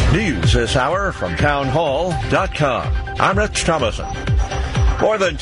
News this hour from townhall.com. I'm Rich Thomason. More than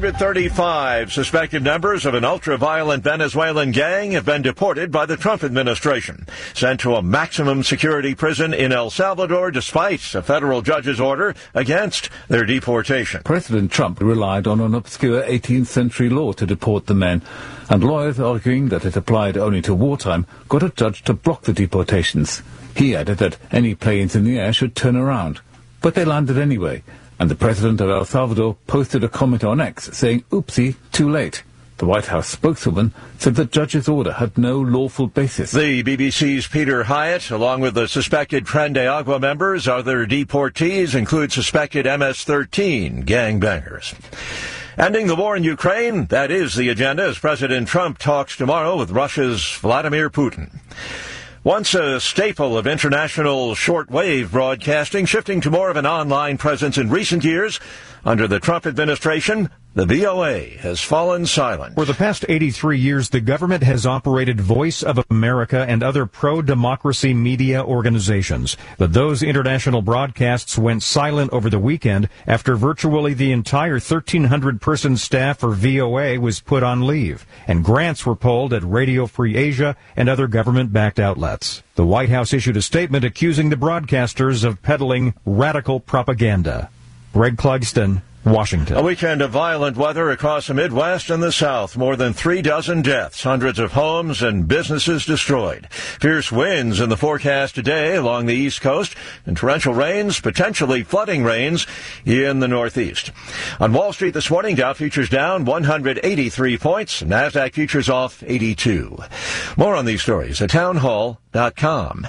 235 suspected members of an ultra-violent Venezuelan gang have been deported by the Trump administration, sent to a maximum security prison in El Salvador despite a federal judge's order against their deportation. President Trump relied on an obscure 18th century law to deport the men, and lawyers arguing that it applied only to wartime got a judge to block the deportations. He added that any planes in the air should turn around, but they landed anyway. And the president of El Salvador posted a comment on X saying, oopsie, too late. The White House spokeswoman said the judge's order had no lawful basis. The BBC's Peter Hyatt, along with the suspected Tren de Agua members, other deportees include suspected MS-13 gangbangers. Ending the war in Ukraine, that is the agenda as President Trump talks tomorrow with Russia's Vladimir Putin. Once a staple of international shortwave broadcasting, shifting to more of an online presence in recent years, under the Trump administration, the VOA has fallen silent. For the past 83 years, the government has operated Voice of America and other pro-democracy media organizations. But those international broadcasts went silent over the weekend after virtually the entire 1,300-person staff for VOA was put on leave, and grants were pulled at Radio Free Asia and other government-backed outlets. The White House issued a statement accusing the broadcasters of peddling radical propaganda. Greg Clugston, Washington. A weekend of violent weather across the Midwest and the South. More than 36 deaths, hundreds of homes and businesses destroyed. Fierce winds in the forecast today along the East Coast, and torrential rains, potentially flooding rains in the Northeast. On Wall Street this morning, Dow futures down 183 points, NASDAQ futures off 82. More on these stories at townhall.com.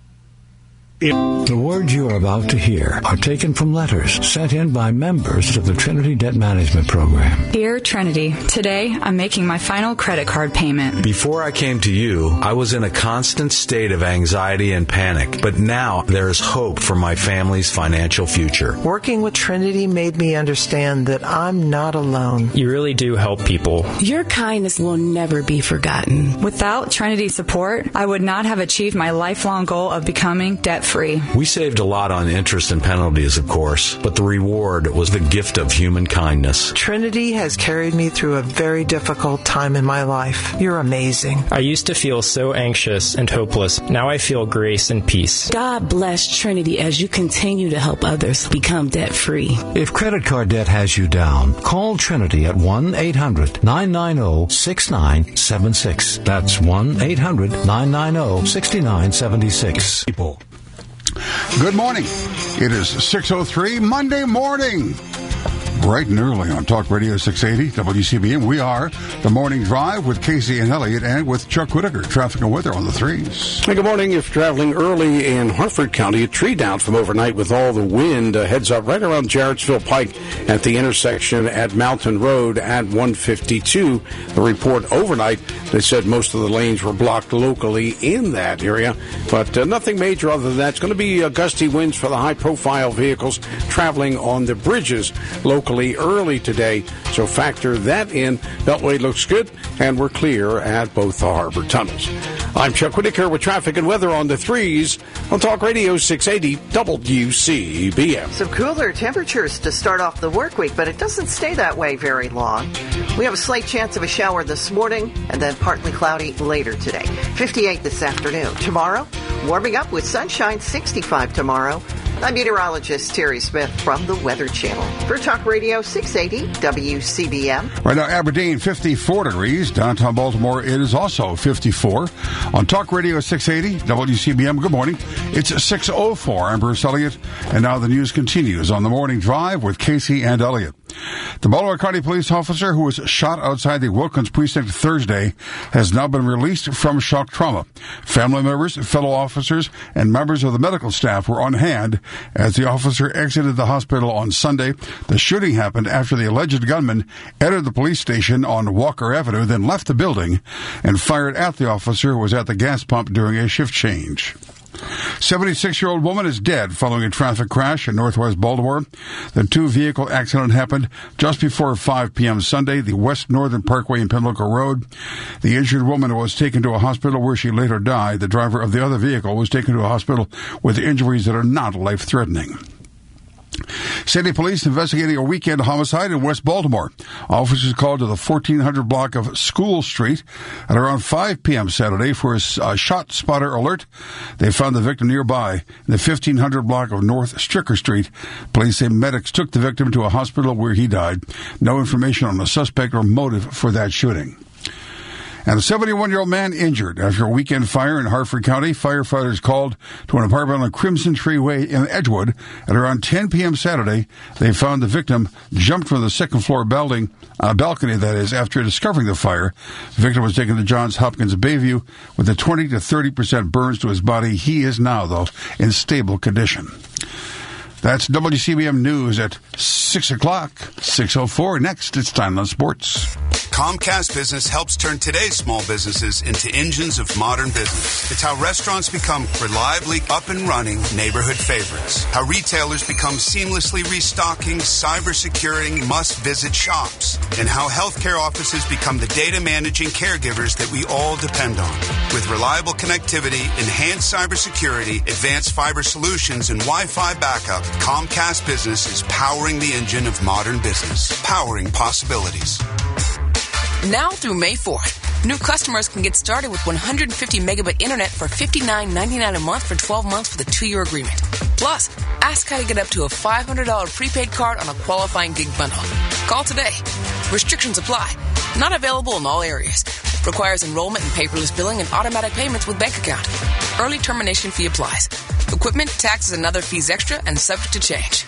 The words you are about to hear are taken from letters sent in by members of the Trinity Debt Management Program. Dear Trinity, today I'm making my final credit card payment. Before I came to you, I was in a constant state of anxiety and panic, but now there is hope for my family's financial future. Working with Trinity made me understand that I'm not alone. You really do help people. Your kindness will never be forgotten. Without Trinity's support, I would not have achieved my lifelong goal of becoming debt-free. We saved a lot on interest and penalties, of course, but the reward was the gift of human kindness. Trinity has carried me through a very difficult time in my life. You're amazing. I used to feel so anxious and hopeless. Now I feel grace and peace. God bless Trinity as you continue to help others become debt-free. If credit card debt has you down, call Trinity at 1-800-990-6976. That's 1-800-990-6976. People. Good morning. It is 6:03 Monday morning. Bright and early on Talk Radio 680 WCBM. We are the Morning Drive with Casey and Elliott and with Chuck Whitaker. Traffic and weather on the threes. Hey, good morning. If traveling early in Hartford County, a tree down from overnight with all the wind. Heads up right around Jarrettsville Pike at the intersection at Mountain Road at 152. The report overnight, they said most of the lanes were blocked locally in that area, but nothing major other than that. It's going to be gusty winds for the high-profile vehicles traveling on the bridges locally early today, so factor that in. Beltway looks good, and we're clear at both the harbor tunnels. I'm Chuck Whitaker with traffic and weather on the threes on Talk Radio 680 WCBM. Some cooler temperatures to start off the work week, but it doesn't stay that way very long. We have a slight chance of a shower this morning and then partly cloudy later today. 58 this afternoon. Tomorrow, warming up with sunshine, 65 tomorrow. I'm meteorologist Terry Smith from the Weather Channel for Talk Radio 680 WCBM. Right now, Aberdeen, 54 degrees. Downtown Baltimore, it is also 54. On Talk Radio 680 WCBM, good morning. It's 6:04. I'm Bruce Elliott, and now the news continues on the Morning Drive with Casey and Elliott. The Baltimore County police officer who was shot outside the Wilkins precinct Thursday has now been released from shock trauma. Family members, fellow officers, and members of the medical staff were on hand as the officer exited the hospital on Sunday. The shooting happened after the alleged gunman entered the police station on Walker Avenue, then left the building and fired at the officer who was at the gas pump during a shift change. 76-year-old woman is dead following a traffic crash in northwest Baltimore. The two-vehicle accident happened just before 5 p.m. Sunday, the West Northern Parkway in Pimlico Road. The injured woman was taken to a hospital where she later died. The driver of the other vehicle was taken to a hospital with injuries that are not life-threatening. City police investigating a weekend homicide in West Baltimore. Officers called to the 1400 block of School Street at around 5 p.m. Saturday for a shot spotter alert. They found the victim nearby in the 1500 block of North Stricker Street. Police say medics took the victim to a hospital where he died. No information on the suspect or motive for that shooting. And a 71-year-old man injured after a weekend fire in Harford County. Firefighters called to an apartment on Crimson Tree Way in Edgewood at around 10 p.m. Saturday. They found the victim jumped from the second-floor balcony, that is, after discovering the fire. The victim was taken to Johns Hopkins Bayview with a 20 to 30% burns to his body. He is now, though, in stable condition. That's WCBM News at 6 o'clock, 6:04. Next, it's Time on Sports. Comcast Business helps turn today's small businesses into engines of modern business. It's how restaurants become reliably up and running neighborhood favorites. How retailers become seamlessly restocking, cyber-securing, must-visit shops. And how healthcare offices become the data-managing caregivers that we all depend on. With reliable connectivity, enhanced cybersecurity, advanced fiber solutions, and Wi-Fi backup, Comcast Business is powering the engine of modern business. Powering possibilities. Now through May 4th, new customers can get started with 150 megabit internet for $59.99 a month for 12 months with a 2-year agreement. Plus, ask how to get up to a $500 prepaid card on a qualifying gig bundle. Call today. Restrictions apply. Not available in all areas. Requires enrollment and paperless billing and automatic payments with bank account. Early termination fee applies. Equipment, taxes, and other fees extra and subject to change.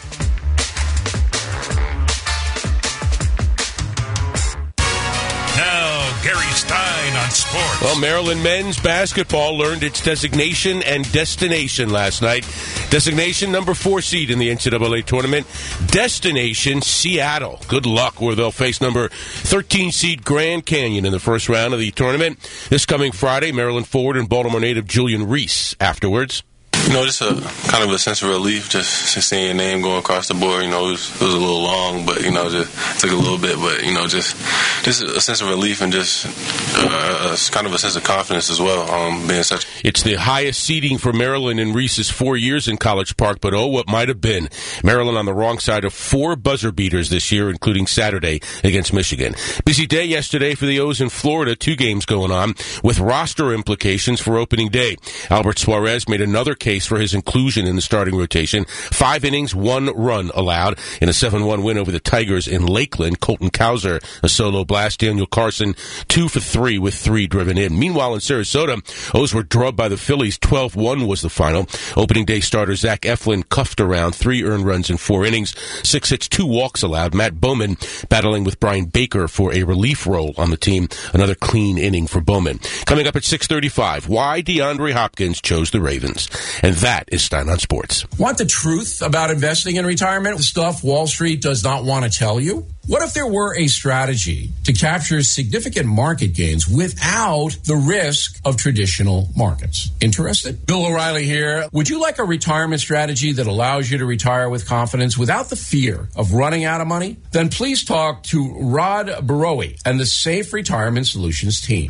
Now, Gary Stein on sports. Well, Maryland men's basketball learned its designation and destination last night. Designation number 4 seed in the NCAA tournament. Destination Seattle. Good luck where they'll face number 13 seed Grand Canyon in the first round of the tournament. This coming Friday, Maryland forward and Baltimore native Julian Reese afterwards. You know, just a kind of a sense of relief just seeing your name going across the board. You know, it was a little long, but, you know, just took a little bit. But, you know, just a sense of relief and just kind of a sense of confidence as well, being such. It's the highest seeding for Maryland in Reese's 4 years in College Park, but oh, what might have been. Maryland on the wrong side of 4 buzzer beaters this year, including Saturday against Michigan. Busy day yesterday for the O's in Florida, 2 games going on, with roster implications for opening day. Albert Suarez made another case for his inclusion in the starting rotation. 5 innings, 1 run allowed in a 7-1 win over the Tigers in Lakeland. Colton Cowser, a solo blast. Daniel Carson, 2 for 3 with 3 driven in. Meanwhile, in Sarasota, O's were drubbed by the Phillies. 12-1 was the final. Opening day starter Zach Eflin cuffed around 3 earned runs in 4 innings. 6 hits, 2 walks allowed. Matt Bowman battling with Brian Baker for a relief role on the team. Another clean inning for Bowman. Coming up at 6:35, why DeAndre Hopkins chose the Ravens. And that is Stein on Sports. Want the truth about investing in retirement? The stuff Wall Street does not want to tell you? What if there were a strategy to capture significant market gains without the risk of traditional markets? Interested? Bill O'Reilly here. Would you like a retirement strategy that allows you to retire with confidence without the fear of running out of money? Then please talk to Rod Barowie and the Safe Retirement Solutions team.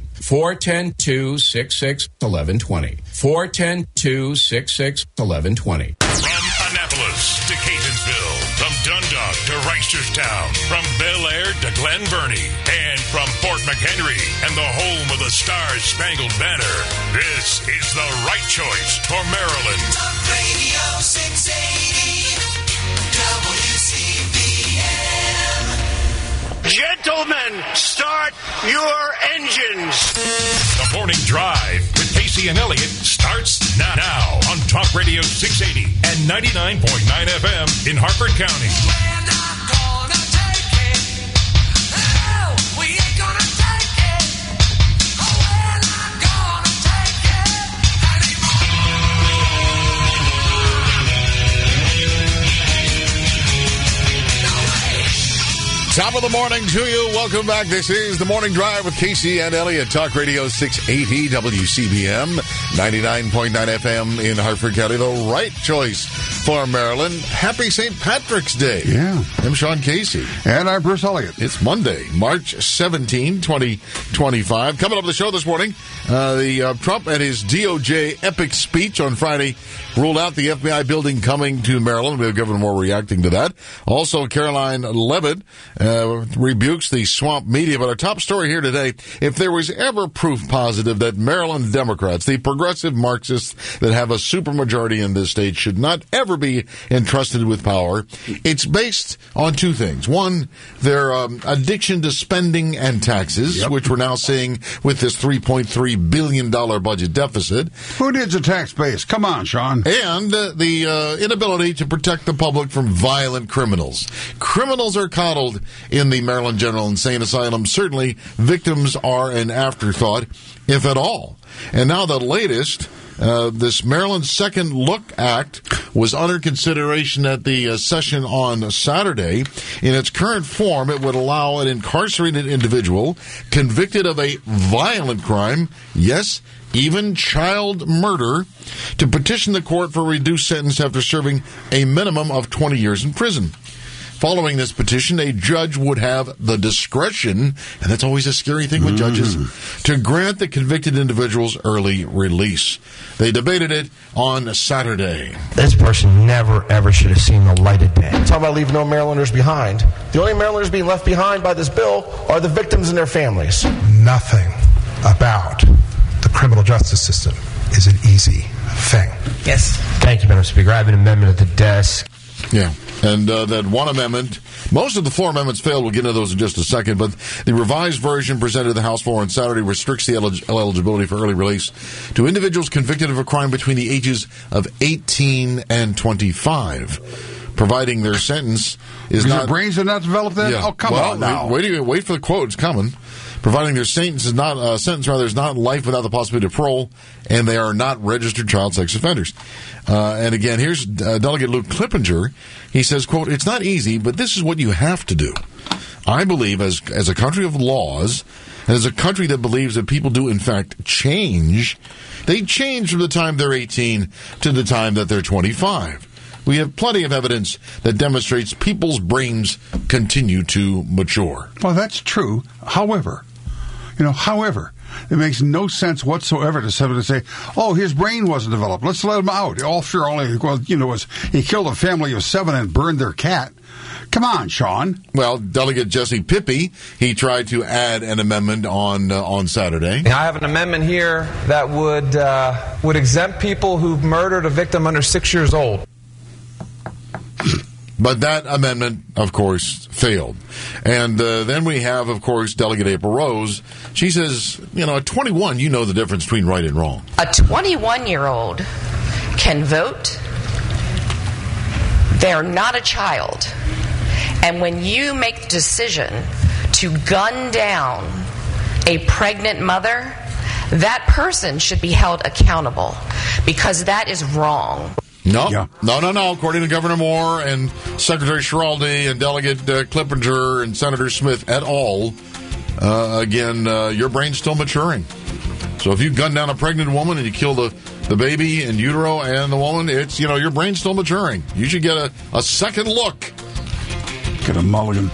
410-266-1120. 410-266-1120. From Annapolis to Catonsville, from Dundalk to Reisterstown, from Bel Air to Glen Burnie, and from Fort McHenry and the home of the Star-Spangled Banner, this is the right choice for Maryland. Talk Radio 680 WCBM. Gentlemen, start your engines. The Morning Drive with Casey and Elliott starts now on Talk Radio 680 and 99.9 FM in Harford County. We're not gonna take it. Oh, we ain't gonna take it. Oh, we're not gonna take it Top of the morning to you. Welcome back. This is the Morning Drive with Casey and Elliott. Talk Radio 680 WCBM. 99.9 FM in Hartford County. The right choice for Maryland. Happy St. Patrick's Day. Yeah. I'm Sean Casey. And I'm Bruce Elliott. It's Monday, March 17, 2025. Coming up on the show this morning, Trump and his DOJ epic speech on Friday ruled out the FBI building coming to Maryland. We have Governor Moore reacting to that. Also, Caroline Levitt rebukes the swamp media. But our top story here today, if there was ever proof positive that Maryland Democrats, the progressive Marxists that have a supermajority in this state, should not ever be entrusted with power, it's based on two things. One, their addiction to spending and taxes, which we're now seeing with this $3.3 billion budget deficit. Who needs a tax base? Come on, Sean. And the inability to protect the public from violent criminals. Criminals are coddled in the Maryland General Insane Asylum. Certainly, victims are an afterthought, if at all. And now the latest, this Maryland Second Look Act was under consideration at the session on Saturday. In its current form, it would allow an incarcerated individual convicted of a violent crime, yes, even child murder, to petition the court for a reduced sentence after serving a minimum of 20 years in prison. Following this petition, a judge would have the discretion, and that's always a scary thing with judges, to grant the convicted individual's early release. They debated it on Saturday. This person never, ever should have seen the light of day. Talk about leaving no Marylanders behind. The only Marylanders being left behind by this bill are the victims and their families. Nothing about the criminal justice system is an easy thing. Yes. Thank you, Madam Speaker. I have an amendment at the desk. Yeah. And that one amendment, most of the four amendments failed. We'll get into those in just a second. But the revised version presented to the House floor on Saturday restricts the eligibility for early release to individuals convicted of a crime between the ages of 18 and 25, providing their sentence is not... Their brains are not developed then? Yeah. Oh, come on now. Wait for the quote. It's coming. Providing their sentence is not life without the possibility of parole, and they are not registered child sex offenders. And again, here's Delegate Luke Clippinger. He says, quote, "It's not easy, but this is what you have to do. I believe as a country of laws, and as a country that believes that people do in fact change, they change from the time they're 18 to the time that they're 25. We have plenty of evidence that demonstrates people's brains continue to mature." Well, that's true. However, it makes no sense whatsoever to somebody to say, "Oh, his brain wasn't developed. Let's let him out." He killed a family of 7 and burned their cat. Come on, Sean. Well, Delegate Jesse Pippy, he tried to add an amendment on Saturday. I have an amendment here that would exempt people who've murdered a victim under 6 years old. But that amendment, of course, failed. And then we have, of course, Delegate April Rose. She says, at 21, you know the difference between right and wrong. A 21-year-old can vote. They're not a child. And when you make the decision to gun down a pregnant mother, that person should be held accountable because that is wrong. No. According to Governor Moore and Secretary Schiraldi and Delegate Clippinger and Senator Smith et al., your brain's still maturing. So if you gun down a pregnant woman and you kill the baby in utero and the woman, it's, your brain's still maturing. You should get a second look. Get a mulligan.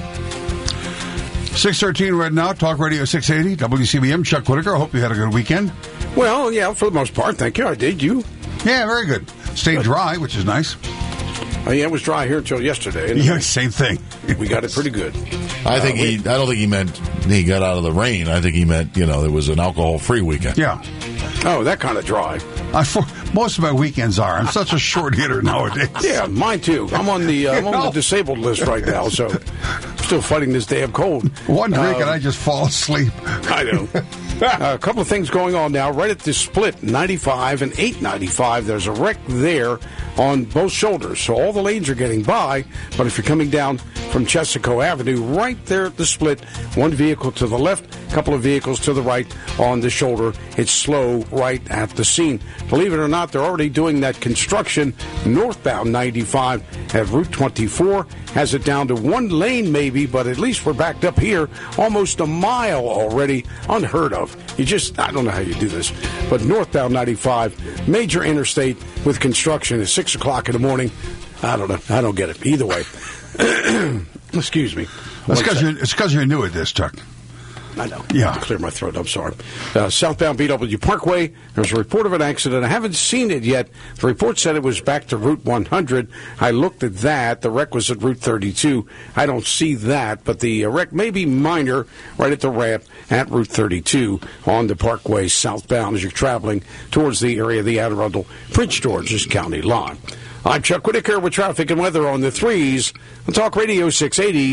6:13 right now, Talk Radio 680, WCBM. Chuck Whitaker, I hope you had a good weekend. Well, yeah, for the most part, thank you. I did. You? Yeah, very good. Stayed dry, which is nice. Yeah, it was dry here until yesterday. Yeah, same thing. We got it pretty good. I don't think he meant he got out of the rain. I think he meant, it was an alcohol-free weekend. Yeah. Oh, that kind of dry. Most of my weekends are. I'm such a short hitter nowadays. Yeah, mine too. I'm on the disabled list right now, so I'm still fighting this damn cold. One drink and I just fall asleep. I know. A couple of things going on now. Right at the split, 95 and 895, there's a wreck there on both shoulders. So all the lanes are getting by, but if you're coming down from Chesapeake Avenue, right there at the split, one vehicle to the left A couple of vehicles to the right on the shoulder. It's slow right at the scene. Believe it or not, they're already doing that construction northbound 95 at Route 24. Has it down to one lane maybe, but at least we're backed up here almost a mile already. Unheard of. I don't know how you do this. But northbound 95, major interstate with construction at 6 o'clock in the morning. I don't know. I don't get it. Either way. Excuse me. It's because you're new at this, Chuck. I know. Yeah. I have to clear my throat. I'm sorry. Southbound BW Parkway, there's a report of an accident. I haven't seen it yet. The report said it was back to Route 100. I looked at that. The wreck was at Route 32. I don't see that, but the wreck may be minor right at the ramp at Route 32 on the Parkway southbound as you're traveling towards the area of the Anne Arundel, Prince George's County line. I'm Chuck Whitaker with traffic and weather on the 3s on Talk Radio 680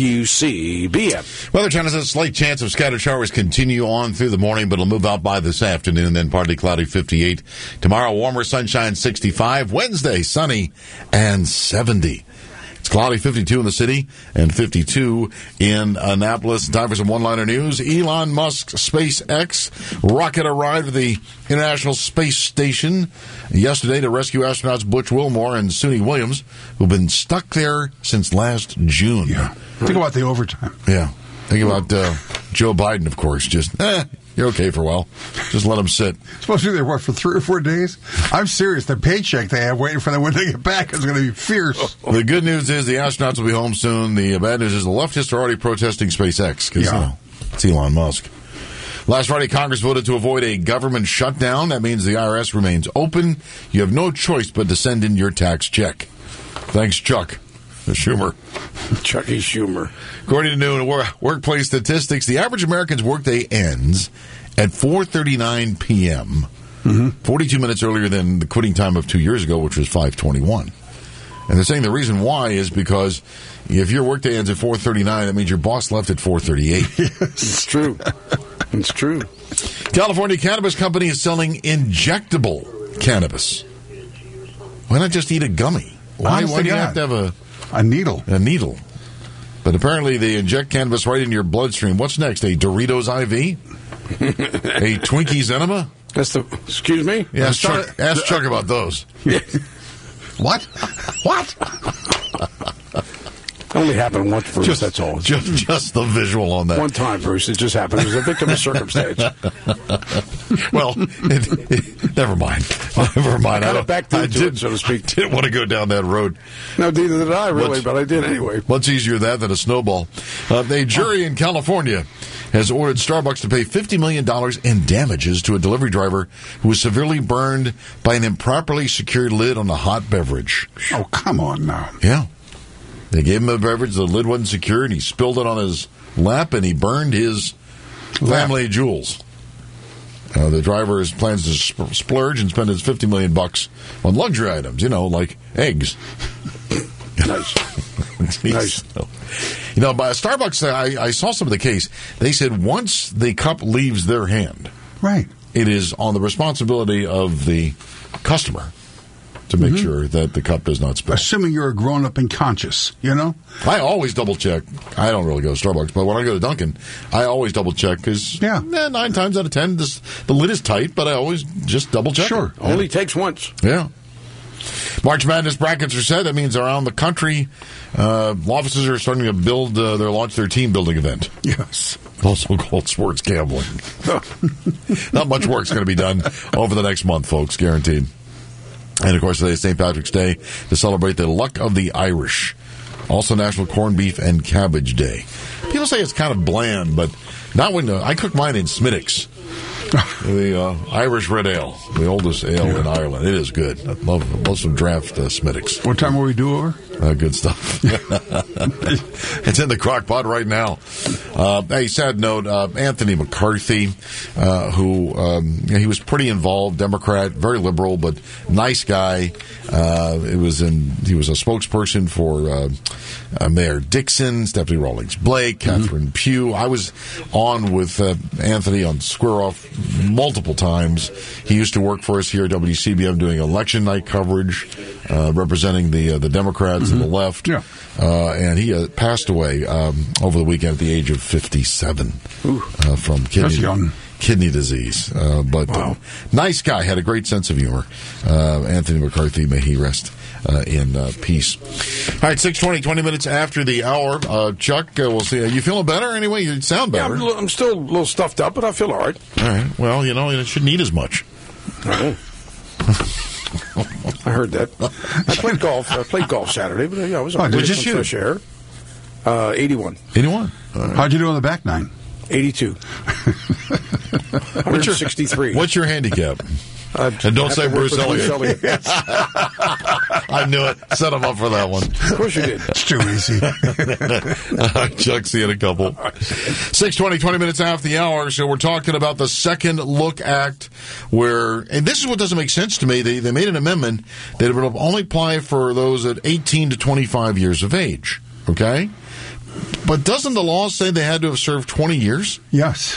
WCBM. Weather Channel says slight chance of scattered showers continue on through the morning, but it'll move out by this afternoon, then partly cloudy 58. Tomorrow, warmer sunshine 65. Wednesday, sunny and 70. It's cloudy 52 in the city and 52 in Annapolis. Time for some one-liner news. Elon Musk's SpaceX rocket arrived at the International Space Station yesterday to rescue astronauts Butch Wilmore and Suni Williams, who've been stuck there since last June. Yeah. Think about the overtime. Yeah. Think about Joe Biden, of course. Just, you're okay for a while. Just let them sit. Supposed to be there, what, for 3 or 4 days? I'm serious. The paycheck they have waiting for them when they get back is going to be fierce. The good news is the astronauts will be home soon. The bad news is the leftists are already protesting SpaceX because it's Elon Musk. Last Friday, Congress voted to avoid a government shutdown. That means the IRS remains open. You have no choice but to send in your tax check. Thanks, Chuck. Schumer. Chucky Schumer. According to new workplace statistics, the average American's workday ends at 4:39 p.m., 42 minutes earlier than the quitting time of 2 years ago, which was 5:21. And they're saying the reason why is because if your workday ends at 4:39, that means your boss left at 4:38. It's true. It's true. California Cannabis Company is selling injectable cannabis. Why not just eat a gummy? Why do you have to have a needle? A needle. But apparently they inject cannabis right in your bloodstream. What's next? A Doritos IV? A Twinkies enema? Excuse me? Yeah, ask Chuck about those. What? What? Only happened once, Bruce, that's all. Just the visual on that. One time, Bruce. It just happened. It was a victim of circumstance. Well, never mind. Never mind. I got back into it, so to speak. Didn't want to go down that road. No, neither did I, really, but I did anyway. What's easier that than a snowball? A jury in California has ordered Starbucks to pay $50 million in damages to a delivery driver who was severely burned by an improperly secured lid on a hot beverage. Oh, come on now. Yeah. They gave him a beverage, the lid wasn't secured, he spilled it on his lap, and he burned his family jewels. The driver plans to splurge and spend his $50 million on luxury items, like eggs. Nice. Nice. By Starbucks, I saw some of the case. They said once the cup leaves their hand, right, it is on the responsibility of the customer to make sure that the cup does not spill. Assuming you're a grown-up and conscious, I always double-check. I don't really go to Starbucks, but when I go to Dunkin', I always double-check because 9 times out of 10, the lid is tight, but I always just double-check. Sure. Only takes once. Yeah. March Madness brackets are set. That means around the country, offices are starting to launch their team building event. Yes. Also called sports gambling. Not much work's going to be done over the next month, folks, guaranteed. And, of course, today is St. Patrick's Day to celebrate the luck of the Irish. Also National Corned Beef and Cabbage Day. People say it's kind of bland, but not when I cook mine in Smithwick's. The Irish Red Ale, the oldest ale in Ireland. It is good. I love some draft Smithwick's. What time will we do over? Good stuff. It's in the crock pot right now. Hey, sad note, Anthony McCarthy, who he was pretty involved, Democrat, very liberal, but nice guy. He was a spokesperson for Mayor Dixon, Stephanie Rawlings Blake, Catherine Pugh. I was on with Anthony on Square Off multiple times. He used to work for us here at WCBM doing election night coverage. representing the Democrats and the left. Yeah. And he passed away over the weekend at the age of 57 from kidney disease. But nice guy, had a great sense of humor. Anthony McCarthy, may he rest in peace. All right, 6:20, 20 minutes after the hour. Chuck, we'll see. Are you feeling better anyway? You sound better. Yeah, I'm still a little stuffed up, but I feel all right. All right. Well, it shouldn't eat as much. I heard that. I played golf. Saturday, but I was on fresh air. 81. 81. How'd you do on the back nine? 82. 163. What's your handicap? And don't say Bruce Elliott. I knew it. Set him up for that one. Of course you did. It's too easy. Chuck, see you in a couple. 6:20, 20 minutes after the hour. So we're talking about the Second Look Act, and this is what doesn't make sense to me. They made an amendment that it would only apply for those at 18 to 25 years of age. Okay? But doesn't the law say they had to have served 20 years? Yes.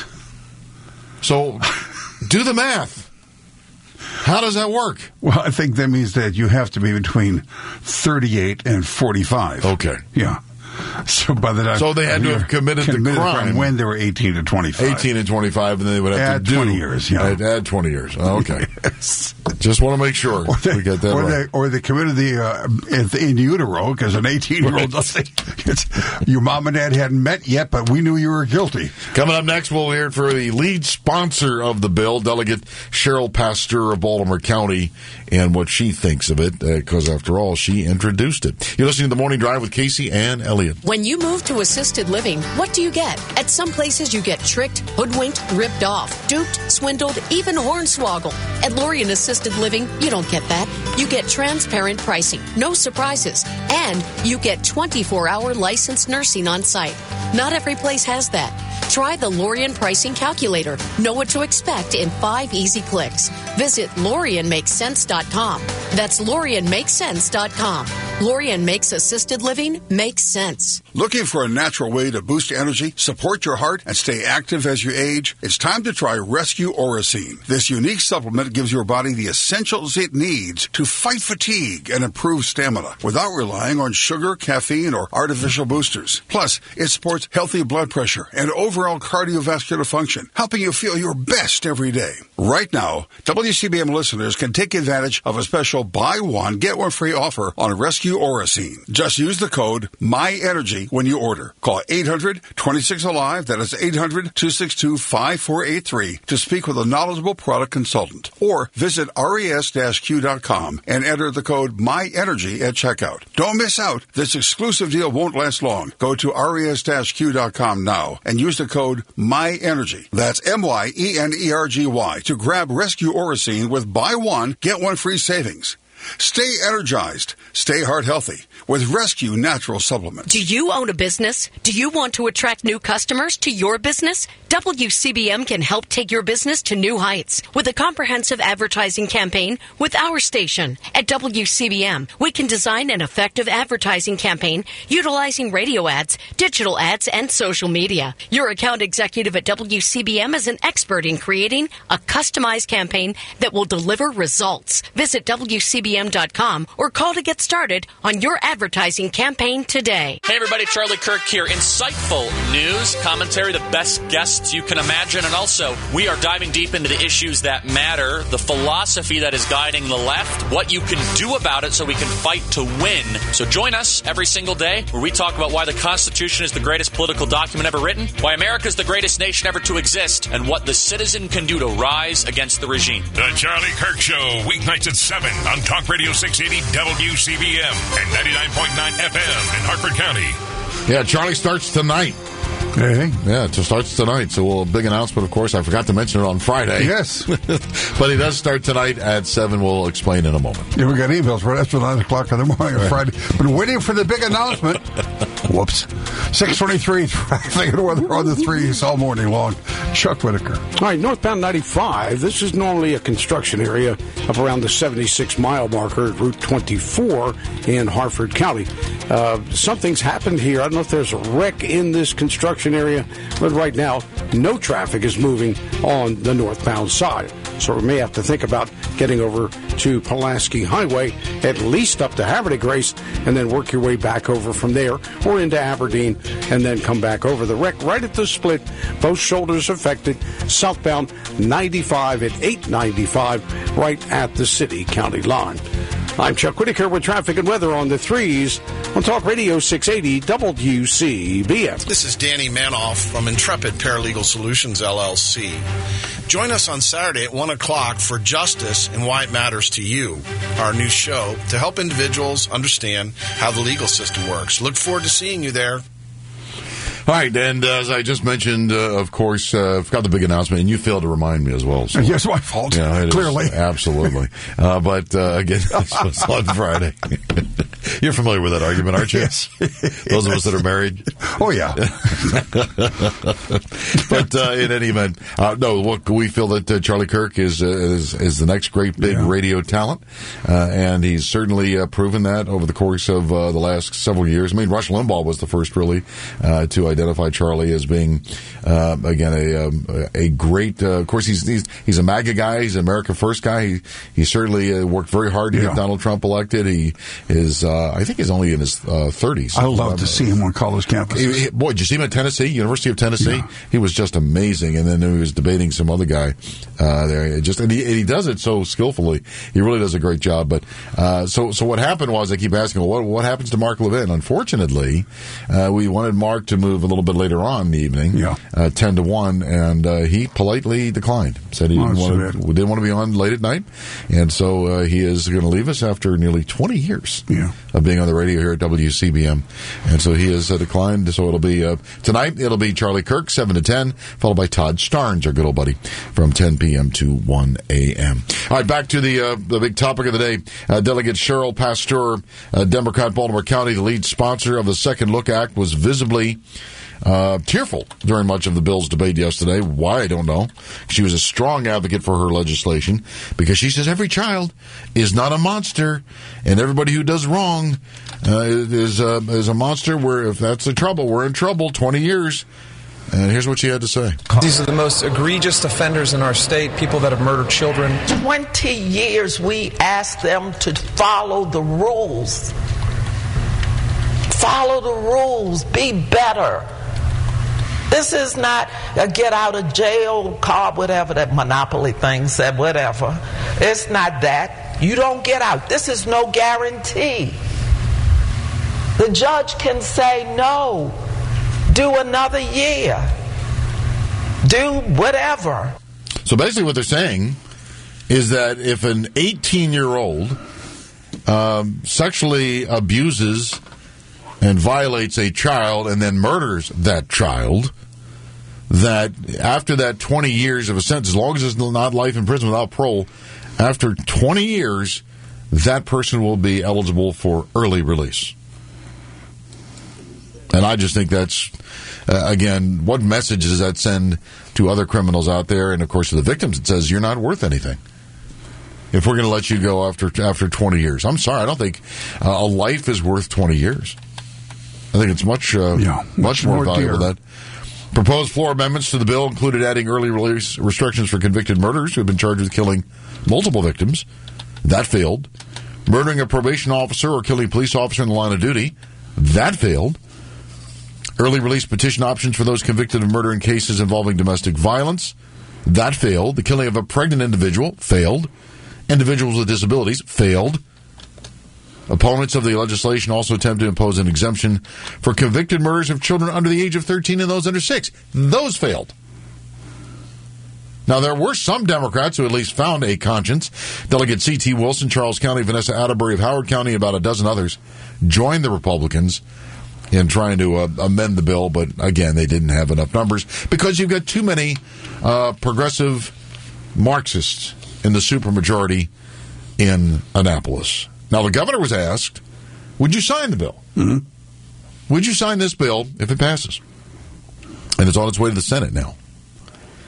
So do the math. How does that work? Well, I think that means that you have to be between 38 and 45. Okay. Yeah. So by the time they had to have committed the crime when they were 18 to 25. 18 and 25, and then they would have to do 20 years. Yeah. Add 20 years. Oh, okay. Yes. Just want to make sure we get that right. Or they committed in utero, because an 18-year-old doesn't. Your mom and dad hadn't met yet, but we knew you were guilty. Coming up next, we'll hear for the lead sponsor of the bill, Delegate Cheryl Pasteur of Baltimore County, and what she thinks of it, because after all, she introduced it. You're listening to The Morning Drive with Casey and Elliot. When you move to assisted living, what do you get? At some places, you get tricked, hoodwinked, ripped off, duped, swindled, even hornswoggled. At Lorien Assisted Living, you don't get that. You get transparent pricing, no surprises, and you get 24-hour licensed nursing on site. Not every place has that. Try the Lorien Pricing Calculator. Know what to expect in 5 easy clicks. Visit LorienMakesSense.com. That's LorienMakesSense.com. Lorien makes assisted living make sense. Looking for a natural way to boost energy, support your heart, and stay active as you age? It's time to try Rescue Oracine. This unique supplement gives your body the essentials it needs to fight fatigue and improve stamina without relying on sugar, caffeine, or artificial boosters. Plus, it supports healthy blood pressure and overall cardiovascular function, helping you feel your best every day. Right now, WCBM listeners can take advantage of a special buy one, get one free offer on Rescue Oracine. Just use the code MyEnergy when you order. Call 800-26-ALIVE, that is 800-262-5483, to speak with a knowledgeable product consultant. Or visit res-q.com and enter the code MyEnergy at checkout. Don't miss out. This exclusive deal won't last long. Go to res-q.com now and use the code MyEnergy. That's MYENERGY to grab Rescue Oracine with buy one, get one free savings. Stay energized. Stay heart healthy with Rescue Natural Supplements. Do you own a business? Do you want to attract new customers to your business? WCBM can help take your business to new heights with a comprehensive advertising campaign with our station. At WCBM, we can design an effective advertising campaign utilizing radio ads, digital ads, and social media. Your account executive at WCBM is an expert in creating a customized campaign that will deliver results. Visit WCBM.com or call to get started on your advertising campaign today. Hey everybody, Charlie Kirk here. Insightful news, commentary, the best guests you can imagine, and also we are diving deep into the issues that matter, the philosophy that is guiding the left, what you can do about it so we can fight to win. So join us every single day where we talk about why the Constitution is the greatest political document ever written, why America is the greatest nation ever to exist, and what the citizen can do to rise against the regime. The Charlie Kirk Show, weeknights at 7 on Talk Radio 680 WCBM and 99.9 FM in Hartford County. Yeah, Charlie starts tonight. Hey. Yeah, it starts tonight. So a big announcement, of course. I forgot to mention it on Friday. Yes. But he does start tonight at 7. We'll explain in a moment. Yeah, we got emails for that's 9 o'clock in the morning on Friday. Been waiting for the big announcement. Whoops. 6:23, traffic and weather on the 3s all morning long. Chuck Whitaker. All right, northbound 95. This is normally a construction area up around the 76-mile marker at Route 24 in Hartford County. Something's happened here. I don't know if there's a wreck in this construction area, but right now, no traffic is moving on the northbound side. so we may have to think about getting over to Pulaski Highway, at least up to Havre de Grace, and then work your way back over from there or into Aberdeen, and then come back over. The wreck right at the split, both shoulders affected, southbound 95 at 895, right at the city-county line. I'm Chuck Whitaker with traffic and weather on the 3s on Talk Radio 680 WCBS. This is Danny Manoff from Intrepid Paralegal Solutions, LLC. Join us on Saturday at 1 o'clock for Justice and Why It Matters to You, our new show to help individuals understand how the legal system works. Look forward to seeing you there. All right, and as I just mentioned, of course, I've got the big announcement, and you failed to remind me as well. So. Yes, my fault. Yeah, it clearly. Is, absolutely. But again, this was on Friday. You're familiar with that argument, aren't you? Yes. Those of us that are married. Oh, yeah. But in any event, no, look, we feel that Charlie Kirk is the next great big radio talent, and he's certainly proven that over the course of the last several years. I mean, Rush Limbaugh was the first really to identify Charlie as being again a great. Of course, he's a MAGA guy. He's an America First guy. He certainly worked very hard to get Donald Trump elected. He is, I think, he's only in his 30s. I love to see him on college campuses. Boy, did you see him at Tennessee, University of Tennessee? Yeah. He was just amazing. And then he was debating some other guy there. And he does it so skillfully. He really does a great job. But so what happened was, I keep asking, well, what happens to Mark Levin? Unfortunately, we wanted Mark to move a little bit later on in the evening, 10-1, and he politely declined. Said he didn't want to be on late at night, and so he is going to leave us after nearly 20 years of being on the radio here at WCBM, and so he has declined. So it'll be tonight. It'll be Charlie Kirk 7 to 10, followed by Todd Starnes, our good old buddy, from 10 p.m. to 1 a.m. All right, back to the big topic of the day. Delegate Cheryl Pasteur, Democrat, Baltimore County, the lead sponsor of the Second Look Act, was visibly tearful during much of the bill's debate yesterday. Why, I don't know. She was a strong advocate for her legislation because she says every child is not a monster, and everybody who does wrong is a monster. If that's the trouble, we're in trouble. 20 years. And here's what she had to say. These are the most egregious offenders in our state, people that have murdered children. 20 years we asked them to follow the rules. Follow the rules. Be better. This is not a get out of jail card, whatever that Monopoly thing said, whatever. It's not that. You don't get out. This is no guarantee. The judge can say no. Do another year. Do whatever. So basically what they're saying is that if an 18-year-old sexually abuses and violates a child and then murders that child, that after that 20 years of a sentence, as long as it's not life in prison without parole, after 20 years, that person will be eligible for early release. And I just think that's, again, what message does that send to other criminals out there? And, of course, to the victims, it says you're not worth anything if we're going to let you go after 20 years. I'm sorry, I don't think a life is worth 20 years. I think it's much more valuable than that. Proposed floor amendments to the bill included adding early release restrictions for convicted murderers who have been charged with killing multiple victims. That failed. Murdering a probation officer or killing a police officer in the line of duty. That failed. Early release petition options for those convicted of murder in cases involving domestic violence. That failed. The killing of a pregnant individual. Failed. Individuals with disabilities. Failed. Opponents of the legislation also attempt to impose an exemption for convicted murders of children under the age of 13 and those under 6. Those failed. Now, there were some Democrats who at least found a conscience. Delegate C.T. Wilson, Charles County, Vanessa Atterbury of Howard County, and about a dozen others joined the Republicans in trying to amend the bill, but again, they didn't have enough numbers because you've got too many progressive Marxists in the supermajority in Annapolis. Now, the governor was asked, would you sign the bill? Mm-hmm. Would you sign this bill if it passes? And it's on its way to the Senate now.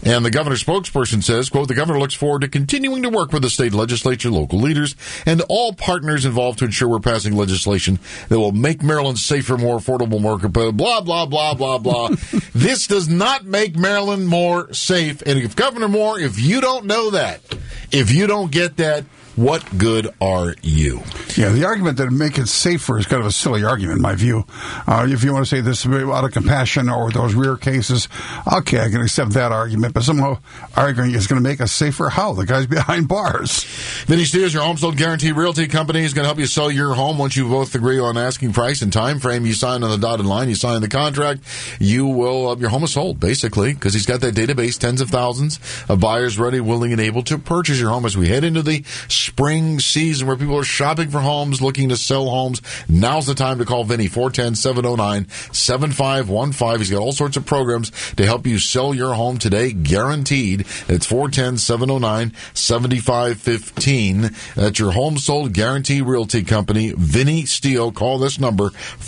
And the governor's spokesperson says, quote, the governor looks forward to continuing to work with the state legislature, local leaders, and all partners involved to ensure we're passing legislation that will make Maryland safer, more affordable, more competitive, blah, blah, blah, blah, blah. This does not make Maryland more safe. And if Governor Moore, if you don't know that, if you don't get that, what good are you? Yeah, the argument that make it safer is kind of a silly argument, in my view. If you want to say this out of compassion or those rare cases, okay, I can accept that argument. But somehow arguing it's going to make us safer. How? The guy's behind bars. Vinny Steers, your Home Sold Guarantee Realty Company, is going to help you sell your home once you both agree on asking price and time frame. You sign on the dotted line, you sign the contract, you will your home is sold, basically, because he's got that database, tens of thousands of buyers ready, willing, and able to purchase your home as we head into the spring season where people are shopping for homes, looking to sell homes. Now's the time to call Vinny, 410-709-7515. He's got all sorts of programs to help you sell your home today, guaranteed. It's 410-709-7515. That's your Home Sold Guarantee Realty Company, Vinny Steele. Call this number,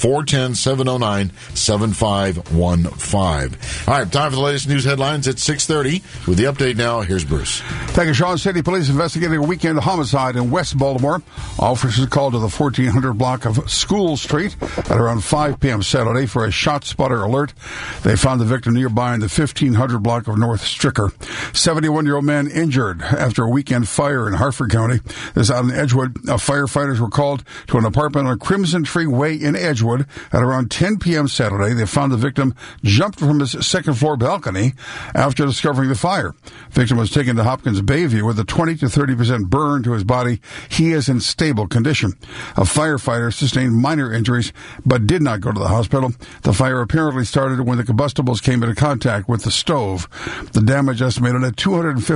410-709-7515. All right, time for the latest news headlines at 6:30. With the update now, here's Bruce. Thank you, Sean. City Police investigating a weekend homicide in West Baltimore. Officers called to the 1400 block of School Street at around 5 p.m. Saturday for a shot spotter alert. They found the victim nearby in the 1500 block of North Stricker. 71-year-old man injured after a weekend fire in Hartford County. This out in Edgewood. Firefighters were called to an apartment on Crimson Tree Way in Edgewood at around 10 p.m. Saturday. They found the victim jumped from his second-floor balcony after discovering the fire. Victim was taken to Hopkins Bayview with a 20 to 30% burn to his body. He is in stable condition. A firefighter sustained minor injuries but did not go to the hospital. The fire apparently started when the combustibles came into contact with the stove. The damage estimated at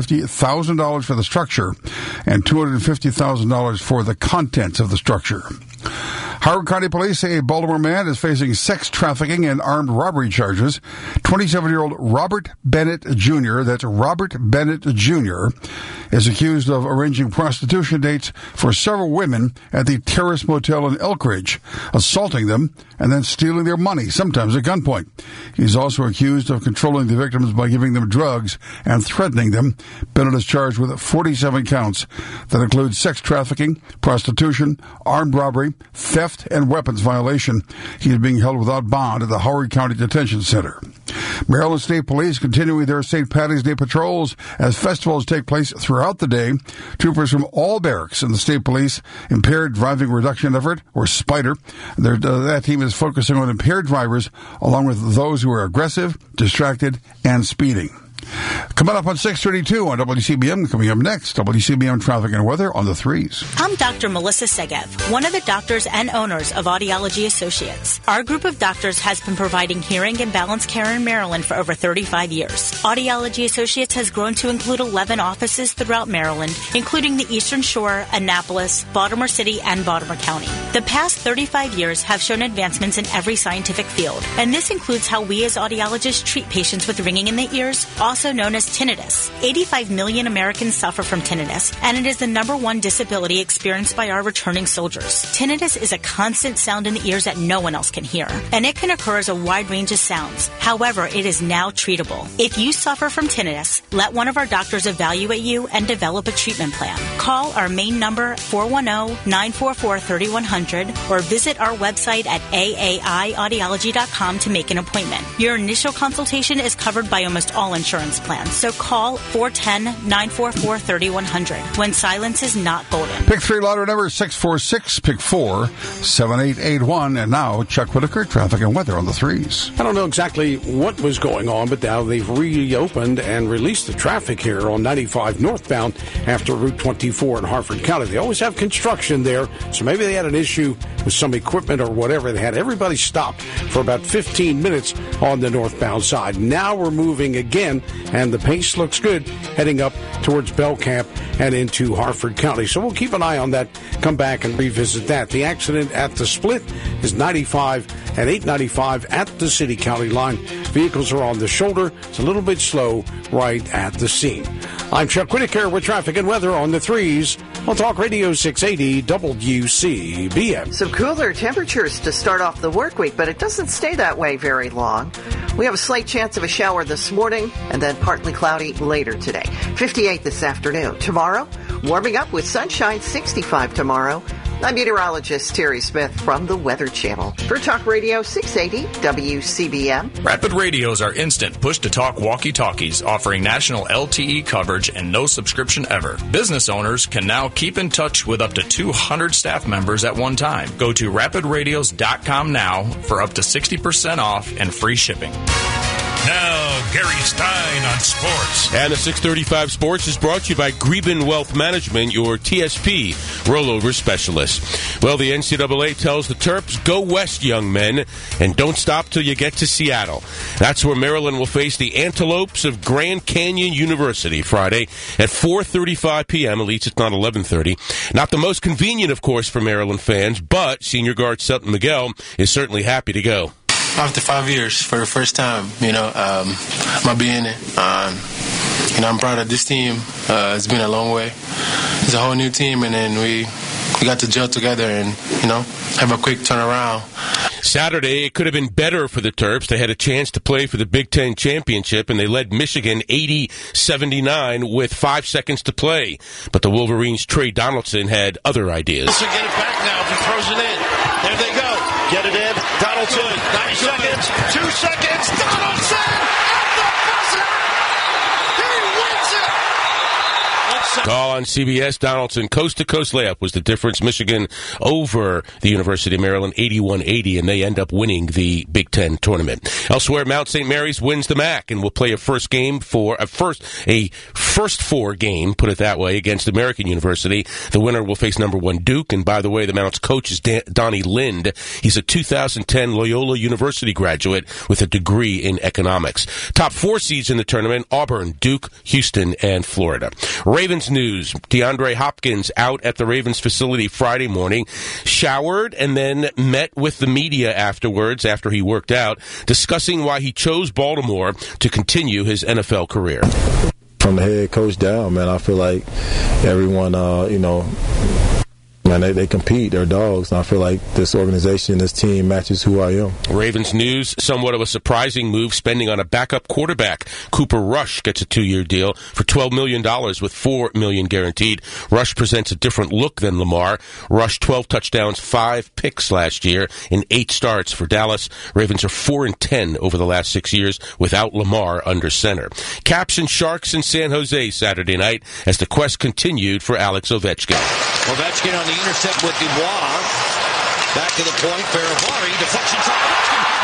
$250,000 for the structure and $250,000 for the contents of the structure. Howard County Police say a Baltimore man is facing sex trafficking and armed robbery charges. 27-year-old Robert Bennett Jr., that's Robert Bennett Jr., is accused of arranging prostitution dates for several women at the Terrace Motel in Elkridge, assaulting them and then stealing their money, sometimes at gunpoint. He's also accused of controlling the victims by giving them drugs and threatening them. Bennett is charged with 47 counts that include sex trafficking, prostitution, armed robbery, theft, and weapons violation. He is being held without bond at the Howard County Detention Center. Maryland State Police continuing their St. Paddy's Day patrols as festivals take place throughout the day. Troopers from all barracks in the State Police Impaired Driving Reduction Effort, or SPIDER. That team is focusing on impaired drivers along with those who are aggressive, distracted, and speeding. Coming up on 6:32 on WCBM. Coming up next, WCBM Traffic and Weather on the 3s. I'm Dr. Melissa Segev, one of the doctors and owners of Audiology Associates. Our group of doctors has been providing hearing and balance care in Maryland for over 35 years. Audiology Associates has grown to include 11 offices throughout Maryland, including the Eastern Shore, Annapolis, Baltimore City, and Baltimore County. The past 35 years have shown advancements in every scientific field, and this includes how we as audiologists treat patients with ringing in the ears, also known as tinnitus. 85 million Americans suffer from tinnitus, and it is the #1 disability experienced by our returning soldiers. Tinnitus is a constant sound in the ears that no one else can hear, and it can occur as a wide range of sounds. However, it is now treatable. If you suffer from tinnitus, let one of our doctors evaluate you and develop a treatment plan. Call our main number, 410-944-3100, or visit our website at aaiaudiology.com to make an appointment. Your initial consultation is covered by almost all insurance plans, so call 410-944-3100 when silence is not golden. Pick 3 lottery number 646, pick 4, 7881. And now, Chuck Whitaker, Traffic and Weather on the 3s. I don't know exactly what was going on, but now they've reopened and released the traffic here on 95 northbound after Route 24 in Hartford County. They always have construction there, so maybe they had an issue with some equipment or whatever. They had everybody stopped for about 15 minutes on the northbound side. Now we're moving again, and the pace looks good heading up towards Belcamp and into Hartford County. So we'll keep an eye on that, come back and revisit that. The accident at the split is 95 and 895 at the city-county line. Vehicles are on the shoulder. It's a little bit slow right at the scene. I'm Chuck Whitaker with Traffic and Weather on the 3s. on Talk Radio 680 WCBM. Some cooler temperatures to start off the work week, but it doesn't stay that way very long. We have a slight chance of a shower this morning and then partly cloudy later today. 58 this afternoon. Tomorrow, warming up with sunshine, 65 tomorrow. I'm meteorologist Terry Smith from the Weather Channel for Talk Radio 680 WCBM. Rapid radios are instant push-to-talk walkie-talkies offering national LTE coverage and no subscription ever. Business owners can now keep in touch with up to 200 staff members at one time. Go to rapidradios.com now for up to 60% off and free shipping. Now, Gary Stein on sports. And the 635 Sports is brought to you by Greben Wealth Management, your TSP rollover specialist. Well, the NCAA tells the Terps, go west, young men, and don't stop till you get to Seattle. That's where Maryland will face the Antelopes of Grand Canyon University Friday at 4:35 p.m. At least it's not 11:30. Not the most convenient, of course, for Maryland fans, but senior guard Sutton Miguel is certainly happy to go. After 5 years, for the first time, my being it. I'm proud of this team. It's been a long way. It's a whole new team, and then we got to gel together and, have a quick turnaround. Saturday, it could have been better for the Terps. They had a chance to play for the Big Ten championship, and they led Michigan 80-79 with 5 seconds to play. But the Wolverines' Trey Donaldson had other ideas. Get it back now if he throws it in. There they go. Get it in. Donaldson. 9 seconds. 2 seconds. Donaldson at the buzzer. He wins it. Call on CBS. Donaldson, coast-to-coast layup was the difference. Michigan over the University of Maryland, 81-80, and they end up winning the Big Ten tournament. Elsewhere, Mount St. Mary's wins the MAC and will play a first four game, put it that way, against American University. The winner will face number 1 Duke, and by the way, the Mount's coach is Donnie Lind. He's a 2010 Loyola University graduate with a degree in economics. Top 4 seeds in the tournament: Auburn, Duke, Houston, and Florida. Ravens news. DeAndre Hopkins out at the Ravens facility Friday morning, showered, and then met with the media afterwards after he worked out, discussing why he chose Baltimore to continue his NFL career. From the head coach down, man, I feel like everyone, man, they compete. They're dogs. And I feel like this organization, this team matches who I am. Ravens news, somewhat of a surprising move, spending on a backup quarterback. Cooper Rush gets a 2-year deal for $12 million with $4 million guaranteed. Rush presents a different look than Lamar. Rush 12 touchdowns, 5 picks last year in 8 starts for Dallas. Ravens are 4-10 over the last 6 years without Lamar under center. Caps and Sharks in San Jose Saturday night as the quest continued for Alex Ovechkin. Ovechkin on the intercept with Dubois. Back to the point. Ferravari. Deflection try. Ovechkin.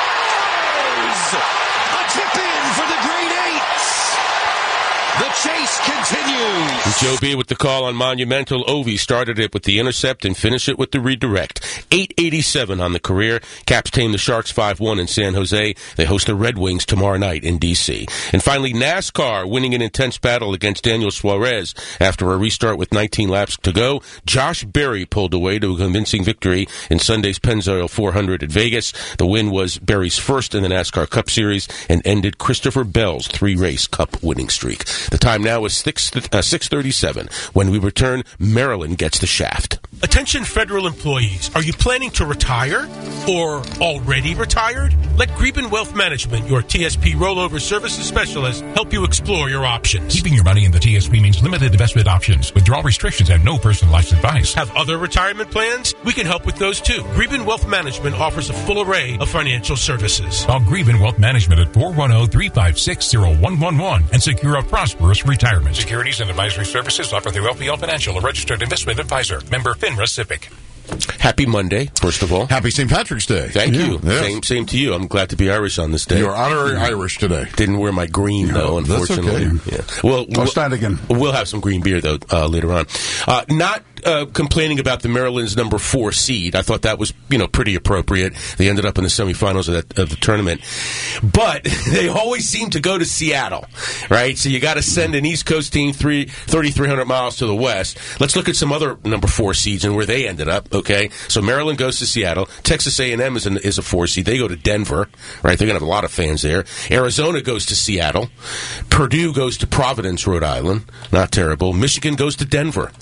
He scores! A tip in for the Green Eights. The chase continues. Joe B with the call on Monumental. Ovi started it with the intercept and finished it with the redirect. 8:87 on the career. Caps tame the Sharks 5-1 in San Jose. They host the Red Wings tomorrow night in D.C. And finally, NASCAR winning an intense battle against Daniel Suarez. After a restart with 19 laps to go, Josh Berry pulled away to a convincing victory in Sunday's Pennzoil 400 at Vegas. The win was Berry's first in the NASCAR Cup Series and ended Christopher Bell's 3-race Cup winning streak. The time now is 6:37. When we return, Maryland gets the shaft. Attention federal employees. Are you planning to retire or already retired? Let Greben Wealth Management, your TSP rollover services specialist, help you explore your options. Keeping your money in the TSP means limited investment options, withdrawal restrictions, and no personalized advice. Have other retirement plans? We can help with those too. Greben Wealth Management offers a full array of financial services. Call Greben Wealth Management at 410-356-0111 and secure a prosperous retirement. Securities and advisory services offered through LPL Financial, a registered investment advisor. Member FINRA SIPC. Happy Monday, first of all. Happy St. Patrick's Day. Thank you. Yes. Same to you. I'm glad to be Irish on this day. You're honorary Irish today. Didn't wear my green, though, unfortunately. That's okay. Yeah. Well, I'll stand again. We'll have some green beer, though, later on. Not complaining about the Maryland's number 4 seed. I thought that was, pretty appropriate. They ended up in the semifinals of the tournament. But they always seem to go to Seattle, right? So you got to send an East Coast team 3,300 miles to the west. Let's look at some other number 4 seeds and where they ended up, okay? So Maryland goes to Seattle. Texas A&M is a 4 seed. They go to Denver, right? They're going to have a lot of fans there. Arizona goes to Seattle. Purdue goes to Providence, Rhode Island. Not terrible. Michigan goes to Denver.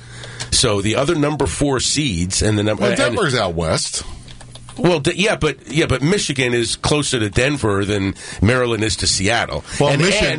So the other number 4 seeds and the number... Well, Denver's out west. Well, but Michigan is closer to Denver than Maryland is to Seattle. Well,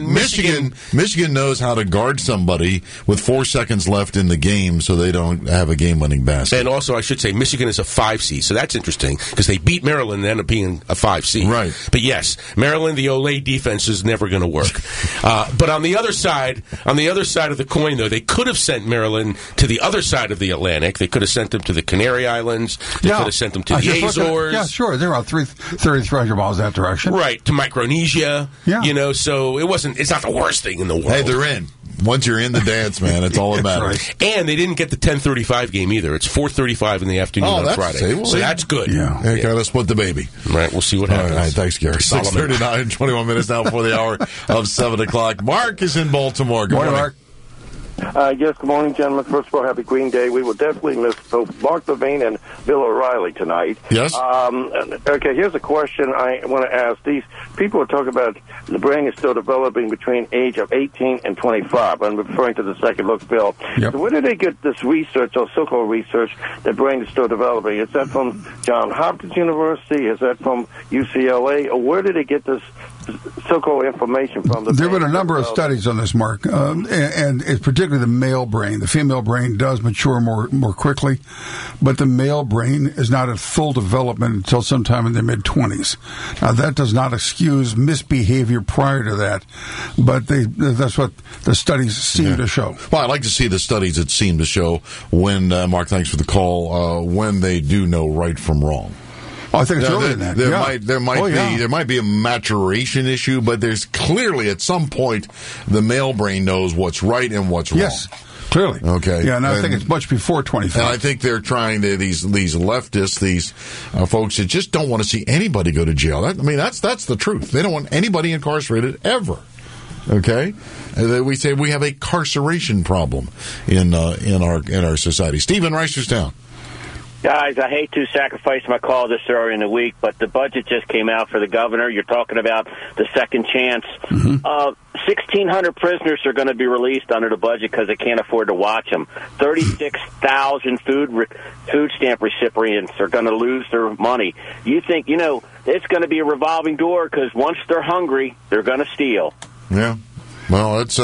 Michigan knows how to guard somebody with 4 seconds left in the game, so they don't have a game-winning basket. And also, I should say, Michigan is a 5 seed, so that's interesting because they beat Maryland and end up being a 5 seed. Right. But yes, Maryland, the Olay defense is never going to work. But on the other side of the coin, though, they could have sent Maryland to the other side of the Atlantic. They could have sent them to the Canary Islands. They could have sent them to the Azores. Yeah, sure. They're about 300 miles that direction. Right, to Micronesia. Yeah. So it's not the worst thing in the world. Hey, they're in. Once you're in the dance, man, it's all that matters. Right. And they didn't get the 10:35 game either. It's 4:35 in the afternoon on Friday. So that's good. Yeah. Kind of split the baby. Right, we'll see what happens. All right, thanks, Gary. 6:39, 21 minutes now before the hour of 7 o'clock. Mark is in Baltimore. Good morning, Mark. Yes, good morning, gentlemen. First of all, happy Green Day. We will definitely miss both Mark Levine and Bill O'Reilly tonight. Yes. Okay, here's a question I want to ask. These people are talking about the brain is still developing between age of 18 and 25. I'm referring to the second look bill. Yep. So where do they get this research, or so-called research, that brain is still developing? Is that from Johns Hopkins University? Is that from UCLA? Or where do they get this so-called information from? There have been a number of studies on this, Mark, and it's particularly the male brain. The female brain does mature more quickly, but the male brain is not at full development until sometime in their mid-20s. Now, that does not excuse misbehavior prior to that, but that's what the studies seem to show. Well, I'd like to see the studies that seem to show when, Mark, thanks for the call, when they do know right from wrong. Oh, I think it's earlier than that. There might be a maturation issue, but there's clearly at some point the male brain knows what's right and what's wrong. Yes, clearly. Okay. Yeah, and I think it's much before 25. And I think they're trying to these leftists, these folks that just don't want to see anybody go to jail. That's the truth. They don't want anybody incarcerated ever. Okay, we say we have a carceration problem in our society. Stephen Reisterstown. Guys, I hate to sacrifice my call this early in the week, but the budget just came out for the governor. You're talking about the second chance. 1,600 prisoners are going to be released under the budget because they can't afford to watch them. 36,000 food stamp recipients are going to lose their money. You think, it's going to be a revolving door because once they're hungry, they're going to steal. Yeah. Well, it's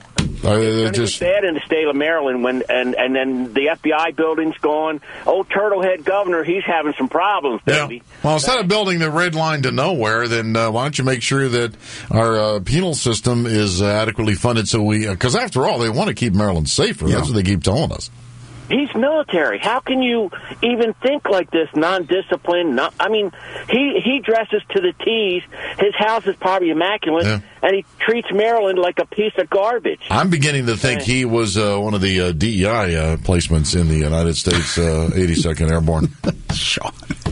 just bad in the state of Maryland and then the FBI building's gone. Old Turtlehead governor, he's having some problems, baby. Yeah. Well, instead of building the red line to nowhere, then why don't you make sure that our penal system is adequately funded because after all, they want to keep Maryland safer. That's what they keep telling us. He's military. How can you even think like this? Non-disciplined. He dresses to the T's. His house is probably immaculate, and he treats Maryland like a piece of garbage. I'm beginning to think he was one of the DEI placements in the United States 82nd Airborne. Sean.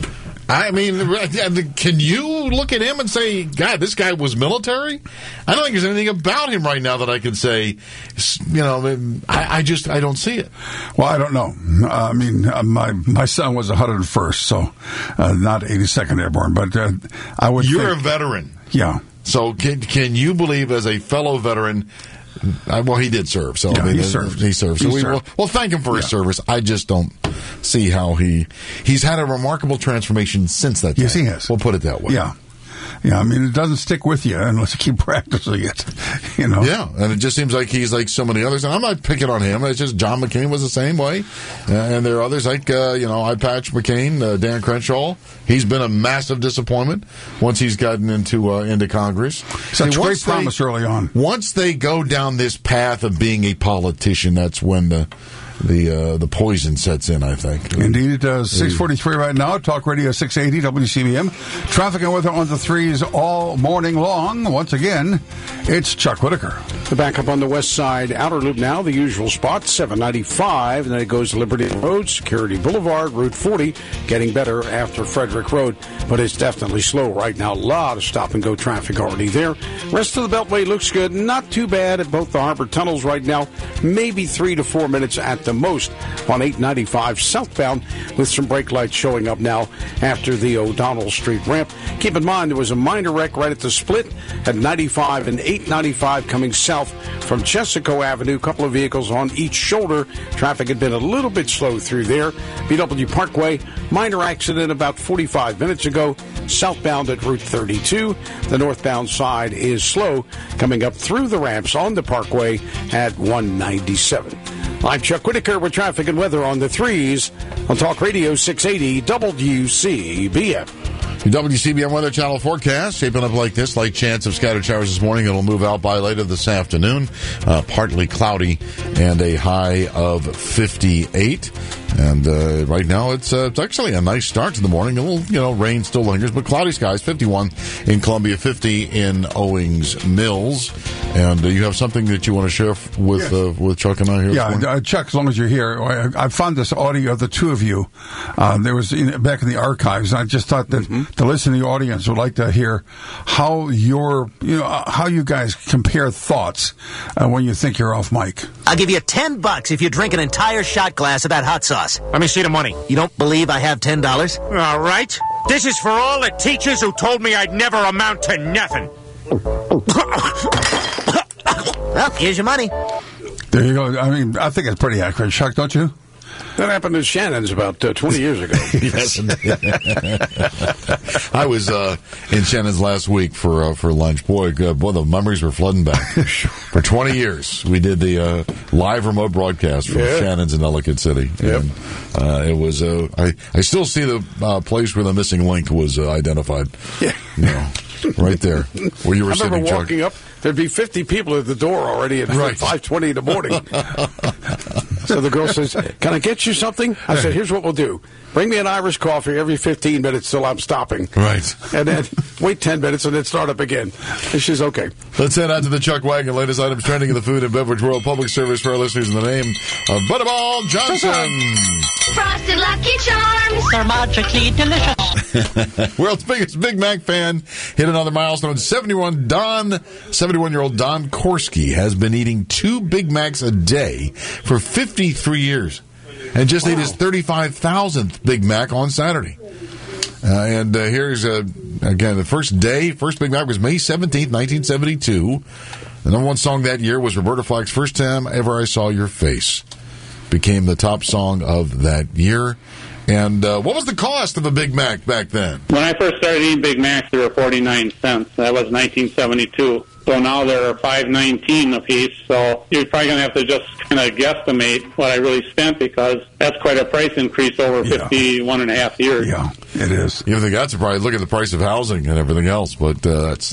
Can you look at him and say, God, this guy was military? I don't think there's anything about him right now that I can say, I don't see it. Well, I don't know. My son was 101st, so not 82nd Airborne, but I would You're a veteran. Yeah. So can you believe as a fellow veteran... Well, he did serve, so he served. He served. So we'll thank him for his service. I just don't see how he's had a remarkable transformation since that time. Yes, he has. We'll put it that way. Yeah. Yeah, it doesn't stick with you unless you keep practicing it, Yeah, and it just seems like he's like so many others. And I'm not picking on him. It's just John McCain was the same way. And there are others like, Eye Patch McCain, Dan Crenshaw. He's been a massive disappointment once he's gotten into Congress. Such great promise early on. Once they go down this path of being a politician, that's when the poison sets in, I think. Indeed it does. 6:43 right now. Talk Radio 680 WCBM. Traffic and weather on the threes all morning long. Once again, it's Chuck Whitaker. The backup on the west side, outer loop now, the usual spot, 795, and then it goes to Liberty Road, Security Boulevard, Route 40, getting better after Frederick Road, but it's definitely slow right now. A lot of stop-and-go traffic already there. Rest of the Beltway looks good. Not too bad at both the harbor tunnels right now. Maybe 3 to 4 minutes at the most on 895 southbound with some brake lights showing up now after the O'Donnell Street ramp. Keep in mind, there was a minor wreck right at the split at 95 and 895 coming south south from Chesapeake Avenue. A couple of vehicles on each shoulder. Traffic had been a little bit slow through there. BW Parkway, minor accident about 45 minutes ago. Southbound at Route 32. The northbound side is slow coming up through the ramps on the Parkway at 197. I'm Chuck Whitaker with traffic and weather on the 3s on Talk Radio 680 WCBM. The WCBM Weather Channel forecast shaping up like this. Light chance of scattered showers this morning. It'll move out by later this afternoon. Partly cloudy and a high of 58. And right now, it's actually a nice start to the morning. A little, rain still lingers, but cloudy skies. 51 in Columbia, 50 in Owings Mills. And you have something that you want to share with Chuck and I here? Yeah, Chuck, as long as you're here, I found this audio of the two of you. There was back in the archives. I just thought that the listening audience would like to hear how how you guys compare thoughts when you think you're off mic. I'll give you $10 if you drink an entire shot glass of that hot sauce. Let me see the money. You don't believe I have $10? All right. This is for all the teachers who told me I'd never amount to nothing. Well, here's your money. There you go. I mean, I think it's pretty accurate, Chuck, don't you? That happened to Shannon's about 20 years ago. Yes. I was in Shannon's last week for lunch. Boy, the memories were flooding back. For 20 years, we did the live remote broadcast from Shannon's in Ellicott City. Yep. And it was, I still see the place where the missing link was identified. Yeah. Right there, where you were sitting, I remember Chuck. walking up, there'd be 50 people at the door already at 5:20 in the morning. So the girl says, "Can I get you something?" I said, "Here's what we'll do. Bring me an Irish coffee every 15 minutes till I'm stopping." Right. And then wait 10 minutes and then start up again. And she's okay. Let's head out to the Chuck Wagon. Latest items trending in the food and beverage world. Public service for our listeners in the name of Butterball Johnson. Frosted Lucky Charms are magically delicious. World's biggest Big Mac fan hit another milestone. 71-year-old Don Korski has been eating 2 Big Macs a day for 53 years and just ate his 35,000th Big Mac on Saturday. Here's, again, the first Big Mac was May 17th, 1972. The number one song that year was Roberta Flack's First Time Ever I Saw Your Face. Became the top song of that year. And what was the cost of a Big Mac back then? When I first started eating Big Macs, they were 49 cents. That was 1972. So now they're $5.19 a piece. So you're probably going to have to just kind of guesstimate what I really spent, because that's quite a price increase over 51 and a half years. Yeah, it is. You think that's a price? Look at the price of housing and everything else. But that's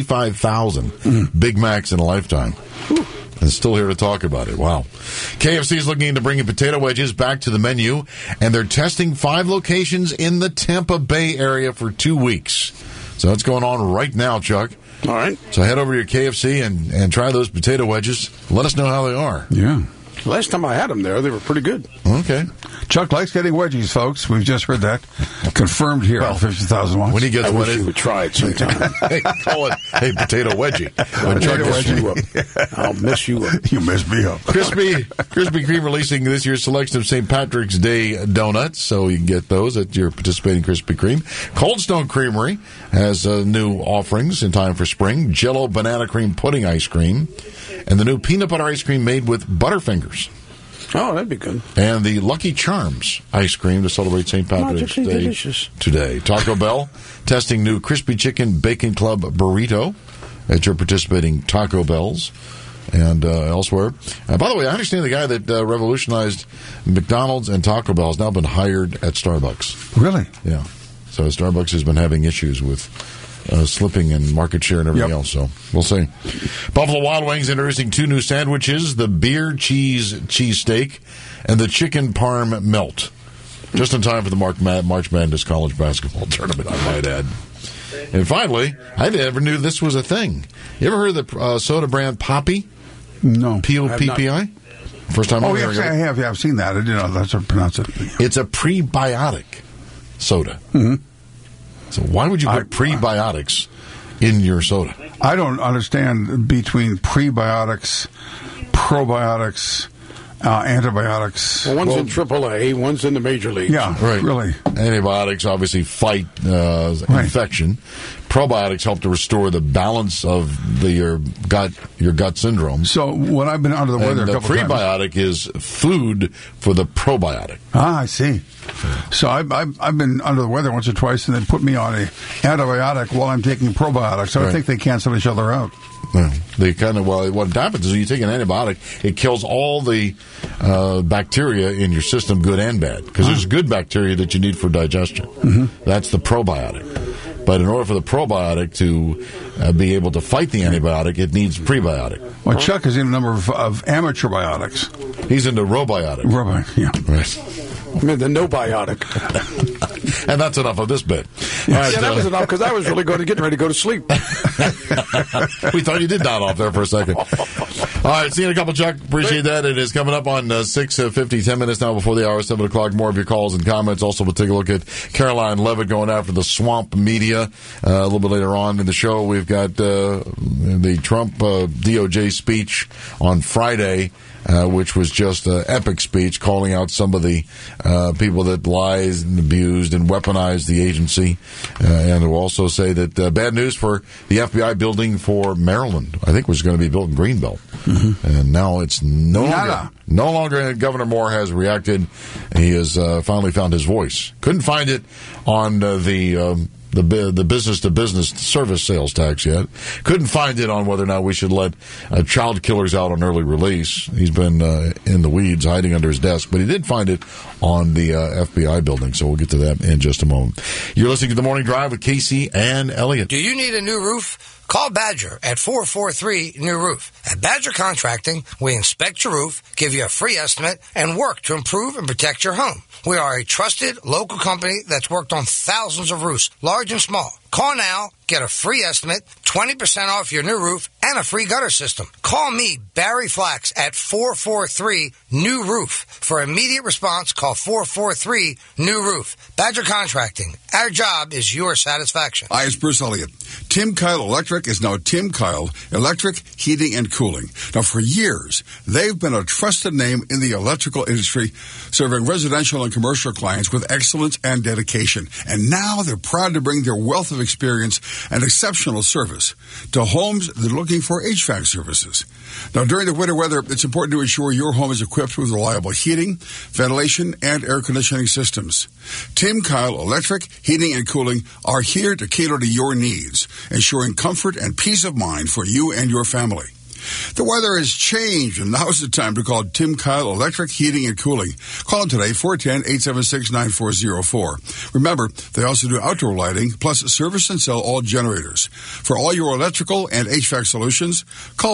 35,000 Big Macs in a lifetime. And still here to talk about it. Wow. KFC is looking into bringing potato wedges back to the menu, and they're testing 5 locations in the Tampa Bay area for 2 weeks. So that's going on right now, Chuck. All right. So head over to your KFC and try those potato wedges. Let us know how they are. Yeah. Last time I had them there, they were pretty good. Okay. Chuck likes getting wedgies, folks. We've just heard that confirmed here on 50,000 watts. When he gets I one, wish you would try it sometime. Call it a potato wedgie. When Chuck mess you up. I'll mess you up. You mess me up. Krispy Kreme releasing this year's selection of St. Patrick's Day donuts, so you can get those at your participating Krispy Kreme. Cold Stone Creamery has new offerings in time for spring. Jell-O banana cream pudding ice cream, and the new peanut butter ice cream made with Butterfingers. Oh, that'd be good. And the Lucky Charms ice cream to celebrate St. Patrick's Day delicious. Today. Taco Bell testing new Crispy Chicken Bacon Club burrito at your participating Taco Bells and elsewhere. By the way, I understand the guy that revolutionized McDonald's and Taco Bell has now been hired at Starbucks. Really? Yeah. So Starbucks has been having issues with slipping in market share and everything else, so we'll see. Buffalo Wild Wings introducing 2 new sandwiches, the beer cheese cheesesteak and the chicken parm melt. Just in time for the March Madness college basketball tournament, I might add. And finally, I never knew this was a thing. You ever heard of the soda brand Poppy? No. P-O-P-P-I? First time I hearing have. I've seen that. I didn't know that's how to pronounce it. It's a prebiotic soda. Mm-hmm. So why would you put prebiotics in your soda? I don't understand between prebiotics, probiotics, antibiotics. Well, one's in AAA, one's in the major league. Yeah, right. Really. Antibiotics obviously fight infection. Probiotics help to restore the balance of your gut syndrome. So when I've been under the weather, and a couple times, prebiotic is food for the probiotic. I see. So I've been under the weather once or twice, and they put me on a antibiotic while I'm taking probiotics. So I think they cancel each other out. Yeah. What happens is when you take an antibiotic, it kills all the bacteria in your system, good and bad, because there's good bacteria that you need for digestion. Mm-hmm. That's the probiotic. But in order for the probiotic to be able to fight the antibiotic, it needs prebiotic. Well, Chuck is in a number of amateur biotics. He's into robiotic. Yeah. Right. I mean, the no-biotic. And that's enough of this bit. All right, that was enough, because I was really getting ready to go to sleep. We thought you did nod off there for a second. All right, see you in a couple, Chuck. Appreciate that. It is coming up on 6:50, 10 minutes now before the hour, 7 o'clock. More of your calls and comments. Also, we'll take a look at Caroline Levitt going after the swamp media. A little bit later on in the show, we've got the Trump DOJ speech on Friday, which was just an epic speech calling out some of the people that lies and abused and weaponized the agency. And we'll also say that bad news for the FBI building for Maryland. I think was going to be built in Greenbelt. Mm-hmm. And now it's no longer. Governor Moore has reacted. He has finally found his voice. Couldn't find it on the business-to-business service sales tax yet. Couldn't find it on whether or not we should let child killers out on early release. He's been in the weeds, hiding under his desk, but he did find it on the FBI building, so we'll get to that in just a moment. You're listening to The Morning Drive with Casey and Elliott. Do you need a new roof? Call Badger at 443-NEW-ROOF. At Badger Contracting, we inspect your roof, give you a free estimate, and work to improve and protect your home. We are a trusted local company that's worked on thousands of roofs, large and small. Call now, get a free estimate, 20% off your new roof, and a free gutter system. Call me, Barry Flax, at 443-NEW-ROOF. For immediate response, call 443-NEW-ROOF. Badger Contracting. Our job is your satisfaction. Hi, it's Bruce Elliott. Tim Kyle Electric is now Tim Kyle Electric Heating and Cooling. Now, for years, they've been a trusted name in the electrical industry, serving residential and commercial clients with excellence and dedication. And now they're proud to bring their wealth of experience and exceptional service to homes that are looking for HVAC services. Now, during the winter weather, it's important to ensure your home is equipped with reliable heating, ventilation, and air conditioning systems. Tim Kyle Electric Heating and Cooling are here to cater to your needs, ensuring comfort and peace of mind for you and your family. The weather has changed, and now's the time to call Tim Kyle Electric Heating and Cooling. Call them today, 410-876-9404. Remember, they also do outdoor lighting, plus service and sell all generators. For all your electrical and HVAC solutions, call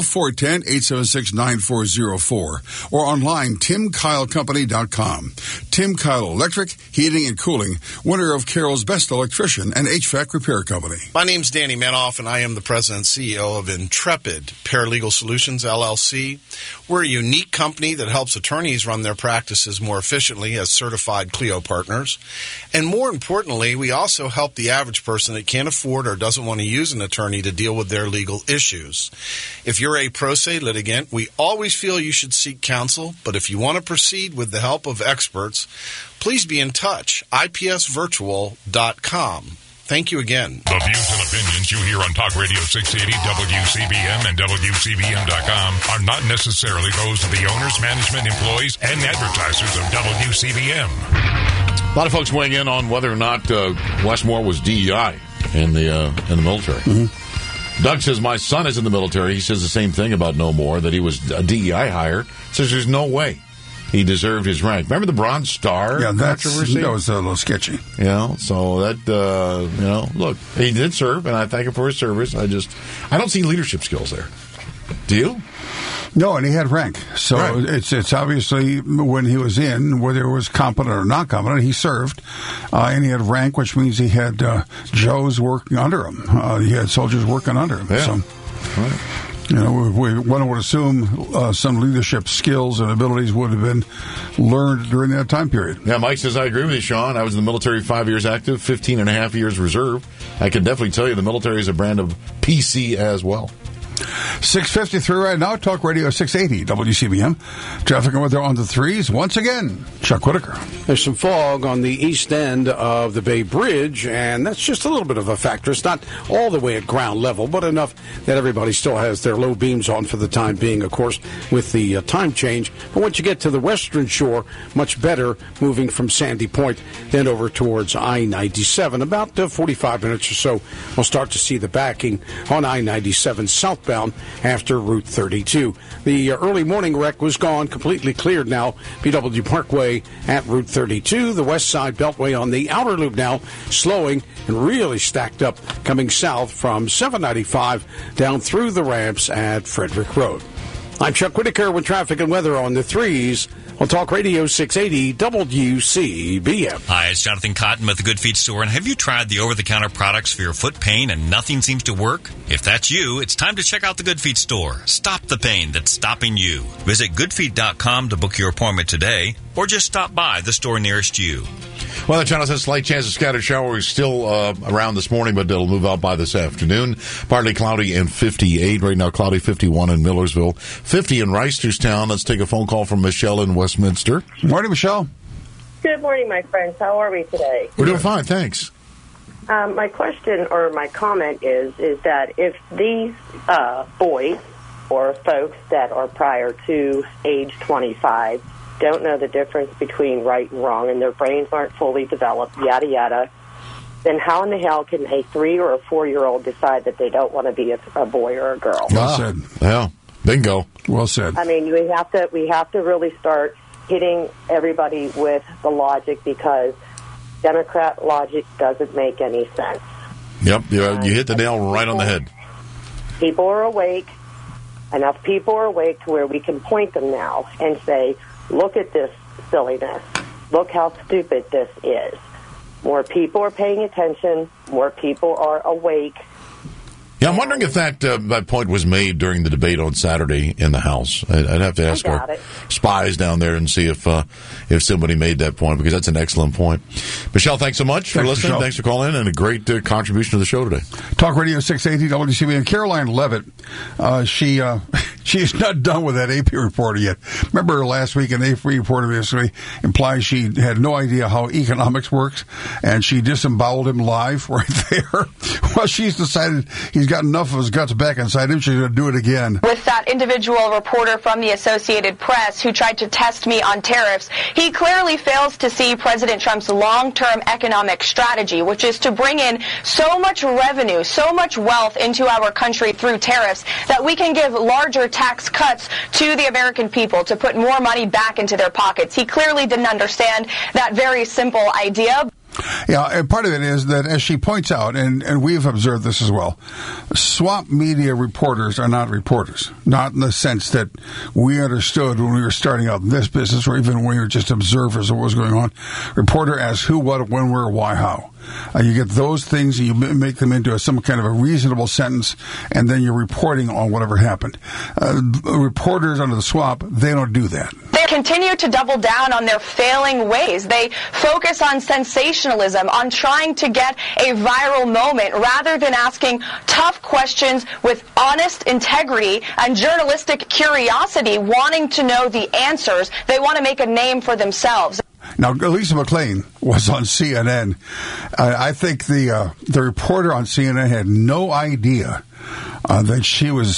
410-876-9404 or online, timkylecompany.com. Tim Kyle Electric Heating and Cooling, winner of Carroll's Best Electrician and HVAC Repair Company. My name's Danny Manoff, and I am the president and CEO of Intrepid Paralegal Solutions, LLC. We're a unique company that helps attorneys run their practices more efficiently as certified Clio partners. And more importantly, we also help the average person that can't afford or doesn't want to use an attorney to deal with their legal issues. If you're a pro se litigant, we always feel you should seek counsel, but if you want to proceed with the help of experts, please be in touch. IPSvirtual.com. Thank you again. The views and opinions you hear on Talk Radio 680, WCBM, and WCBM.com are not necessarily those of the owners, management, employees, and advertisers of WCBM. A lot of folks weighing in on whether or not Wes Moore was DEI in the military. Mm-hmm. Doug says, my son is in the military. He says the same thing about No More, that he was a DEI hire. Says there's no way he deserved his rank. Remember the Bronze Star controversy? That was a little sketchy. So that, look, he did serve, and I thank him for his service. I don't see leadership skills there. Do you? No, and he had rank. So it's obviously when he was in, whether it was competent or not competent, he served. And he had rank, which means he had Joes working under him. He had soldiers working under him. Yeah. So, right. One would assume some leadership skills and abilities would have been learned during that time period. Yeah, Mike says, I agree with you, Sean. I was in the military 5 years active, 15 and a half years reserve. I can definitely tell you the military is a brand of PC as well. 6:53 right now, Talk Radio 680 WCBM. Traffic and weather on the threes. Once again, Chuck Whitaker. There's some fog on the east end of the Bay Bridge, and that's just a little bit of a factor. It's not all the way at ground level, but enough that everybody still has their low beams on for the time being, of course, with the time change. But once you get to the western shore, much better moving from Sandy Point, then over towards I-97. About 45 minutes or so, we'll start to see the backing on I-97 southbound after Route 32. The early morning wreck was gone, completely cleared now. BW Parkway at Route 32. The west side beltway on the outer loop now slowing and really stacked up coming south from 795 down through the ramps at Frederick Road. I'm Chuck Whitaker with traffic and weather on the threes on Talk Radio 680 WCBM. Hi, it's Jonathan Cotton with the Good Feet Store. And have you tried the over-the-counter products for your foot pain and nothing seems to work? If that's you, it's time to check out the Good Feet Store. Stop the pain that's stopping you. Visit goodfeet.com to book your appointment today, or just stop by the store nearest you. Well, the channel says slight chance of scattered showers still around this morning, but it'll move out by this afternoon. Partly cloudy and 58. Right now, cloudy 51 in Millersville, 50 in Reisterstown. Let's take a phone call from Michelle in Westminster. Morning, Michelle. Good morning, my friends. How are we today? We're doing fine, thanks. My question or my comment is that if these boys or folks that are prior to age 25 don't know the difference between right and wrong and their brains aren't fully developed, yada, yada, then how in the hell can a 3 or a 4-year-old decide that they don't want to be a boy or a girl? Well said. Yeah, bingo. Well said. I mean, we have to really start hitting everybody with the logic, because Democrat logic doesn't make any sense. Yep, you hit the nail right on the head. People are awake. Enough people are awake to where we can point them now and say, look at this silliness. Look how stupid this is. More people are paying attention. More people are awake. Yeah, I'm wondering if that point was made during the debate on Saturday in the House. I'd have to ask our spies down there and see if somebody made that point, because that's an excellent point. Michelle, thanks so much for listening. Michelle. Thanks for calling in, and a great contribution to the show today. Talk Radio 680 WCB. And Caroline Levitt, she's not done with that AP reporter yet. Remember last week an AP reporter basically implied she had no idea how economics works, and she disemboweled him live right there. Well, she's decided he's got enough of his guts back inside him. She's going to do it again. With that individual reporter from the Associated Press who tried to test me on tariffs, he clearly fails to see President Trump's long-term economic strategy, which is to bring in so much revenue, so much wealth into our country through tariffs that we can give larger tax cuts to the American people to put more money back into their pockets. He clearly didn't understand that very simple idea. Yeah, and part of it is that, as she points out, and we've observed this as well, swamp media reporters are not reporters. Not in the sense that we understood when we were starting out in this business, or even when we were just observers of what was going on. Reporter asks who, what, when, where, why, how. You get those things, and you make them into some kind of a reasonable sentence, and then you're reporting on whatever happened. Reporters under the swamp, they don't do that. They continue to double down on their failing ways. They focus on sensationalism, on trying to get a viral moment, rather than asking tough questions with honest integrity and journalistic curiosity, wanting to know the answers. They want to make a name for themselves. Now, Lisa McLean was on CNN. I think the reporter on CNN had no idea that she was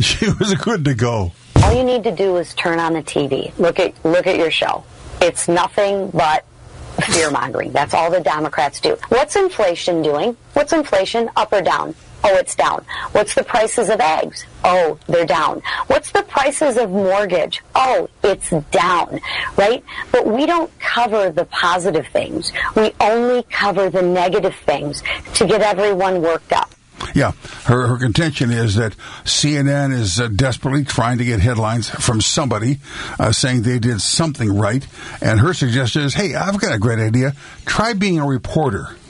good to go. All you need to do is turn on the TV. Look at your show. It's nothing but fear-mongering. That's all the Democrats do. What's inflation doing? What's inflation, up or down? Oh, it's down. What's the prices of eggs? Oh, they're down. What's the prices of mortgage? Oh, it's down, right? But we don't cover the positive things. We only cover the negative things to get everyone worked up. Yeah, her contention is that CNN is desperately trying to get headlines from somebody saying they did something right. And her suggestion is, hey, I've got a great idea. Try being a reporter.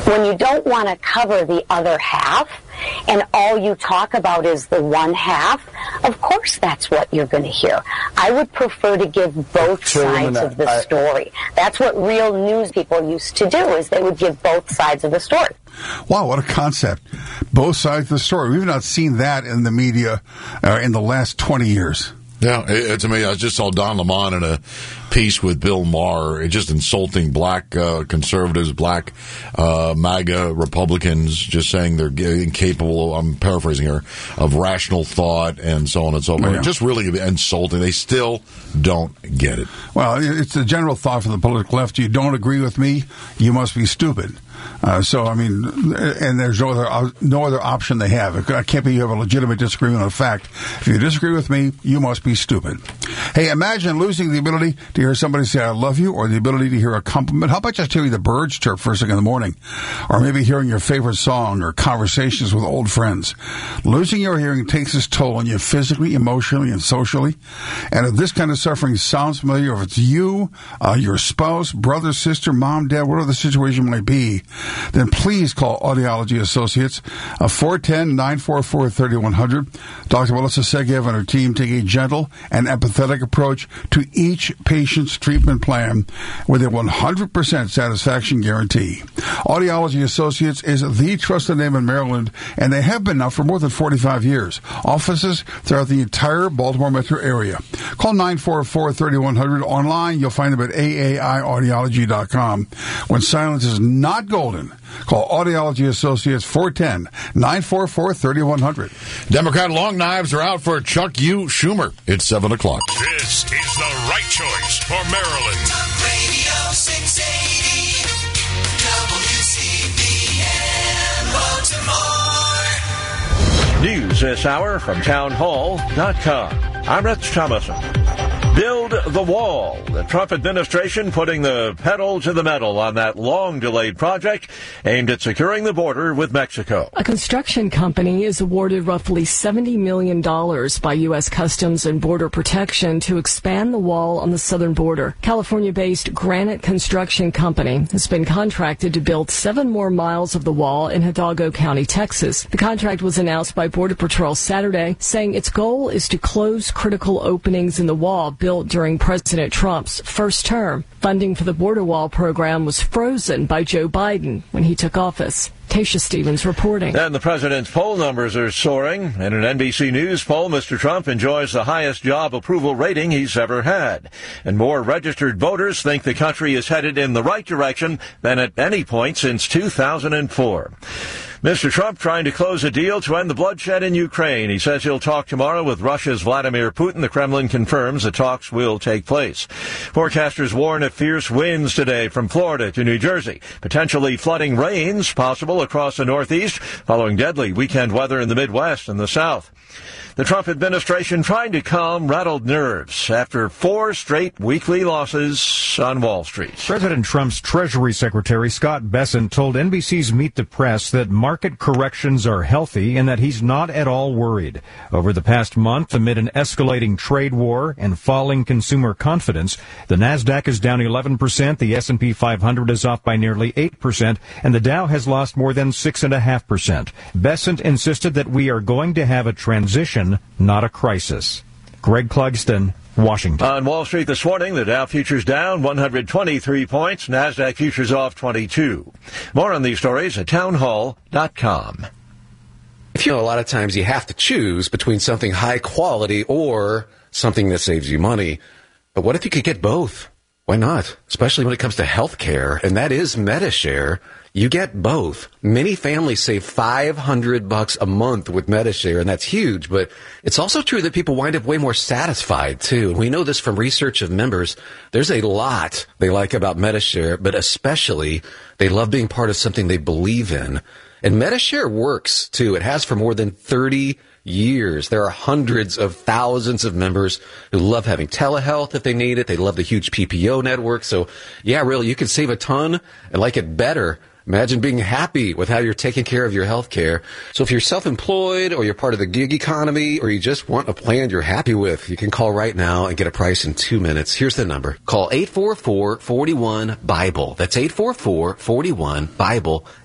When you don't want to cover the other half and all you talk about is the one half, of course that's what you're going to hear. I would prefer to give both sides of the story. That's what real news people used to do, is they would give both sides of the story. Wow, what a concept. Both sides of the story. We've not seen that in the media in the last 20 years. Yeah, it's amazing. I just saw Don Lemon in a piece with Bill Maher, just insulting black conservatives, black MAGA Republicans, just saying they're incapable, I'm paraphrasing here, of rational thought and so on and so forth. Just really insulting. They still don't get it. Well, it's the general thought from the political left. You don't agree with me, you must be stupid. So, I mean, and there's no other option they have. It can't be you have a legitimate disagreement on a fact. If you disagree with me, you must be stupid. Hey, imagine losing the ability to hear somebody say, I love you, or the ability to hear a compliment. How about just hearing the birds chirp first thing in the morning? Or maybe hearing your favorite song or conversations with old friends. Losing your hearing takes its toll on you physically, emotionally, and socially. And if this kind of suffering sounds familiar, if it's you, your spouse, brother, sister, mom, dad, whatever the situation might be, then please call Audiology Associates, 410-944-3100. Dr. Melissa Segev and her team take a gentle and empathetic approach to each patient's treatment plan with a 100% satisfaction guarantee. Audiology Associates is the trusted name in Maryland, and they have been now for more than 45 years. Offices throughout the entire Baltimore metro area. Call 944-3100. Online, you'll find them at aaiaudiology.com. When silence is not golden, call Audiology Associates, 410-944-3100. Democrat long knives are out for Chuck U. Schumer. It's 7 o'clock. This is the right choice for Maryland. Talk Radio 680 WCBN Baltimore. News this hour from townhall.com. I'm Rich Thomason. Build the wall. The Trump administration putting the pedal to the metal on that long-delayed project aimed at securing the border with Mexico. A construction company is awarded roughly $70 million by U.S. Customs and Border Protection to expand the wall on the southern border. California-based Granite Construction Company has been contracted to build 7 more miles of the wall in Hidalgo County, Texas. The contract was announced by Border Patrol Saturday, saying its goal is to close critical openings in the wall built during President Trump's first term. Funding for the border wall program was frozen by Joe Biden when he took office. Tasha Stevens reporting. And the president's poll numbers are soaring. In an NBC News poll, Mr. Trump enjoys the highest job approval rating he's ever had. And more registered voters think the country is headed in the right direction than at any point since 2004. Mr. Trump trying to close a deal to end the bloodshed in Ukraine. He says he'll talk tomorrow with Russia's Vladimir Putin. The Kremlin confirms the talks will take place. Forecasters warn of fierce winds today from Florida to New Jersey. Potentially flooding rains possible across the Northeast following deadly weekend weather in the Midwest and the South. The Trump administration trying to calm rattled nerves after 4 straight weekly losses on Wall Street. President Trump's Treasury Secretary Scott Bessent told NBC's Meet the Press that market corrections are healthy and that he's not at all worried. Over the past month, amid an escalating trade war and falling consumer confidence, the Nasdaq is down 11%, the S&P 500 is off by nearly 8%, and the Dow has lost more than 6.5%. Bessent insisted that we are going to have a transition, not a crisis. Greg Clugston, Washington. On Wall Street this morning, the Dow futures down 123 points, Nasdaq futures off 22. More on these stories at townhall.com. If you know, a lot of times you have to choose between something high quality or something that saves you money. But what if you could get both? Why not? Especially when it comes to health care, and that is MediShare. You get both. Many families save $500 a month with MediShare, and that's huge, but it's also true that people wind up way more satisfied, too. And we know this from research of members. There's a lot they like about MediShare, but especially they love being part of something they believe in. And MediShare works, too. It has for more than 30 years. There are hundreds of thousands of members who love having telehealth if they need it. They love the huge PPO network. So, yeah, really, you can save a ton and like it better Imagine being happy with how you're taking care of your health care. So if you're self-employed or you're part of the gig economy or you just want a plan you're happy with, you can call right now and get a price in 2 minutes. Here's the number. Call 844-41-BIBLE. That's 844-41-BIBLE.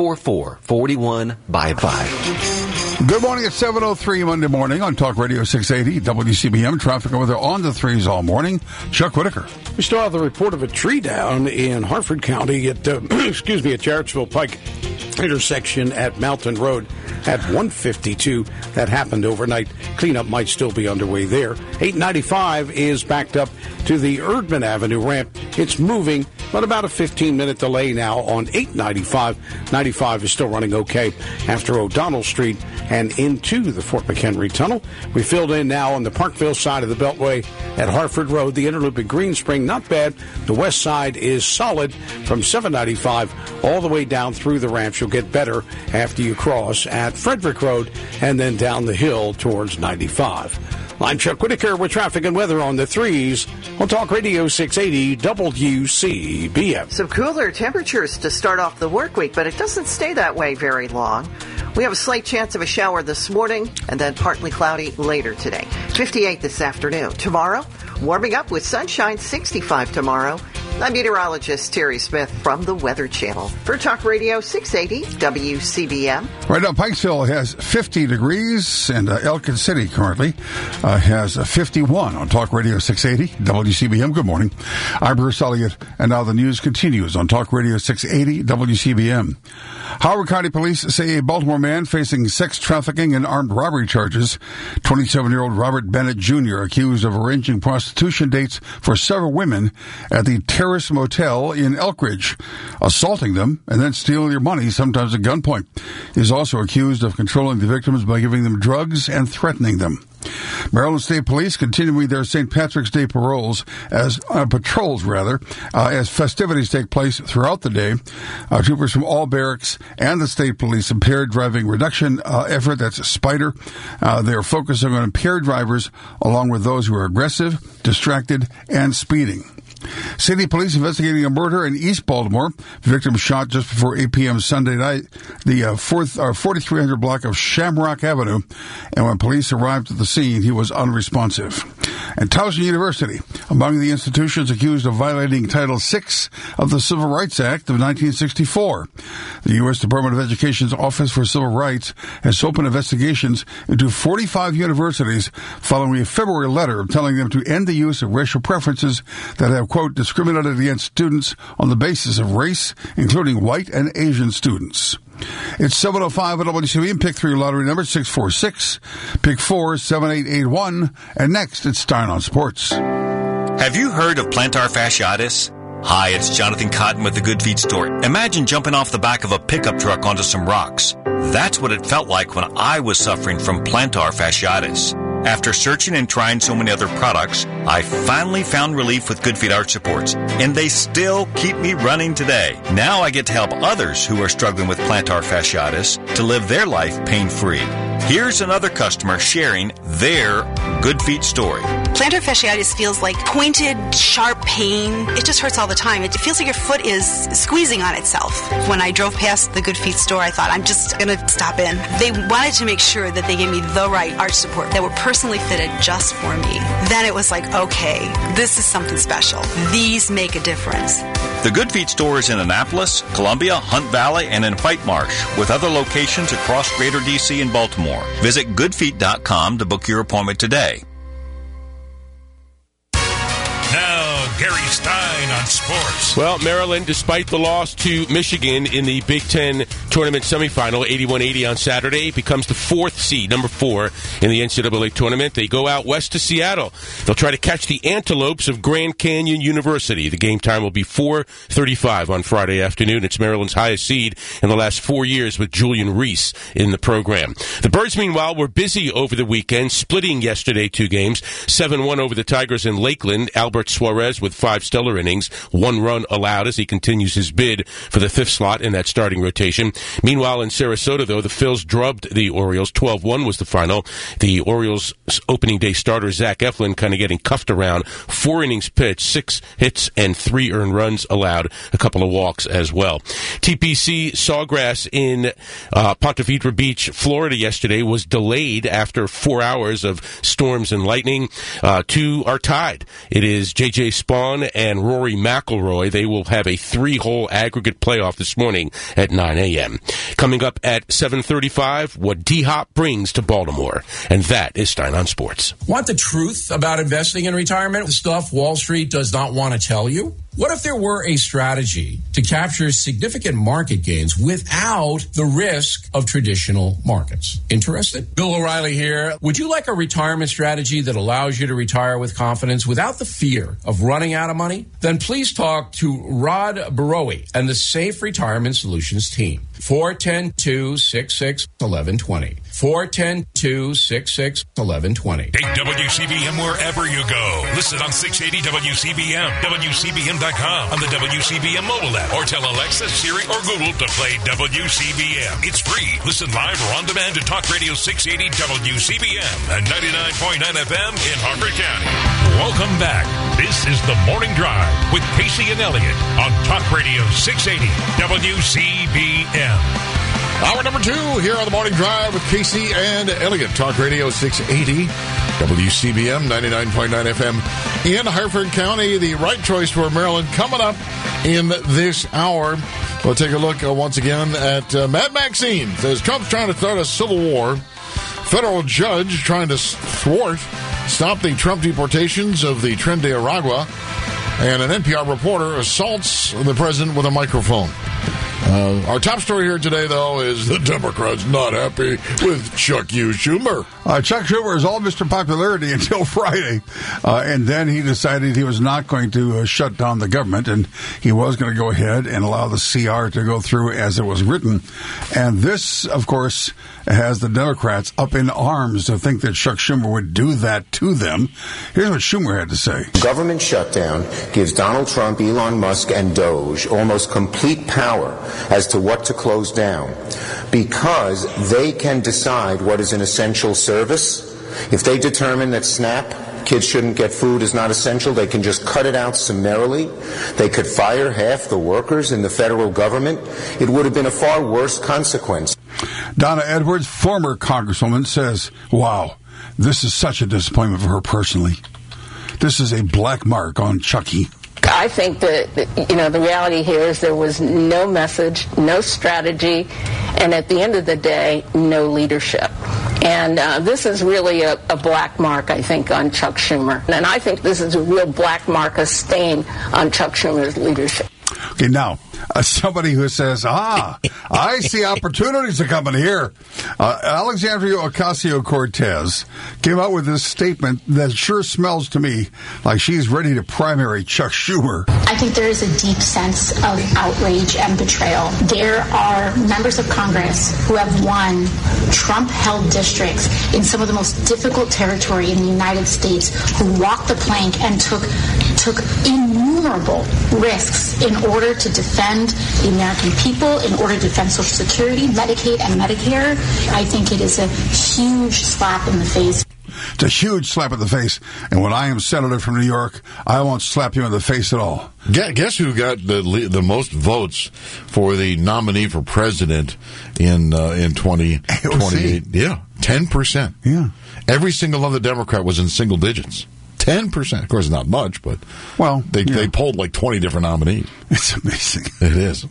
844-41-BIBLE. Good morning at 7:03 Monday morning on Talk Radio 680 WCBM. Traffic over there on the threes all morning. Chuck Whitaker. We still have the report of a tree down in Harford County at, at Jarrettsville Pike intersection at Mountain Road at 152. That happened overnight. Cleanup might still be underway there. 895 is backed up to the Erdman Avenue ramp. It's moving, but about a 15-minute delay now on 895. 95 is still running okay after O'Donnell Street and into the Fort McHenry Tunnel. We filled in now on the Parkville side of the Beltway at Harford Road. The interloop at Green Spring, not bad. The west side is solid from 795 all the way down through the ramps. You'll get better after you cross at Frederick Road and then down the hill towards 95. I'm Chuck Whitaker with traffic and weather on the threes on Talk Radio 680 WCBM. Some cooler temperatures to start off the work week, but it doesn't stay that way very long. We have a slight chance of a shower this morning and then partly cloudy later today. 58 this afternoon. Tomorrow, warming up with sunshine, 65 tomorrow. I'm meteorologist Terry Smith from the Weather Channel for Talk Radio 680 WCBM. Right now, Pikesville has 50 degrees, and Elkin City currently has 51 on Talk Radio 680 WCBM. Good morning. I'm Bruce Elliott, and now the news continues on Talk Radio 680 WCBM. Howard County Police say a Baltimore man facing sex trafficking and armed robbery charges, 27-year-old Robert Bennett Jr., accused of arranging prostitution dates for several women at the Terrace Motel in Elkridge, assaulting them and then stealing their money, sometimes at gunpoint. He is also accused of controlling the victims by giving them drugs and threatening them. Maryland State Police continuing their St. Patrick's Day patrols as festivities take place throughout the day. Troopers from all barracks and the State Police impaired driving reduction effort, that's SPIDER. They are focusing on impaired drivers along with those who are aggressive, distracted, and speeding. City police investigating a murder in East Baltimore. Victim shot just before 8 p.m. Sunday night, the 4300 block of Shamrock Avenue. And when police arrived at the scene, he was unresponsive. And Towson University, among the institutions accused of violating Title VI of the Civil Rights Act of 1964. The U.S. Department of Education's Office for Civil Rights has opened investigations into 45 universities following a February letter telling them to end the use of racial preferences that have, quote, discriminated against students on the basis of race, including white and Asian students. It's 7:05 at WCBM. Pick 3 lottery number 646. Pick 4 7881. And next, it's Stein on Sports. Have you heard of plantar fasciitis? Hi, it's Jonathan Cotton with the Good Feet Store. Imagine jumping off the back of a pickup truck onto some rocks. That's what it felt like when I was suffering from plantar fasciitis. After searching and trying so many other products, I finally found relief with Good Feet Arch Supports, and they still keep me running today. Now I get to help others who are struggling with plantar fasciitis to live their life pain-free. Here's another customer sharing their Good Feet story. Plantar fasciitis feels like pointed, sharp pain. It just hurts all the time. It feels like your foot is squeezing on itself. When I drove past the Good Feet store, I thought, I'm just going to stop in. They wanted to make sure that they gave me the right arch support that were personally fitted just for me. Then it was like, okay, this is something special. These make a difference. The Good Feet store is in Annapolis, Columbia, Hunt Valley, and in White Marsh, with other locations across Greater D.C. and Baltimore. Visit goodfeet.com to book your appointment today. Now, Gary Stein on sports. Well, Maryland, despite the loss to Michigan in the Big Ten tournament semifinal, 81-80 on Saturday, becomes the 4th seed, number 4 in the NCAA tournament. They go out west to Seattle. They'll try to catch the Antelopes of Grand Canyon University. The game time will be 4:35 on Friday afternoon. It's Maryland's highest seed in the last 4 years with Julian Reese in the program. The Birds, meanwhile, were busy over the weekend, splitting yesterday 2 games. 7-1 over the Tigers in Lakeland. Albert Suarez with 5 stellar innings, 1 run allowed as he continues his bid for the 5th slot in that starting rotation. Meanwhile, in Sarasota, though, the Phils drubbed the Orioles. 12-1 was the final. The Orioles' opening day starter, Zach Eflin, kind of getting cuffed around. 4 innings pitched, 6 hits, and 3 earned runs allowed. A couple of walks as well. TPC Sawgrass in Ponte Vedra Beach, Florida yesterday was delayed after 4 hours of storms and lightning. 2 are tied. It is J.J. Spawn and Rory McIlroy. They will have a 3-hole aggregate playoff this morning at 9 a.m. Coming up at 7:35, what D-Hop brings to Baltimore. And that is Stein on Sports. Want the truth about investing in retirement? The stuff Wall Street does not want to tell you? What if there were a strategy to capture significant market gains without the risk of traditional markets? Interested? Bill O'Reilly here. Would you like a retirement strategy that allows you to retire with confidence without the fear of running out of money? Then please talk to Rod Barowie and the Safe Retirement Solutions team. 410-266-1120. 410-266-1120. Take WCBM wherever you go. Listen on 680 WCBM, WCBM.com, on the WCBM mobile app, or tell Alexa, Siri, or Google to play WCBM. It's free. Listen live or on demand to Talk Radio 680 WCBM and 99.9 FM in Harford County. Welcome back. This is The Morning Drive with Casey and Elliott on Talk Radio 680 WCBM. Hour number 2 here on the Morning Drive with Casey and Elliott. Talk Radio 680, WCBM 99.9 FM in Harford County. The right choice for Maryland coming up in this hour. We'll take a look once again at Matt Maxine. Says Trump's trying to start a civil war. Federal judge trying to stop the Trump deportations of the Tren de Aragua. And an NPR reporter assaults the president with a microphone. Our top story here today, though, is the Democrats not happy with Chuck U. Schumer. Chuck Schumer is all Mr. Popularity until Friday, and then he decided he was not going to shut down the government, and he was going to go ahead and allow the CR to go through as it was written. And this, of course, has the Democrats up in arms to think that Chuck Schumer would do that to them. Here's what Schumer had to say. Government shutdown gives Donald Trump, Elon Musk, and Doge almost complete power as to what to close down, because they can decide what is an essential service. If they determine that SNAP, kids shouldn't get food, is not essential, they can just cut it out summarily. They could fire half the workers in the federal government. It would have been a far worse consequence. Donna Edwards, former congresswoman, says, wow, this is such a disappointment for her personally. This is a black mark on Chucky. I think that, the reality here is there was no message, no strategy, and at the end of the day, no leadership. And this is really a black mark, I think, on Chuck Schumer. And I think this is a real black mark, a stain on Chuck Schumer's leadership. Okay, now, somebody who says, I see opportunities are coming here. Alexandria Ocasio-Cortez came out with this statement that sure smells to me like she's ready to primary Chuck Schumer. I think there is a deep sense of outrage and betrayal. There are members of Congress who have won Trump-held districts in some of the most difficult territory in the United States who walked the plank and took innumerable risks in order to defend the American people, in order to defend Social Security, Medicaid, and Medicare. I think it is a huge slap in the face. It's a huge slap in the face. And when I am senator from New York, I won't slap you in the face at all. Guess who got the most votes for the nominee for president in 2028? Yeah, 10%. Yeah. Every single other Democrat was in single digits. 10%. Of course, not much, but they polled like 20 different nominees. It's amazing. It is.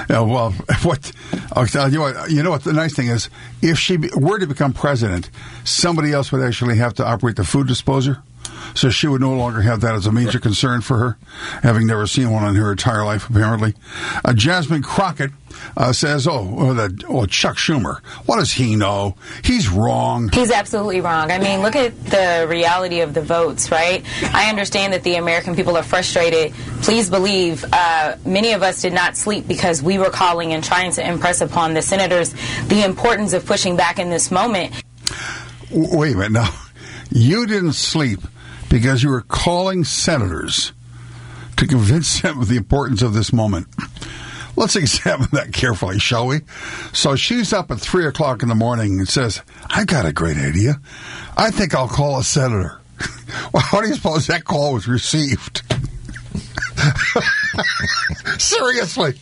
I'll tell you what. You know what the nice thing is? If she were to become president, somebody else would actually have to operate the food disposer. So she would no longer have that as a major concern for her, having never seen one in her entire life, apparently. Jasmine Crockett says, Chuck Schumer, what does he know? He's wrong. He's absolutely wrong. I mean, look at the reality of the votes, right? I understand that the American people are frustrated. Please believe many of us did not sleep because we were calling and trying to impress upon the senators the importance of pushing back in this moment. Wait a minute now. You didn't sleep because you were calling senators to convince him of the importance of this moment. Let's examine that carefully, shall we? So she's up at 3 o'clock in the morning and says, I got a great idea. I think I'll call a senator. Well, how do you suppose that call was received? Seriously.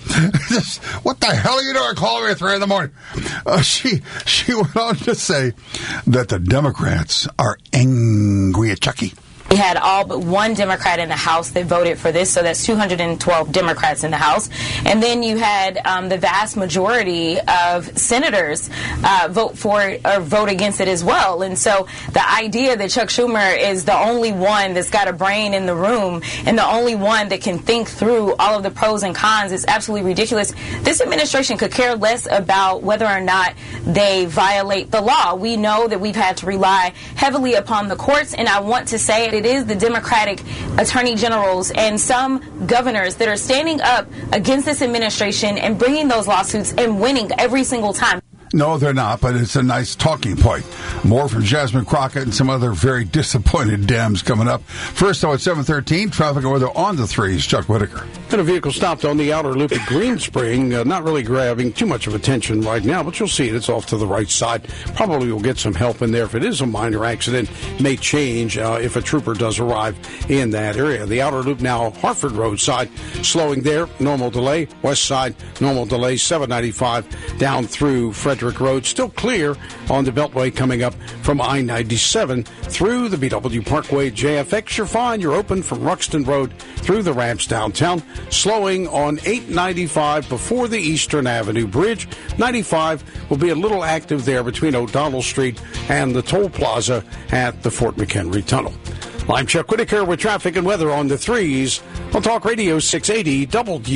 What the hell are you doing calling me at 3 in the morning? She went on to say that the Democrats are angry at Chucky. We had all but one Democrat in the House that voted for this, so that's 212 Democrats in the House. And then you had the vast majority of senators vote for it or vote against it as well. And so the idea that Chuck Schumer is the only one that's got a brain in the room and the only one that can think through all of the pros and cons is absolutely ridiculous. This administration could care less about whether or not they violate the law. We know that we've had to rely heavily upon the courts, and I want to say it is the Democratic attorney generals and some governors that are standing up against this administration and bringing those lawsuits and winning every single time. No, they're not, but it's a nice talking point. More from Jasmine Crockett and some other very disappointed Dems coming up. First, though, at 7:13, traffic and weather on the threes. Chuck Whitaker. And a vehicle stopped on the outer loop at Green Spring, not really grabbing too much of attention right now, but you'll see it. It's off to the right side. Probably will get some help in there. If it is a minor accident, may change if a trooper does arrive in that area. The outer loop now, Hartford Road side, slowing there. Normal delay. West side, normal delay. 795 down through Frederick Road, still clear on the Beltway coming up from I-97 through the BW Parkway. JFX, you're fine. You're open from Ruxton Road through the ramps downtown. Slowing on 895 before the Eastern Avenue Bridge. 95 will be a little active there between O'Donnell Street and the toll plaza at the Fort McHenry Tunnel. I'm Chuck Whitaker with traffic and weather on the threes on Talk Radio 680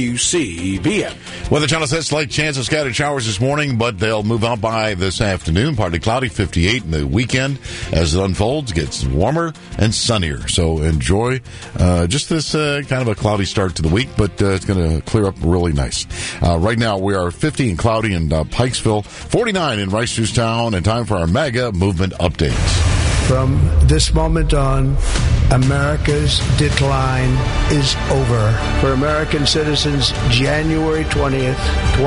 WCBM. Weather Channel says slight chance of scattered showers this morning, but they'll move out by this afternoon. Partly cloudy, 58 in the weekend. As it unfolds, gets warmer and sunnier. So enjoy just this kind of a cloudy start to the week, but it's going to clear up really nice. Right now, we are 50 and cloudy in Pikesville, 49 in Reisterstown, and time for our mega movement updates. From this moment on, America's decline is over. For American citizens, January 20th,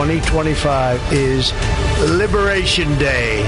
2025 is Liberation Day.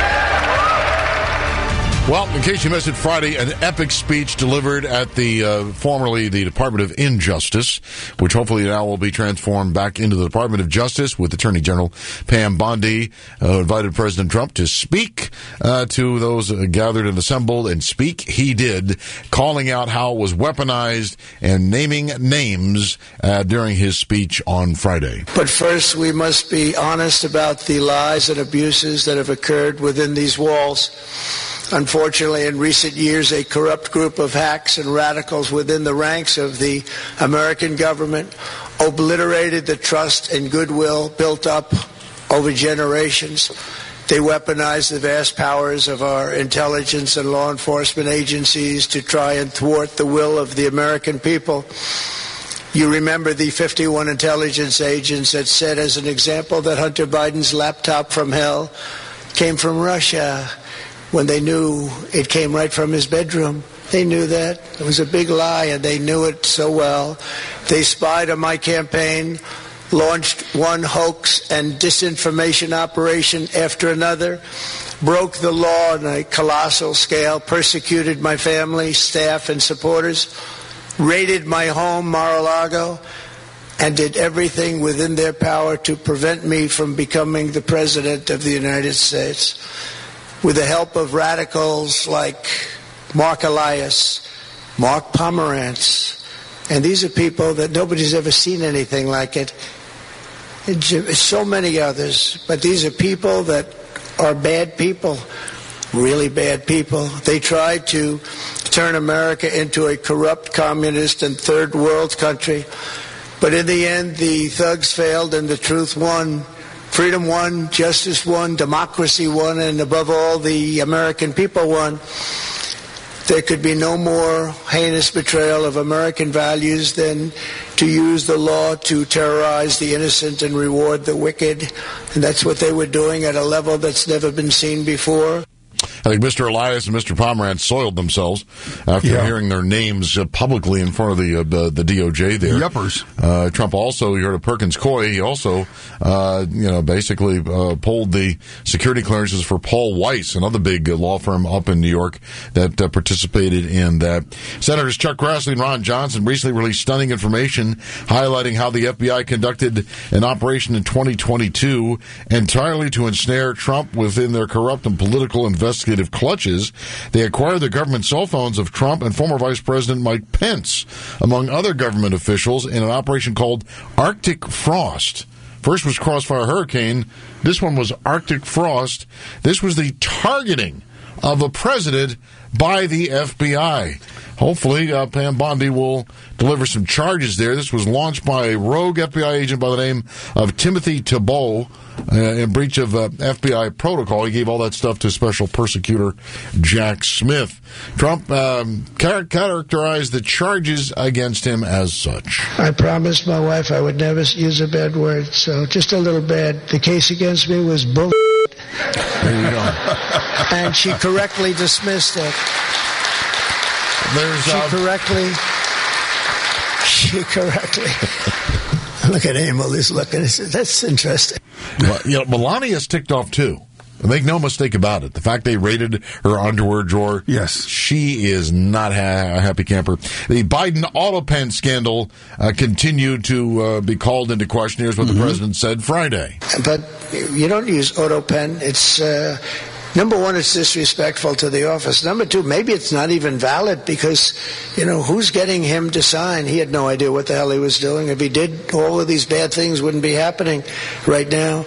Well, in case you missed it, Friday, an epic speech delivered at the formerly the Department of Injustice, which hopefully now will be transformed back into the Department of Justice, with Attorney General Pam Bondi, invited President Trump to speak to those gathered and assembled, and speak he did, calling out how it was weaponized and naming names during his speech on Friday. But first, we must be honest about the lies and abuses that have occurred within these walls. Unfortunately, in recent years, a corrupt group of hacks and radicals within the ranks of the American government obliterated the trust and goodwill built up over generations. They weaponized the vast powers of our intelligence and law enforcement agencies to try and thwart the will of the American people. You remember the 51 intelligence agents that said, as an example, that Hunter Biden's laptop from hell came from Russia, when they knew it came right from his bedroom. They knew that. It was a big lie, and they knew it so well. They spied on my campaign, launched one hoax and disinformation operation after another, broke the law on a colossal scale, persecuted my family, staff, and supporters, raided my home, Mar-a-Lago, and did everything within their power to prevent me from becoming the President of the United States. With the help of radicals like Mark Elias, Mark Pomerantz, and these are people that nobody's ever seen anything like it. So many others, but these are people that are bad people, really bad people. They tried to turn America into a corrupt, communist, and third world country, but in the end, the thugs failed and the truth won. Freedom won, justice won, democracy won, and above all, the American people won. There could be no more heinous betrayal of American values than to use the law to terrorize the innocent and reward the wicked. And that's what they were doing at a level that's never been seen before. I think Mr. Elias and Mr. Pomerantz soiled themselves after hearing their names publicly in front of the DOJ there. Yuppers. Trump also, you heard of Perkins Coie, he also, basically pulled the security clearances for Paul Weiss, another big law firm up in New York that participated in that. Senators Chuck Grassley and Ron Johnson recently released stunning information highlighting how the FBI conducted an operation in 2022 entirely to ensnare Trump within their corrupt and political investigative clutches. They acquired the government cell phones of Trump and former Vice President Mike Pence, among other government officials, in an operation called Arctic Frost. First was Crossfire Hurricane. This one was Arctic Frost. This was the targeting of a president by the FBI. Hopefully, Pam Bondi will deliver some charges there. This was launched by a rogue FBI agent by the name of Timothy Thibault in breach of FBI protocol. He gave all that stuff to Special Prosecutor Jack Smith. Trump characterized the charges against him as such. I promised my wife I would never use a bad word, so just a little bad. The case against me was bull. There you go. And she correctly dismissed it. She correctly. Look at Emil. He's looking. That's interesting. Well, Melania's ticked off too. Make no mistake about it. The fact they raided her underwear drawer. Yes. She is not a happy camper. The Biden auto pen scandal continued to be called into question. Here's what the president said Friday. But you don't use auto pen. It's... Number one, it's disrespectful to the office. Number two, maybe it's not even valid because, who's getting him to sign? He had no idea what the hell he was doing. If he did, all of these bad things wouldn't be happening right now.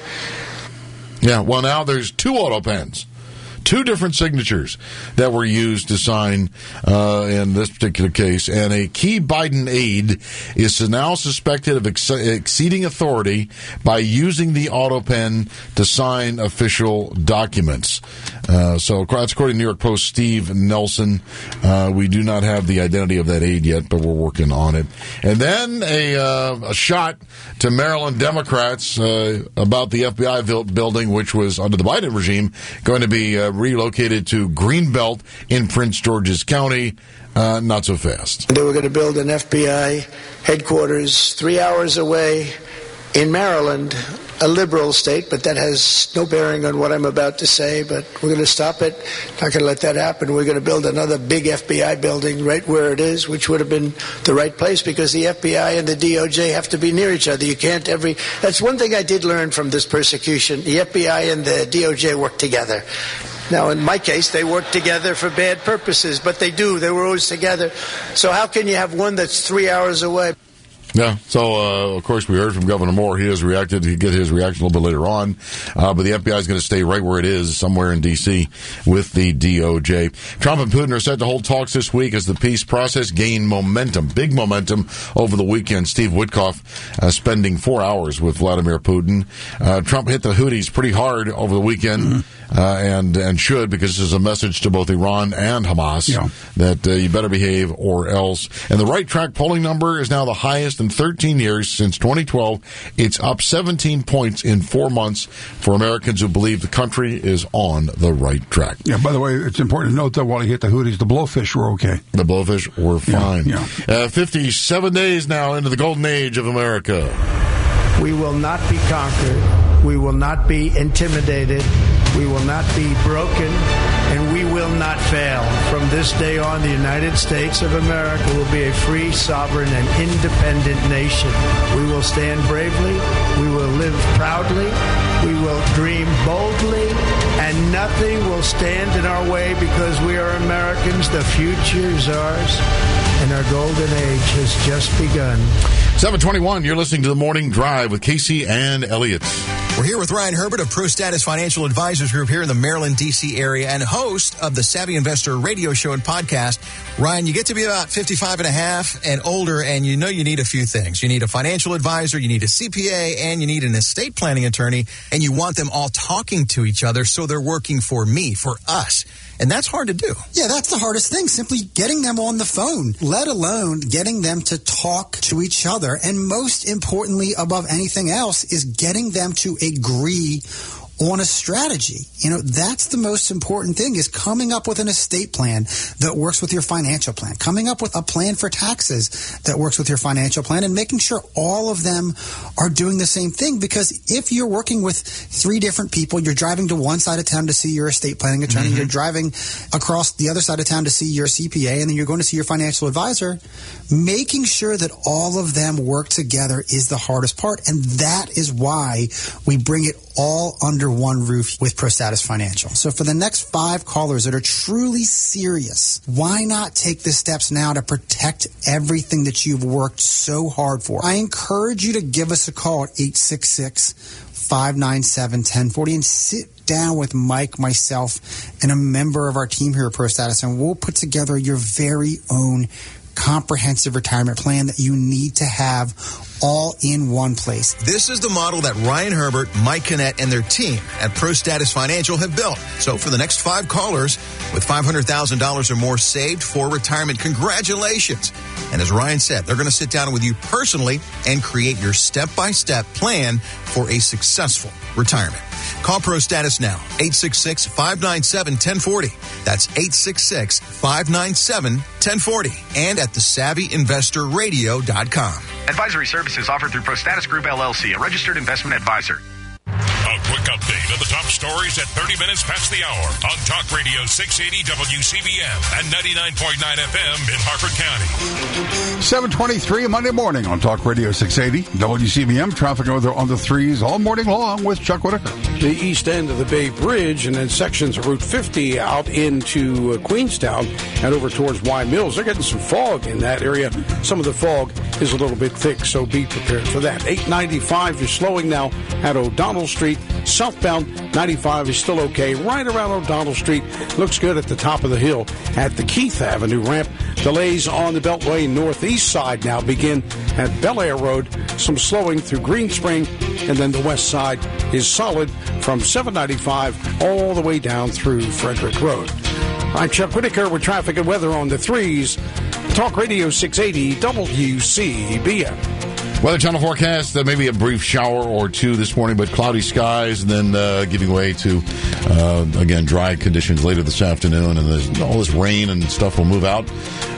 Yeah, well, now there's two auto pens. Two different signatures that were used to sign in this particular case. And a key Biden aide is now suspected of exceeding authority by using the auto pen to sign official documents. So that's according to New York Post Steve Nelson. We do not have the identity of that aide yet, but we're working on it. And then a shot to Maryland Democrats about the FBI building, which was under the Biden regime going to be relocated to Greenbelt in Prince George's County. Not so fast. They were going to build an FBI headquarters 3 hours away in Maryland, a liberal state, but that has no bearing on what I'm about to say, but we're going to stop it. Not going to let that happen. We're going to build another big FBI building right where it is, which would have been the right place because the FBI and the DOJ have to be near each other. You can't that's one thing I did learn from this persecution. The FBI and the DOJ work together. Now, in my case, they work together for bad purposes, but they do. They were always together. So how can you have one that's 3 hours away? Yeah, so, of course, we heard from Governor Moore. He has reacted. He'll get his reaction a little bit later on. But the FBI is going to stay right where it is, somewhere in D.C., with the DOJ. Trump and Putin are set to hold talks this week as the peace process gained momentum, big momentum over the weekend. Steve Witkoff spending 4 hours with Vladimir Putin. Trump hit the Houthis pretty hard over the weekend. And should, because this is a message to both Iran and Hamas that you better behave or else. And the right track polling number is now the highest in 13 years since 2012. It's up 17 points in 4 months for Americans who believe the country is on the right track. Yeah, by the way, it's important to note that while he hit the Houthis, the blowfish were okay. The blowfish were fine. 57 days now into the golden age of America. We will not be conquered. We will not be intimidated. We will not be broken, and we will not fail. From this day on, the United States of America will be a free, sovereign, and independent nation. We will stand bravely. We will live proudly. We will dream boldly, and nothing will stand in our way because we are Americans. The future is ours, and our golden age has just begun. 721, you're listening to The Morning Drive with Casey and Elliott. We're here with Ryan Herbert of ProStatus Financial Advisors Group here in the Maryland, D.C. area and host of the Savvy Investor radio show and podcast. Ryan, you get to be about 55 and a half and older, and you know you need a few things. You need a financial advisor, you need a CPA, and you need an estate planning attorney, and you want them all talking to each other so they're working for me, for us. And that's hard to do. Yeah, that's the hardest thing, simply getting them on the phone, let alone getting them to talk to each other. And most importantly, above anything else, is getting them to agree on a strategy. That's the most important thing, is coming up with an estate plan that works with your financial plan, coming up with a plan for taxes that works with your financial plan, and making sure all of them are doing the same thing. Because if you're working with 3 different people, you're driving to one side of town to see your estate planning attorney, you're driving across the other side of town to see your CPA, and then you're going to see your financial advisor, making sure that all of them work together is the hardest part. And that is why we bring it all under one roof with ProStatus Financial. So for the next 5 callers that are truly serious, why not take the steps now to protect everything that you've worked so hard for? I encourage you to give us a call at 866-597-1040 and sit down with Mike, myself, and a member of our team here at ProStatus, and we'll put together your very own comprehensive retirement plan that you need to have all in one place. This is the model that Ryan Herbert, Mike Kinnett, and their team at ProStatus Financial have built. So for the next 5 callers with $500,000 or more saved for retirement, congratulations. And as Ryan said, they're going to sit down with you personally and create your step-by-step plan for a successful retirement. Call ProStatus now, 866-597-1040. That's 866-597-1040. And at thesavvyinvestorradio.com. Advisory services offered through ProStatus Group, LLC, a registered investment advisor. A quick update of the top stories at 30 minutes past the hour on Talk Radio 680 WCBM and 99.9 FM in Harford County. 7:23 Monday morning on Talk Radio 680 WCBM. Traffic on the 3s all morning long with Chuck Whitaker. The east end of the Bay Bridge and then sections of Route 50 out into Queenstown and over towards Y Mills. They're getting some fog in that area. Some of the fog is a little bit thick, so be prepared for that. 895 is slowing now at O'Donnell Street. Southbound 95 is still okay. Right around O'Donnell Street. Looks good at the top of the hill at the Keith Avenue ramp. Delays on the Beltway northeast side now begin at Bel Air Road. Some slowing through Green Spring. And then the west side is solid from 795 all the way down through Frederick Road. I'm Chuck Whitaker with traffic and weather on the 3s. Talk Radio 680 WCBM. Weather Channel forecast, maybe a brief shower or 2 this morning, but cloudy skies, and then giving way to, again, dry conditions later this afternoon, and all this rain and stuff will move out.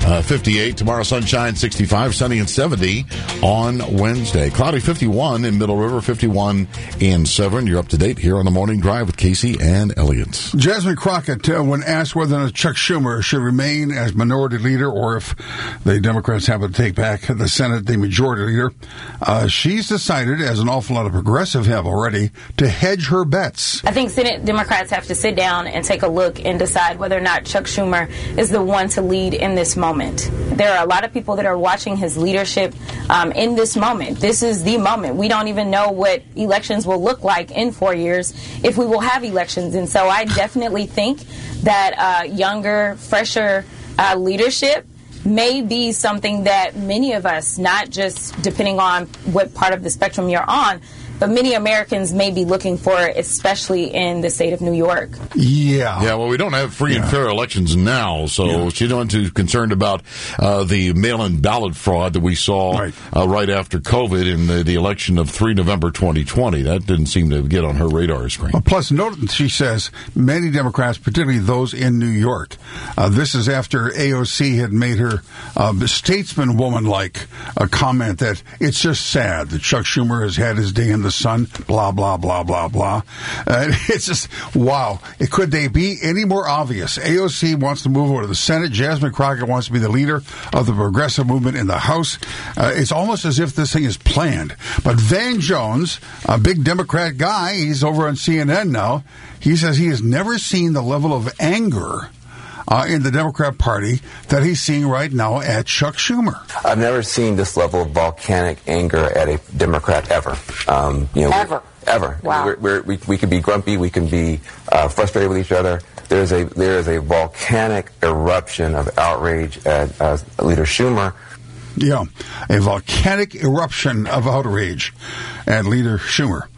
58, tomorrow sunshine, 65, sunny and 70 on Wednesday. Cloudy 51 in Middle River, 51 in Severn. You're up to date here on the Morning Drive with Casey and Elliott. Jasmine Crockett, when asked whether or not Chuck Schumer should remain as minority leader or if the Democrats have to take back the Senate, the majority leader, she's decided, as an awful lot of progressives have already, to hedge her bets. I think Senate Democrats have to sit down and take a look and decide whether or not Chuck Schumer is the one to lead in this moment. There are a lot of people that are watching his leadership in this moment. This is the moment. We don't even know what elections will look like in 4 years, if we will have elections. And so I definitely think that younger, fresher leadership may be something that many of us, not just depending on what part of the spectrum you're on, but many Americans may be looking for, especially in the state of New York. Yeah. Yeah, well, we don't have free and fair elections now, so she's not too concerned about the mail-in ballot fraud that we saw right after COVID in the election of 3 November 2020. That didn't seem to get on her radar screen. Plus, note, she says, many Democrats, particularly those in New York, this is after AOC had made her statesman-woman-like comment that it's just sad that Chuck Schumer has had his day in the sun, blah, blah, blah, blah, blah. It's just, wow. Could they be any more obvious? AOC wants to move over to the Senate. Jasmine Crockett wants to be the leader of the progressive movement in the House. It's almost as if this thing is planned. But Van Jones, a big Democrat guy, he's over on CNN now, he says he has never seen the level of anger in the Democrat Party that he's seeing right now at Chuck Schumer. I've never seen this level of volcanic anger at a Democrat ever. Ever. Wow. We can be grumpy. We can be frustrated with each other. There is a volcanic eruption of outrage at Leader Schumer. Yeah, a volcanic eruption of outrage at Leader Schumer.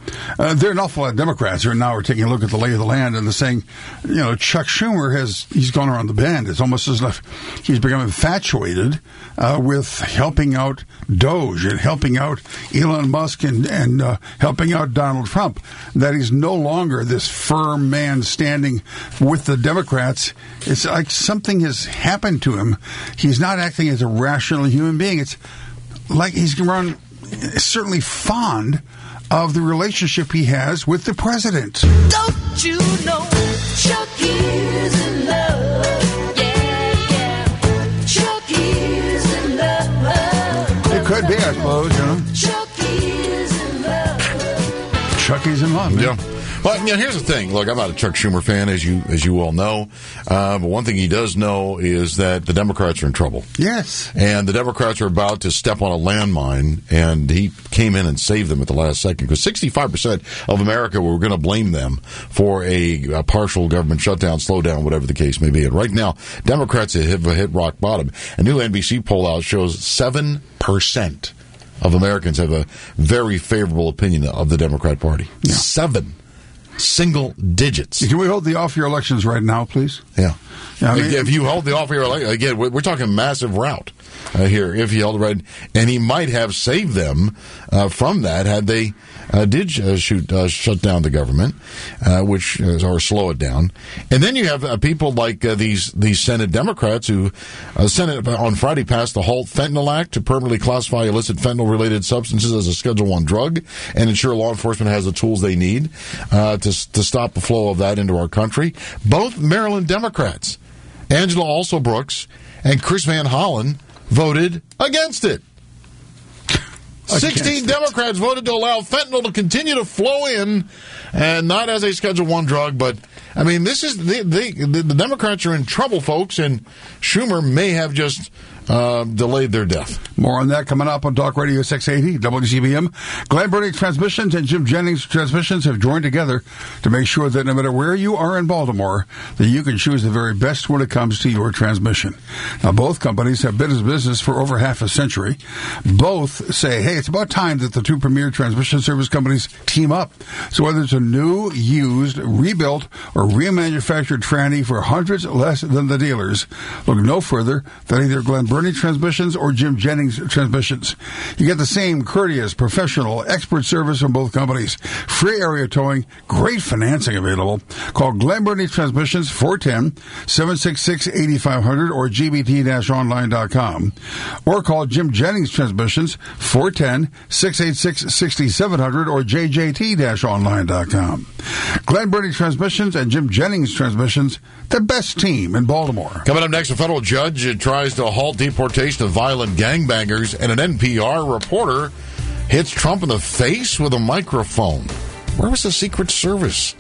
there are an awful lot of Democrats who now are taking a look at the lay of the land and they're saying, Chuck Schumer he's gone around the bend. It's almost as if he's become infatuated with helping out Doge and helping out Elon Musk and helping out Donald Trump. That he's no longer this firm man standing with the Democrats. It's like something has happened to him. He's not acting as a rational human being. It's like he's grown certainly fond of the relationship he has with the president. Don't you know Chucky is in love? Yeah. Chucky is in love. It could be, I suppose, Chucky is in love. Chucky's in love, man. Yeah. Well, here's the thing. Look, I'm not a Chuck Schumer fan, as you all know. But one thing he does know is that the Democrats are in trouble. Yes. And the Democrats are about to step on a landmine, and he came in and saved them at the last second. Because 65% of America were going to blame them for a partial government shutdown, slowdown, whatever the case may be. And right now, Democrats have hit rock bottom. A new NBC poll out shows 7% of Americans have a very favorable opinion of the Democrat Party. Yeah. 7. Single digits. Can we hold the off-year elections right now, please? Yeah. If you hold the off-year election, again, we're talking massive rout here. If he held it right, and he might have saved them from that had they did shut down the government, or slow it down. And then you have people like these Senate Democrats who Senate on Friday passed the Halt Fentanyl Act to permanently classify illicit fentanyl-related substances as a Schedule I drug and ensure law enforcement has the tools they need to stop the flow of that into our country. Both Maryland Democrats, Angela Alsobrooks and Chris Van Hollen, voted against it. 16 Democrats voted to allow fentanyl to continue to flow in, and not as a Schedule I drug, but, this is, the Democrats are in trouble, folks, and Schumer may have just delayed their death. More on that coming up on Talk Radio 680, WCBM. Glen Burnie Transmissions and Jim Jennings Transmissions have joined together to make sure that no matter where you are in Baltimore, that you can choose the very best when it comes to your transmission. Now, both companies have been in business for over half a century. Both say, hey, it's about time that the two premier transmission service companies team up. So whether it's a new, used, rebuilt, or remanufactured tranny for hundreds less than the dealers, look no further than either Glen Burnie Transmissions or Jim Jennings Transmissions. You get the same courteous, professional, expert service from both companies. Free area towing, great financing available. Call Glen Burnie Transmissions 410-766-8500 or gbt-online.com. Or call Jim Jennings Transmissions 410-686-6700 or jjt-online.com. Glen Burnie Transmissions and Jim Jennings Transmissions, the best team in Baltimore. Coming up next, a federal judge tries to halt deportation of violent gangbangers, and an NPR reporter hits Trump in the face with a microphone. Where was the Secret Service?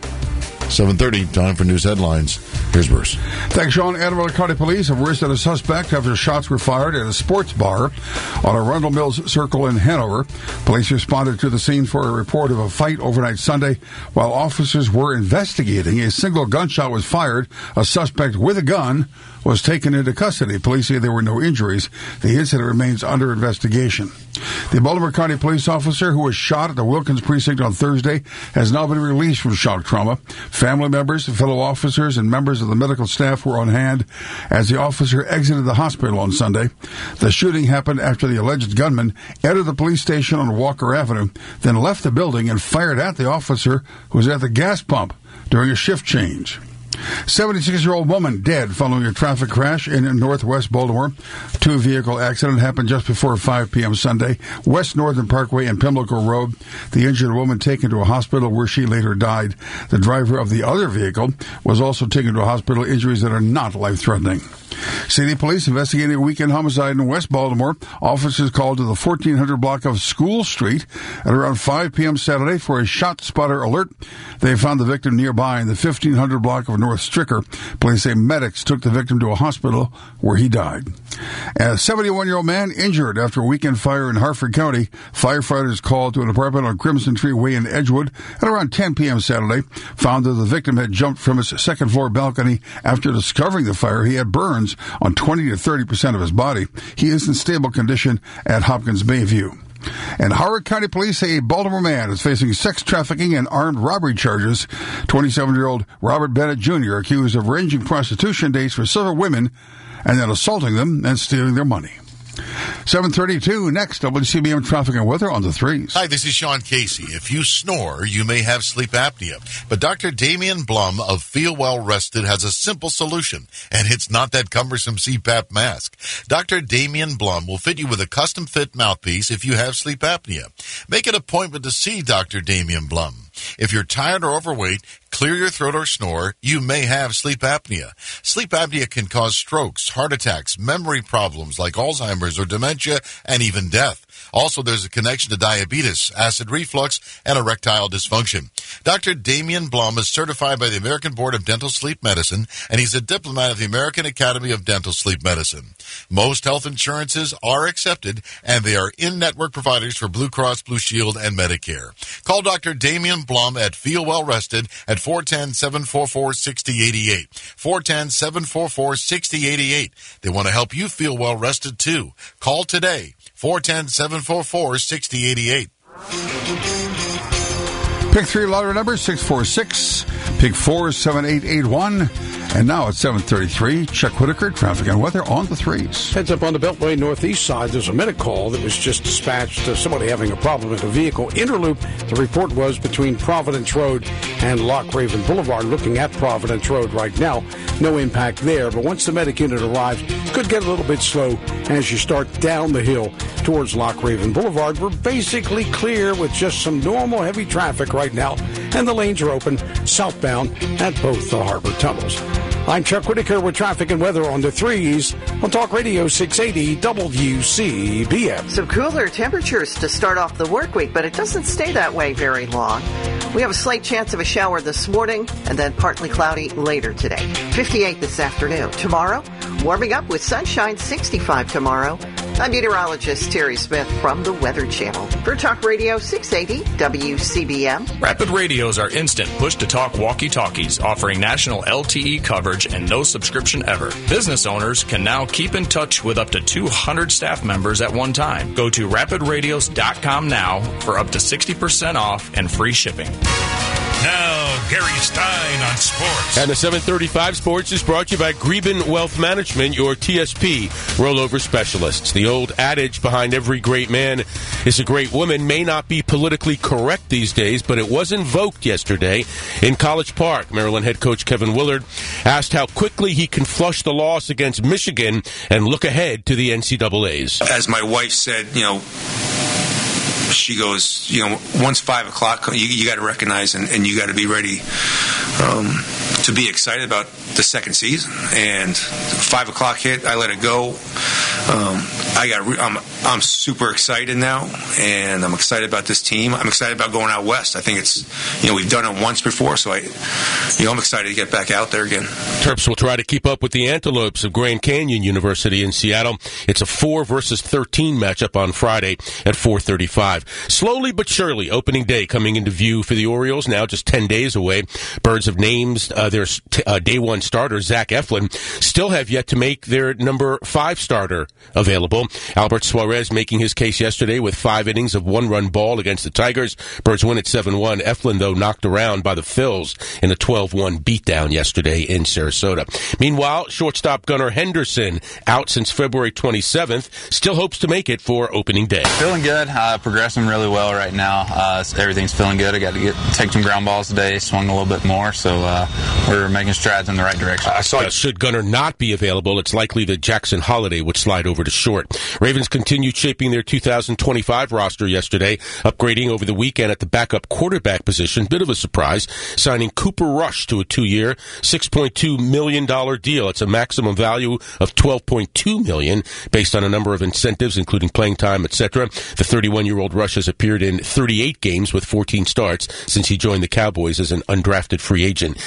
7:30, time for news headlines. Here's Bruce. Thanks, Sean. Anne Arundel County Police have arrested a suspect after shots were fired at a sports bar on Arundel Mills Circle in Hanover. Police responded to the scene for a report of a fight overnight Sunday. While officers were investigating, a single gunshot was fired. A suspect with a gun was taken into custody. Police say there were no injuries. The incident remains under investigation. The Baltimore County police officer who was shot at the Wilkins precinct on Thursday has now been released from shock trauma. Family members, fellow officers, and members of the medical staff were on hand as the officer exited the hospital on Sunday. The shooting happened after the alleged gunman entered the police station on Walker Avenue, then left the building and fired at the officer who was at the gas pump during a shift change. 76-year-old woman dead following a traffic crash in northwest Baltimore. Two-vehicle accident happened just before 5 p.m. Sunday, West Northern Parkway and Pimlico Road. The injured woman taken to a hospital where she later died. The driver of the other vehicle was also taken to a hospital, injuries that are not life-threatening. City police investigating a weekend homicide in West Baltimore. Officers called to the 1400 block of School Street at around 5 p.m. Saturday for a shot spotter alert. They found the victim nearby in the 1500 block of North Stricker. Police say medics took the victim to a hospital where he died. A 71-year-old man injured after a weekend fire in Harford County. Firefighters called to an apartment on Crimson Tree Way in Edgewood at around 10 p.m. Saturday. Found that the victim had jumped from his second-floor balcony. After discovering the fire, he had burns on 20 to 30% of his body. He is in stable condition at Hopkins Bayview. And Howard County Police say a Baltimore man is facing sex trafficking and armed robbery charges. 27-year-old Robert Bennett Jr. accused of arranging prostitution dates for several women and then assaulting them and stealing their money. 7:32 next, WCBM traffic and weather on the threes. Hi, this is Sean Casey. If you snore, you may have sleep apnea. But Dr. Damian Blum of Feel Well Rested has a simple solution, and it's not that cumbersome CPAP mask. Dr. Damian Blum will fit you with a custom-fit mouthpiece if you have sleep apnea. Make an appointment to see Dr. Damian Blum. If you're tired or overweight, clear your throat or snore, you may have sleep apnea. Sleep apnea can cause strokes, heart attacks, memory problems like Alzheimer's or dementia, and even death. Also, there's a connection to diabetes, acid reflux, and erectile dysfunction. Dr. Damian Blum is certified by the American Board of Dental Sleep Medicine, and he's a diplomat of the American Academy of Dental Sleep Medicine. Most health insurances are accepted, and they are in-network providers for Blue Cross Blue Shield and Medicare. Call Dr. Damian Blum at Feel Well Rested at 410-744-6088. 410-744-6088. They want to help you feel well rested, too. Call today. 410-744-6088. Pick 3 lottery number 646, pick 47881. And now at 7:33, Chuck Whitaker, traffic and weather on the threes. Heads up on the Beltway Northeast side, there's a medic call that was just dispatched to somebody having a problem with a vehicle. Interloop, the report was between Providence Road and Lock Raven Boulevard. Looking at Providence Road right now, no impact there. But once the medic unit arrives, could get a little bit slow as you start down the hill towards Lock Raven Boulevard. We're basically clear with just some normal heavy traffic right now, and the lanes are open southbound at both the harbor tunnels. I'm Chuck Whitaker with traffic and weather on the threes on Talk Radio 680 WCBM. Some cooler temperatures to start off the work week, but it doesn't stay that way very long. We have a slight chance of a shower this morning and then partly cloudy later today. 58 this afternoon. Tomorrow, warming up with sunshine, 65 tomorrow. I'm meteorologist Terry Smith from the Weather Channel for Talk Radio 680 WCBM. Rapid radios are instant push-to-talk walkie-talkies offering national LTE coverage and no subscription ever. Business owners can now keep in touch with up to 200 staff members at one time. Go to rapidradios.com now for up to 60% off and free shipping. Now, Gary Stein on sports. And the 735 Sports is brought to you by Greben Wealth Management, your TSP rollover specialists. The old adage behind every great man is a great woman may not be politically correct these days, but it was invoked yesterday in College Park. Maryland head coach Kevin Willard asked how quickly he can flush the loss against Michigan and look ahead to the NCAAs. As my wife said, she goes, once 5 o'clock, you got to recognize and you got to be ready to be excited about the second season. And 5 o'clock hit, I let it go. I'm super excited now, and I'm excited about this team. I'm excited about going out west. I think it's, we've done it once before, so I'm excited to get back out there again. Terps will try to keep up with the Antelopes of Grand Canyon University in Seattle. It's a 4 versus 13 matchup on Friday at 4:35. Slowly but surely, opening day coming into view for the Orioles, now just 10 days away. Birds have named their day one starter, Zach Eflin, still have yet to make their number 5 starter available. Albert Suarez making his case yesterday with 5 innings of 1-run ball against the Tigers. Birds win at 7-1. Eflin, though, knocked around by the Phils in a 12-1 beatdown yesterday in Sarasota. Meanwhile, shortstop Gunnar Henderson, out since February 27th, still hopes to make it for opening day. Feeling good. Progressing really well right now. Everything's feeling good. I got to take some ground balls today, swung a little bit more, so we're making strides in the right direction. Should Gunnar not be available, it's likely that Jackson Holiday would slide over to short. Ravens continued shaping their 2025 roster yesterday, upgrading over the weekend at the backup quarterback position. Bit of a surprise, signing Cooper Rush to a 2-year, $6.2 million deal. It's a maximum value of $12.2 million based on a number of incentives, including playing time, etc. The 31-year-old Rush has appeared in 38 games with 14 starts since he joined the Cowboys as an undrafted free agent in 2000.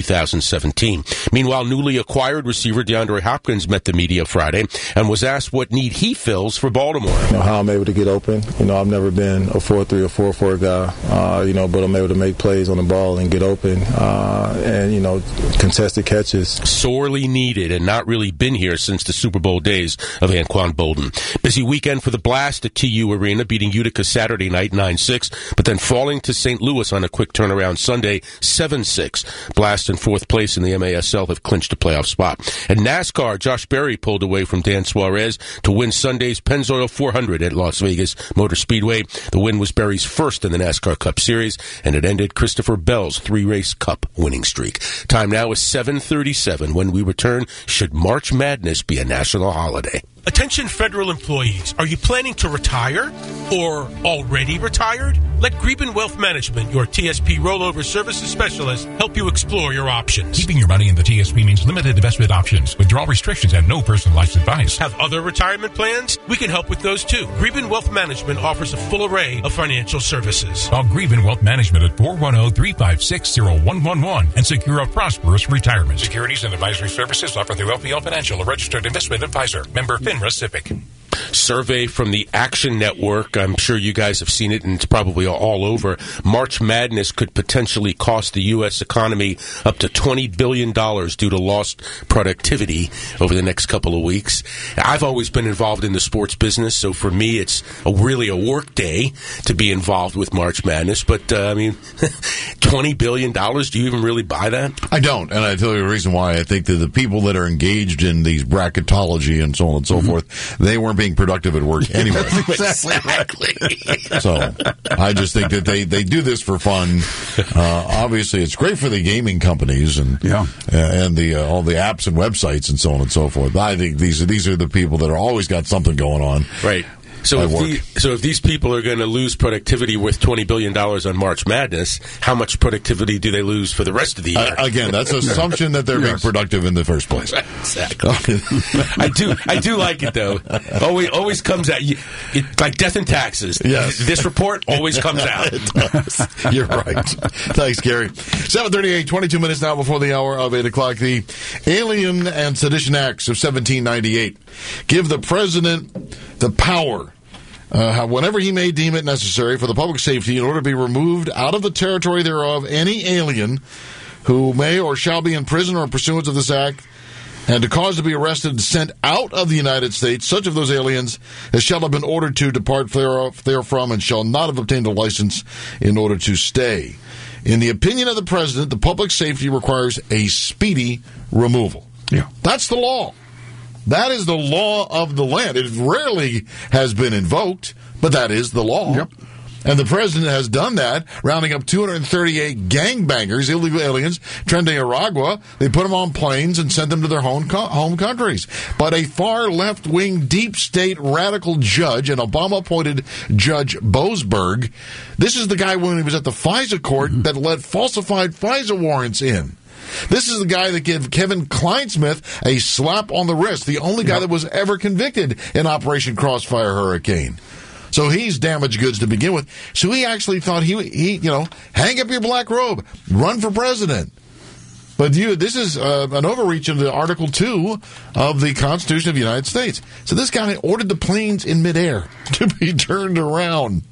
2017. Meanwhile, newly acquired receiver DeAndre Hopkins met the media Friday and was asked what need he fills for Baltimore. How I'm able to get open. I've never been a 4-3 or 4-4 guy, but I'm able to make plays on the ball and get open and, contested catches. Sorely needed and not really been here since the Super Bowl days of Anquan Bolden. Busy weekend for the Blast at TU Arena, beating Utica Saturday night 9-6, but then falling to St. Louis on a quick turnaround Sunday 7-6. Blast in fourth place in the MASL have clinched a playoff spot. And NASCAR, Josh Berry pulled away from Dan Suarez to win Sunday's Pennzoil 400 at Las Vegas Motor Speedway. The win was Berry's first in the NASCAR Cup Series, and it ended Christopher Bell's 3-race Cup winning streak. Time now is 7:37. When we return, should March Madness be a national holiday? Attention federal employees, are you planning to retire or already retired? Let Greben Wealth Management, your TSP rollover services specialist, help you explore your options. Keeping your money in the TSP means limited investment options, withdrawal restrictions, and no personalized advice. Have other retirement plans? We can help with those too. Greben Wealth Management offers a full array of financial services. Call Greben Wealth Management at 410-356-0111 and secure a prosperous retirement. Securities and advisory services offered through LPL Financial, a registered investment advisor. Member FINRA SIPC. Survey from the Action Network. I'm sure you guys have seen it, and it's probably all over. March Madness could potentially cost the U.S. economy up to $20 billion due to lost productivity over the next couple of weeks. I've always been involved in the sports business, so for me, it's really a work day to be involved with March Madness. But, $20 billion, do you even really buy that? I don't, and I tell you the reason why. I think that the people that are engaged in these bracketology and so on and so forth, they weren't being productive at work anyway. Exactly. So I just think that they do this for fun. Obviously, it's great for the gaming companies and the all the apps and websites and so on and so forth. I think these are the people that are always got something going on. Right. So if these people are going to lose productivity worth $20 billion on March Madness, how much productivity do they lose for the rest of the year? Again, that's an assumption that they're being productive in the first place. Exactly. I do like it though. Always comes out like death and taxes. Yes. This report always comes out. It does. You're right. Thanks, Gary. 7:38, 22 minutes now before the hour of 8 o'clock. The Alien and Sedition Acts of 1798 give the president the power whenever he may deem it necessary for the public safety in order to be removed out of the territory thereof any alien who may or shall be in prison or in pursuance of this act, and to cause to be arrested and sent out of the United States such of those aliens as shall have been ordered to depart therefrom and shall not have obtained a license in order to stay. In the opinion of the president, the public safety requires a speedy removal. Yeah. That's the law. That is the law of the land. It rarely has been invoked, but that is the law. Yep. And the president has done that, rounding up 238 gangbangers, illegal aliens, trend to Nicaragua. They put them on planes and sent them to their home countries. But a far left-wing, deep state radical judge, an Obama-appointed Judge Boasberg, this is the guy when he was at the FISA court that let falsified FISA warrants in. This is the guy that gave Kevin Kleinsmith a slap on the wrist, the only guy that was ever convicted in Operation Crossfire Hurricane. So he's damaged goods to begin with. So he actually thought he hang up your black robe, run for president. But this is an overreach into Article 2 of the Constitution of the United States. So this guy ordered the planes in midair to be turned around.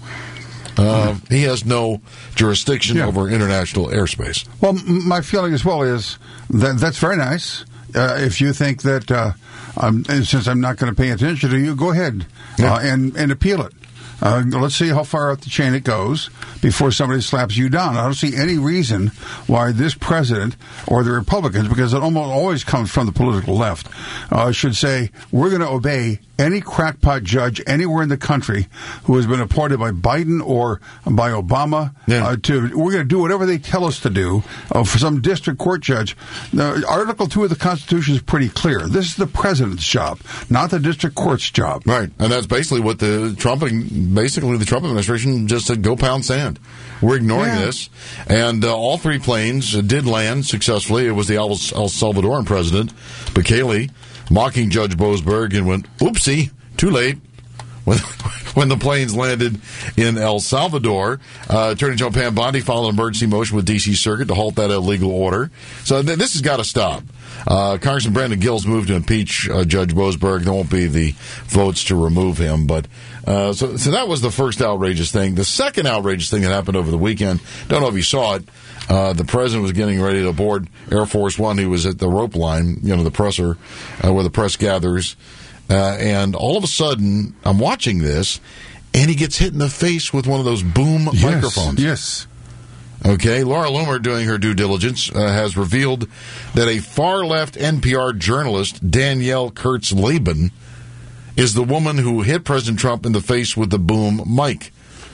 He has no jurisdiction over international airspace. Well, my feeling as well is that that's very nice. If you think that, since I'm not going to pay attention to you, go ahead and appeal it. Let's see how far up the chain it goes before somebody slaps you down. I don't see any reason why this president or the Republicans, because it almost always comes from the political left, should say, we're going to obey any crackpot judge anywhere in the country who has been appointed by Biden or by Obama. We're going to do whatever they tell us to do for some district court judge. Article 2 of the Constitution is pretty clear. This is the president's job, not the district court's job. Right. And that's basically what the Trump administration just said, go pound sand. We're ignoring this. And all three planes did land successfully. It was the El Salvadoran president, Bukele, mocking Judge Boasberg and went, oopsie, too late. when the planes landed in El Salvador. Attorney General Pam Bondi filed an emergency motion with D.C. Circuit to halt that illegal order. So this has got to stop. Congressman Brandon Gill's moved to impeach Judge Boasberg. There won't be the votes to remove him. But so that was the first outrageous thing. The second outrageous thing that happened over the weekend, don't know if you saw it, the president was getting ready to board Air Force One. He was at the rope line, the presser, where the press gathers. And all of a sudden, I'm watching this, and he gets hit in the face with one of those boom microphones. Yes. Okay, Laura Loomer, doing her due diligence, has revealed that a far-left NPR journalist, Danielle Kurtz-Laban, is the woman who hit President Trump in the face with the boom mic.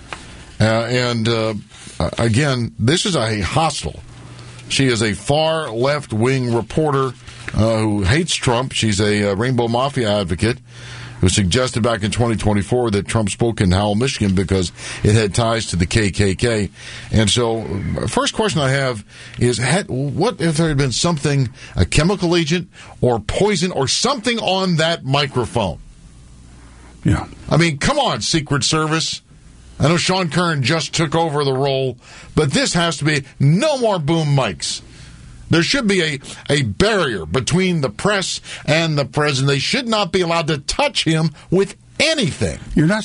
Again, this is a hostile. She is a far left-wing reporter who hates Trump. She's a Rainbow Mafia advocate who suggested back in 2024 that Trump spoke in Howell, Michigan because it had ties to the KKK. And so, first question I have is, what if there had been something, a chemical agent or poison or something on that microphone? Yeah. I mean, come on, Secret Service. I know Sean Kern just took over the role, but this has to be no more boom mics. There should be a barrier between the press and the president. They should not be allowed to touch him with anything. You and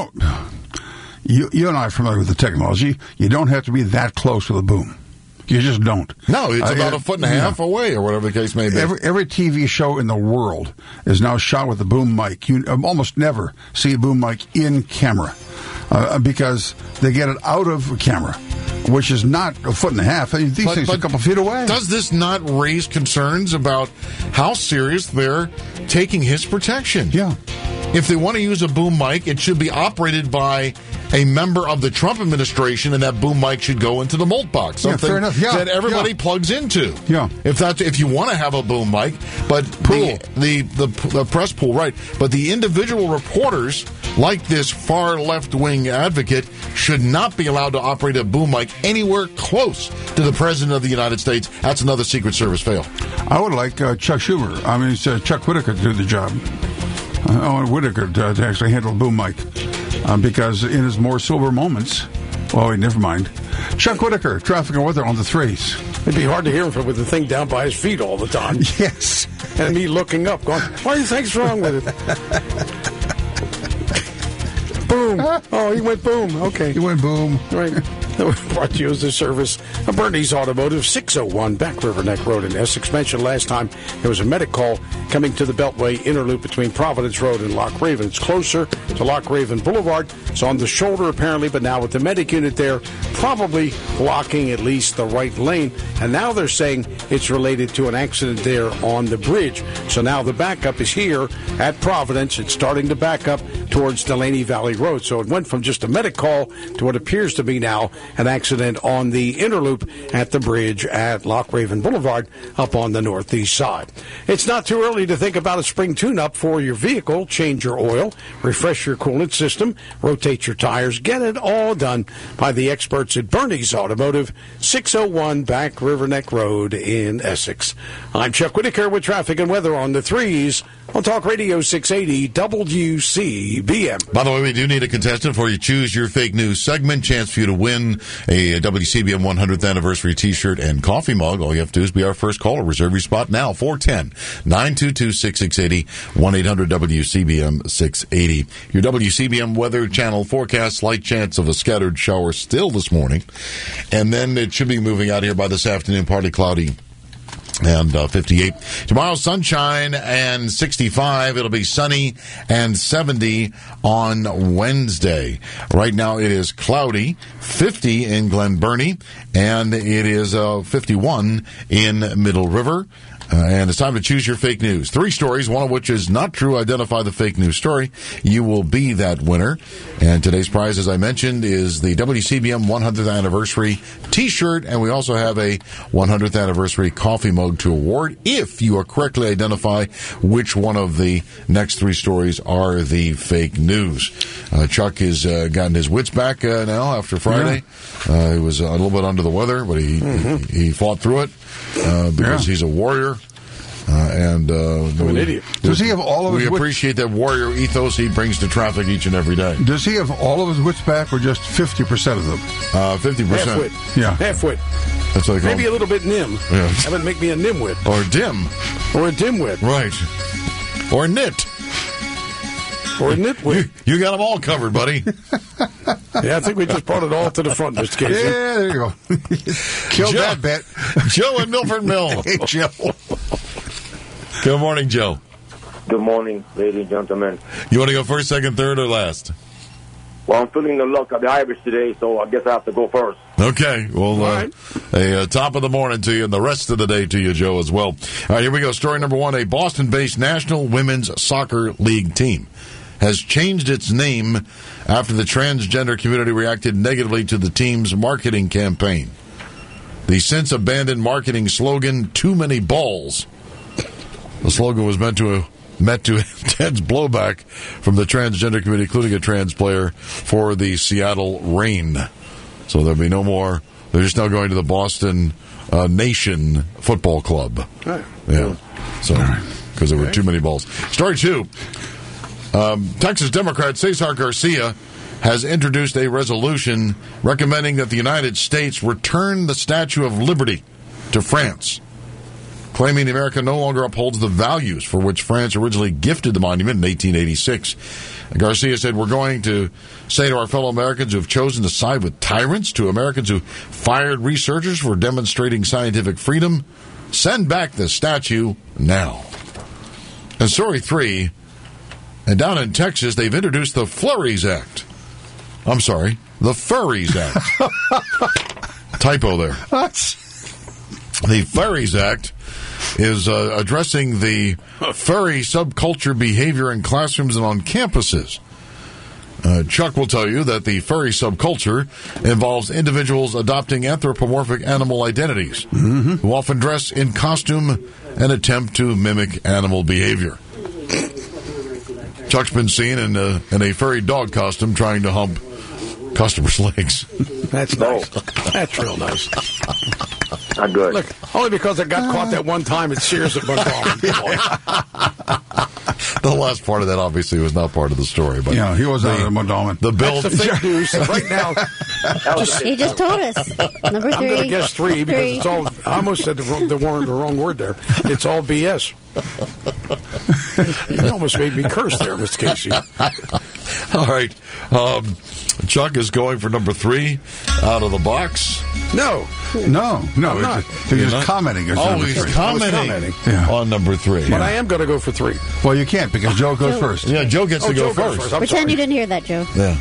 I are familiar with the technology. You don't have to be that close with a boom. You just don't. No, it's about a foot and a half away, or whatever the case may be. Every TV show in the world is now shot with a boom mic. You almost never see a boom mic in camera because they get it out of camera, which is not a foot and a half. These things are a couple feet away. Does this not raise concerns about how serious they're taking his protection? Yeah. If they want to use a boom mic, it should be operated by a member of the Trump administration, and that boom mic should go into the Molt box, something fair enough. Yeah. that everybody plugs into. Yeah. If you want to have a boom mic, but the press pool, right? But the individual reporters, like this far left-wing advocate, should not be allowed to operate a boom mic anywhere close to the President of the United States. That's another Secret Service fail. I would like Chuck Whitaker to do the job. I want Whitaker to actually handle a boom mic because in his more sober moments, never mind. Chuck Whitaker, traffic and weather on the threes. It'd be hard to hear him with the thing down by his feet all the time. Yes. And me looking up, going, what do you think's wrong with it? Boom. Oh, he went boom. Okay. He went boom. Right. Brought to you as the service of Bernie's Automotive, 601 Back River Neck Road in Essex. Mentioned last time there was a medic call coming to the Beltway interloop between Providence Road and Loch Raven. It's closer to Loch Raven Boulevard. It's on the shoulder apparently, but now with the medic unit there, probably blocking at least the right lane. And now they're saying it's related to an accident there on the bridge. So now the backup is here at Providence. It's starting to back up towards Delaney Valley Road. So it went from just a medic call to what appears to be now an accident on the interloop at the bridge at Loch Raven Boulevard up on the northeast side. It's not too early to think about a spring tune-up for your vehicle. Change your oil, refresh your coolant system, rotate your tires. Get it all done by the experts at Bernie's Automotive, 601 Back River Neck Road in Essex. I'm Chuck Whitaker with traffic and weather on the threes on Talk Radio 680 WCBM. By the way, we do need a contestant for you Choose Your Fake News segment. Chance for you to win a WCBM 100th anniversary t-shirt and coffee mug. All you have to do is be our first caller. Reserve your spot now. 410-922-6680, 1-800-WCBM-680. Your WCBM Weather Channel forecast, slight chance of a scattered shower still this morning. And then it should be moving out here by this afternoon, partly cloudy. And 58. Tomorrow, sunshine and 65. It'll be sunny and 70 on Wednesday. Right now, it is cloudy, 50 in Glen Burnie, and it is 51 in Middle River. And it's time to choose your fake news. 3 stories, one of which is not true. Identify the fake news story. You will be that winner. And today's prize, as I mentioned, is the WCBM 100th anniversary t-shirt. And we also have a 100th anniversary coffee mug to award if you correctly identify which one of the next 3 stories are the fake news. Chuck has gotten his wits back now after Friday. Yeah. He was a little bit under the weather, but he fought through it because he's a warrior. An idiot. Does he have all of his We wits? appreciate that warrior ethos he brings to traffic each and every day. Does he have all of his wits back, or just 50% of them? 50%. Half-wit. Yeah. Half-wit. That's what they call Maybe a little bit nim. Yeah. That would make me a nimwit. Or dim. Or a dimwit. Right. Or knit. Or a nitwit. You got them all covered, buddy. Yeah, I think we just brought it all to the front, Mr. Casey. Yeah, there you go. Killed Joe- that bet. Joe in Milford Mill. Hey, Joe. Good morning, Joe. Good morning, ladies and gentlemen. You want to go first, second, third, or last? Well, I'm feeling the luck of the Irish today, so I guess I have to go first. Okay. Well, top of the morning to you and the rest of the day to you, Joe, as well. All right, here we go. Story number one. A Boston-based National Women's Soccer League team has changed its name after the transgender community reacted negatively to the team's marketing campaign. The since-abandoned marketing slogan, "Too Many Balls." The slogan was met to intense blowback from the transgender community, including a trans player for the Seattle Reign. So there'll be no more. They're just now going to the Boston Nation Football Club. Right. Yeah. So, because there were too many balls. Story two. Texas Democrat Cesar Garcia has introduced a resolution recommending that the United States return the Statue of Liberty to France, claiming America no longer upholds the values for which France originally gifted the monument in 1886. Garcia said, "We're going to say to our fellow Americans who have chosen to side with tyrants, to Americans who fired researchers for demonstrating scientific freedom, send back the statue now." And story three, and down in Texas, they've introduced the Flurries Act. I'm sorry, the Furries Act. Typo there. The Furries Act is addressing the furry subculture behavior in classrooms and on campuses. Chuck will tell you that the furry subculture involves individuals adopting anthropomorphic animal identities who often dress in costume and attempt to mimic animal behavior. Chuck's been seen in a furry dog costume trying to hump customers' legs. That's nice. That's real nice. Not good. Look, only because I got caught that one time at Sears at Montgomery. The last part of that obviously was not part of the story, but Yeah, he was out of Montgomery. the bill. That's the fake news. Right now, He just told us. Number I'm three. going to guess three because it's all. I almost said the wrong word there. It's all BS. You almost made me curse there, Mr. Casey. All right. Chuck is going for number three out of the box. No. I'm not. He's just commenting. He's commenting on number three. But I am going to go for three. Well, you can't because Joe goes first. Yeah, Joe gets to go first. Pretend you didn't hear that, Joe. Yeah.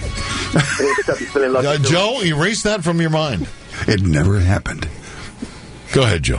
Joe, erase that from your mind. It never happened. Go ahead, Joe.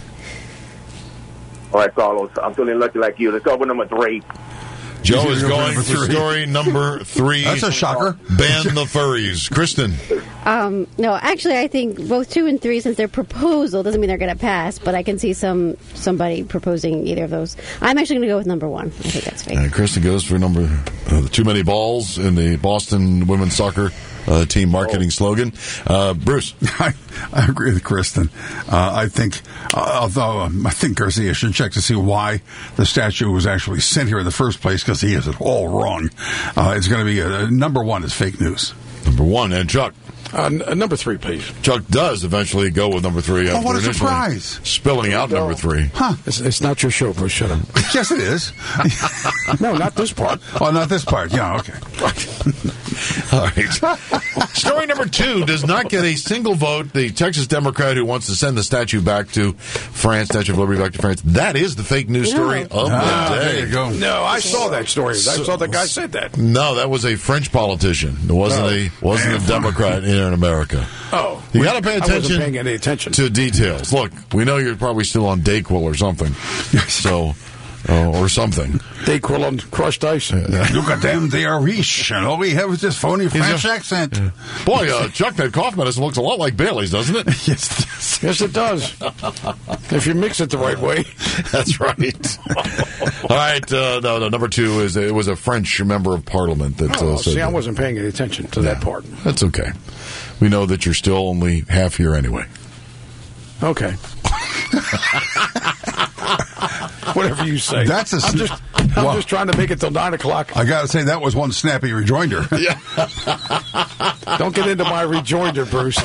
All right, Carlos, I'm feeling lucky like you. Let's go with number three. Joe is going for story number three. That's a shocker. Ban the furries. Kristen. No, actually, I think both 2 and 3, since they're proposal, doesn't mean they're going to pass, but I can see somebody proposing either of those. I'm actually going to go with number 1. I think that's fake. Kristen goes for number too many balls in the Boston women's soccer team marketing slogan. Bruce. I agree with Kristen. I think, although I think Garcia should check to see why the statue was actually sent here in the first place, because he has it all wrong. It's going to be number 1 is fake news. Number 1, and Chuck. Number 3, please. Chuck does eventually go with number 3. Oh, what a initially surprise. Spilling out number 3. Huh. It's not your show, Bruce. Shut up. Yes, it is. No, not this part. Oh, not this part. Yeah, okay. All right. Story number 2 does not get a single vote. The Texas Democrat who wants to send the statue back to France, Statue of Liberty back to France. That is the fake news story of the day. There you go. No, I saw that story. I saw the guy said that. No, that was a French politician. It wasn't a Democrat here in America. Oh. You got to pay I wasn't attention, paying any attention to details. Look, we know you're probably still on Dayquil or something. So, or something. Dayquil on crushed ice. Look at them, they are rich, and all we have is this phony French accent. Boy, Chuck, that cough medicine looks a lot like Bailey's, doesn't it? Yes, it does. If you mix it the right way. That's right. All right, no, number 2 is it was a French member of Parliament that said see, I that. wasn't paying any attention to that part. That's okay. We know that you're still only half here anyway. Okay. Whatever you say. I'm just trying to make it till 9 o'clock. I got to say, that was one snappy rejoinder. Yeah. Don't get into my rejoinder, Bruce.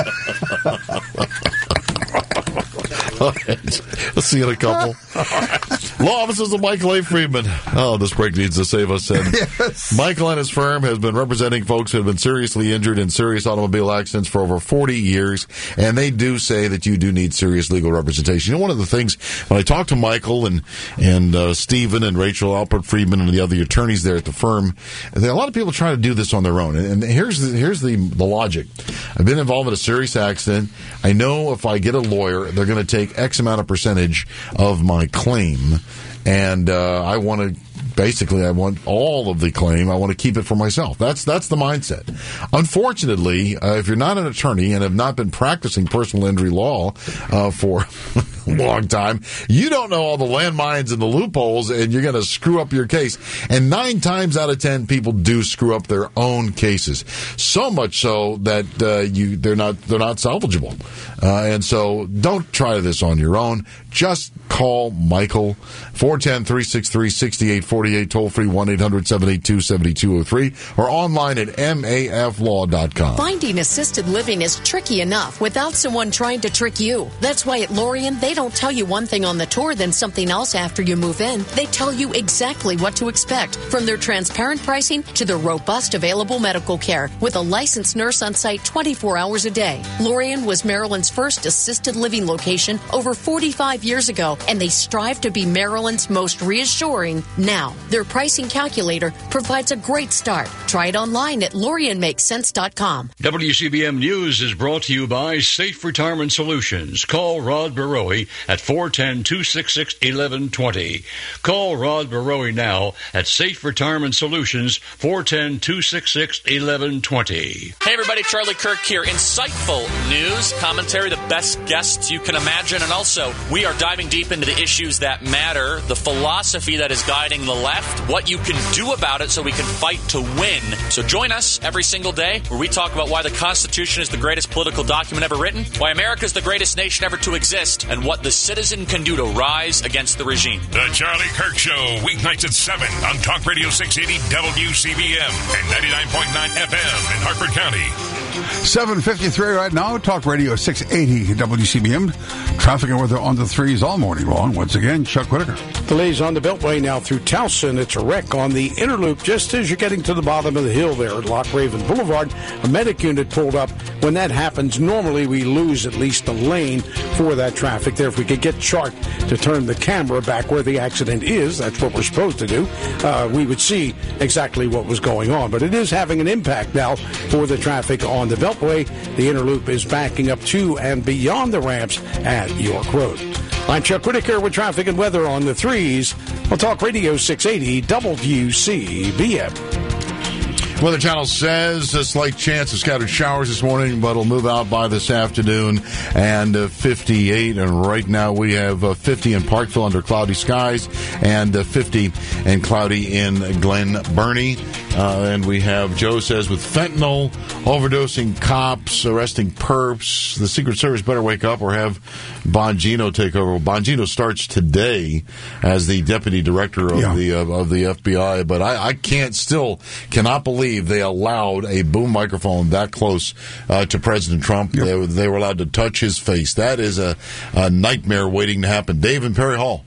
Let's see you in a couple. Law offices of Michael A. Friedman. Oh, this break needs to save us. And Michael and his firm has been representing folks who have been seriously injured in serious automobile accidents for over 40 years, and they do say that you do need serious legal representation. You know, one of the things, when I talk to Michael and Stephen and Rachel Alpert Friedman and the other attorneys there at the firm, a lot of people try to do this on their own. And here's the logic. I've been involved in a serious accident. I know if I get a lawyer, they're going to take X amount of percentage of my claim, and I want all of the claim. I want to keep it for myself. That's the mindset. Unfortunately, if you're not an attorney and have not been practicing personal injury law for a long time, you don't know all the landmines and the loopholes, and you're going to screw up your case. And 9 times out of 10, people do screw up their own cases. So much so that they're not salvageable. And so don't try this on your own. Just call Michael, 410-363-6848, toll-free 1-800-782-7203, or online at maflaw.com. Finding assisted living is tricky enough without someone trying to trick you. That's why at Lorien, they don't tell you one thing on the tour, then something else after you move in. They tell you exactly what to expect, from their transparent pricing to their robust available medical care, with a licensed nurse on site 24 hours a day. Lorien was Maryland's first assisted living location over 45 years ago, and they strive to be Maryland's most reassuring now. Their pricing calculator provides a great start. Try it online at LorienMakesSense.com. WCBM News is brought to you by Safe Retirement Solutions. Call Rod Barowie at 410-266-1120. Call Rod Barowie now at Safe Retirement Solutions, 410-266-1120. Hey everybody, Charlie Kirk here. Insightful news, commentary, the best guests you can imagine, and also we are diving deep into the issues that matter, the philosophy that is guiding the left, what you can do about it so we can fight to win. So join us every single day where we talk about why the Constitution is the greatest political document ever written, why America is the greatest nation ever to exist, and what the citizen can do to rise against the regime. The Charlie Kirk Show, weeknights at 7 on Talk Radio 680 WCBM and 99.9 FM in Hartford County. 7:53 right now. Talk Radio 680 WCBM. Traffic and weather on the threes all morning long. Once again, Chuck Whitaker. Delays on the Beltway now through Towson. It's a wreck on the inner loop just as you're getting to the bottom of the hill there at Loch Raven Boulevard. A medic unit pulled up. When that happens, normally we lose at least a lane for that traffic there. If we could get Chart to turn the camera back where the accident is, that's what we're supposed to do, we would see exactly what was going on. But it is having an impact now for the traffic on the Beltway. The inner loop is backing up to and beyond the ramps at York Road. I'm Chuck Whitaker with traffic and weather on the threes. We'll Talk Radio 680 WCBM. Weather Channel says a slight chance of scattered showers this morning, but it'll move out by this afternoon, and 58. And right now we have 50 in Parkville under cloudy skies, and 50 and cloudy in Glen Burnie. And we have, Joe says, with fentanyl, overdosing cops, arresting perps, the Secret Service better wake up or have Bongino take over. Bongino starts today as the deputy director of the FBI, but I cannot believe they allowed a boom microphone that close to President Trump. Yep. They were allowed to touch his face. That is a nightmare waiting to happen. Dave in Perry Hall.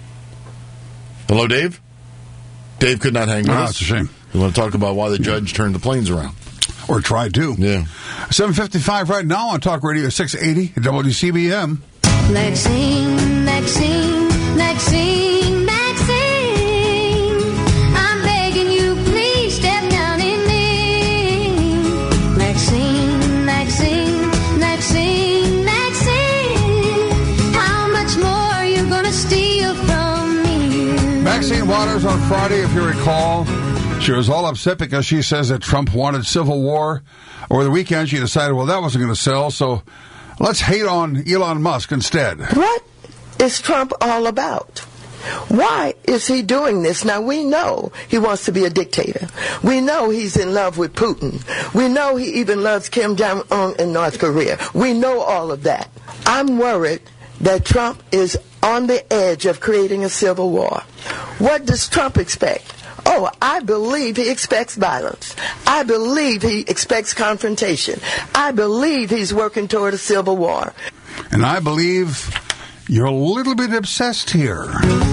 Hello, Dave? Dave could not hang with us. It's a shame. You want to talk about why the judge turned the planes around? Or tried to. Yeah. 7:55 right now on Talk Radio 680 WCBM. Maxine, Maxine, Maxine, Maxine. I'm begging you, please step down in me. Maxine, Maxine, Maxine, Maxine. How much more are you going to steal from me? Maxine Waters on Friday, if you recall, she was all upset because she says that Trump wanted civil war. Over the weekend, she decided, well, that wasn't going to sell, so let's hate on Elon Musk instead. What is Trump all about? Why is he doing this? Now, we know he wants to be a dictator. We know he's in love with Putin. We know he even loves Kim Jong-un in North Korea. We know all of that. I'm worried that Trump is on the edge of creating a civil war. What does Trump expect? Oh, I believe he expects violence. I believe he expects confrontation. I believe he's working toward a civil war. And I believe you're a little bit obsessed here.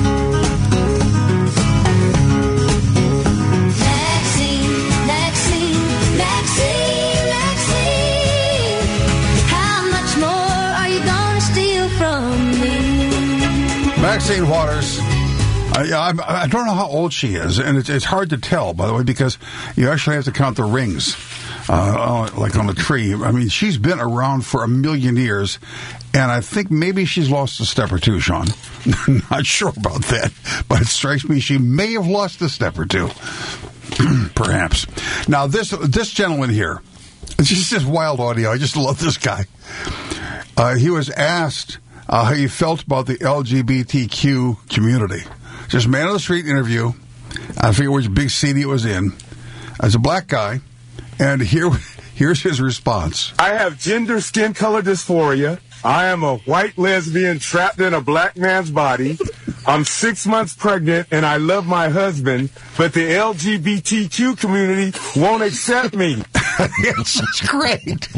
Maxine Waters. I don't know how old she is, and it's hard to tell, by the way, because you actually have to count the rings, like on a tree. I mean, she's been around for 1,000,000 years, and I think maybe she's lost a step or two, Sean. Not sure about that, but it strikes me she may have lost a step or two, perhaps. Now, this gentleman here, it's just wild audio. I just love this guy. He was asked how he felt about the LGBTQ community. Just man on the street interview. I forget which big city it was in. As a black guy, and here's his response. I have gender skin color dysphoria. I am a white lesbian trapped in a black man's body. I'm 6 months pregnant and I love my husband, but the LGBTQ community won't accept me. It's great.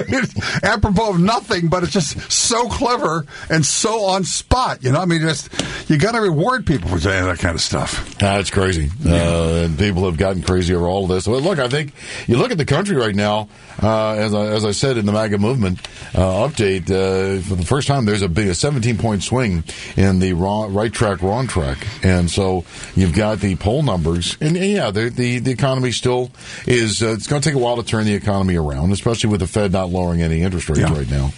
Apropos of nothing, but it's just so clever and so on spot. You know, I mean, you got to reward people for saying that kind of stuff. That's crazy. And people have gotten crazy over all of this. Well, look, I think you look at the country right now, as I said in the MAGA movement update, for the first time, there's a 17-point swing in the right track, wrong track. And so you've got the poll numbers. And yeah, the economy still is, it's going to take a while to turn the economy around, especially with the Fed not lowering any interest rates right now.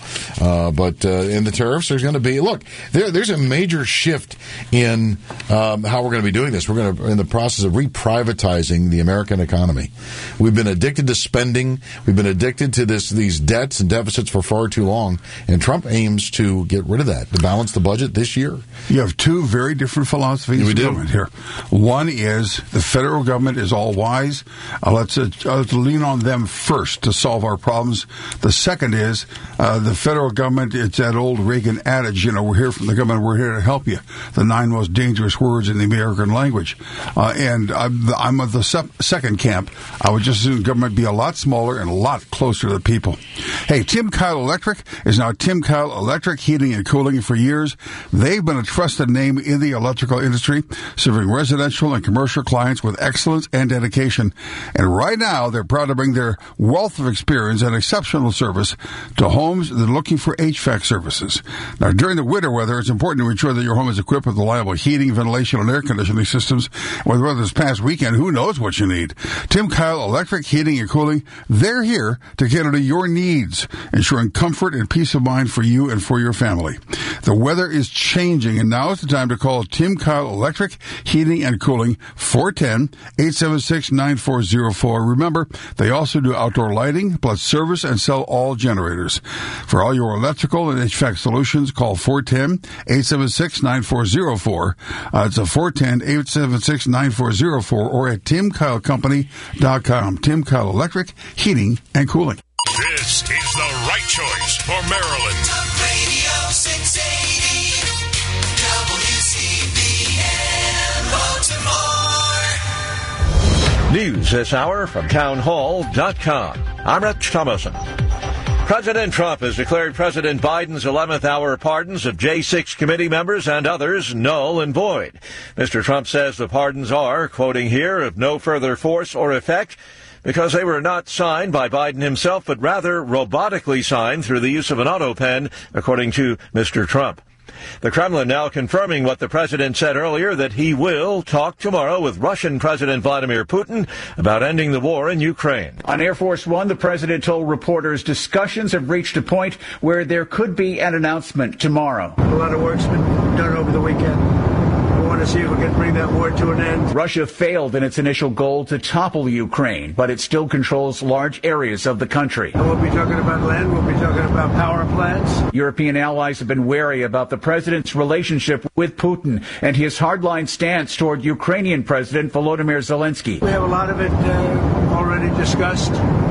But in the tariffs, there's going to be, look, there's a major shift in how we're going to be doing this. We're going to in the process of reprivatizing the American economy. We've been addicted to spending. We've been addicted to these debts and deficits for far too long. And Trump aims to get rid of that, to balance the budget this year. You have two very different philosophies of government here. One is the federal government is all wise. Let's lean on them first to solve our problems. The second is the federal government, it's that old Reagan adage, we're here from the government, we're here to help you. The 9 most dangerous words in the American language. And I'm of the second camp. I would just assume government be a lot smaller and a lot closer to the people. Hey, Tim Kyle Electric is now Tim Kyle Electric Heating and Cooling for years. They've been a trusted name in the electrical industry, serving residential and commercial clients with excellence and dedication. And right now, they're proud to bring their wealth of experience and exceptional service to homes that are looking for HVAC services. Now, during the winter weather, it's important to ensure that your home is equipped with reliable heating, ventilation, and air conditioning systems. With weather this past weekend, who knows what you need? Tim Kyle Electric Heating and Cooling, they're here to cater to your needs, ensuring comfort and peace of mind for you and for your family. The weather is changing, and now is the time to call Tim Kyle Electric Heating and Cooling, 410-876-9404. Remember, they also do outdoor lighting, plus service and sell all generators. For all your electrical and HVAC solutions, call 410-876-9404. It's a 410-876-9404 or at timkylecompany.com. Tim Kyle Electric Heating and Cooling. This is the right choice for Maryland. Talk Radio 680 WCBM Baltimore. News this hour from townhall.com. I'm Rich Thomason. President Trump has declared President Biden's 11th hour pardons of J6 committee members and others null and void. Mr. Trump says the pardons are, quoting here, of no further force or effect because they were not signed by Biden himself, but rather robotically signed through the use of an auto pen, according to Mr. Trump. The Kremlin now confirming what the president said earlier, that he will talk tomorrow with Russian President Vladimir Putin about ending the war in Ukraine. On Air Force One, the president told reporters discussions have reached a point where there could be an announcement tomorrow. A lot of work's been done over the weekend. We want to see if we can bring that war to an end. Russia failed in its initial goal to topple Ukraine, but it still controls large areas of the country. And we'll be talking about land, we'll be talking about power plants. European allies have been wary about the president's relationship with Putin and his hardline stance toward Ukrainian President Volodymyr Zelensky. We have a lot of it already discussed.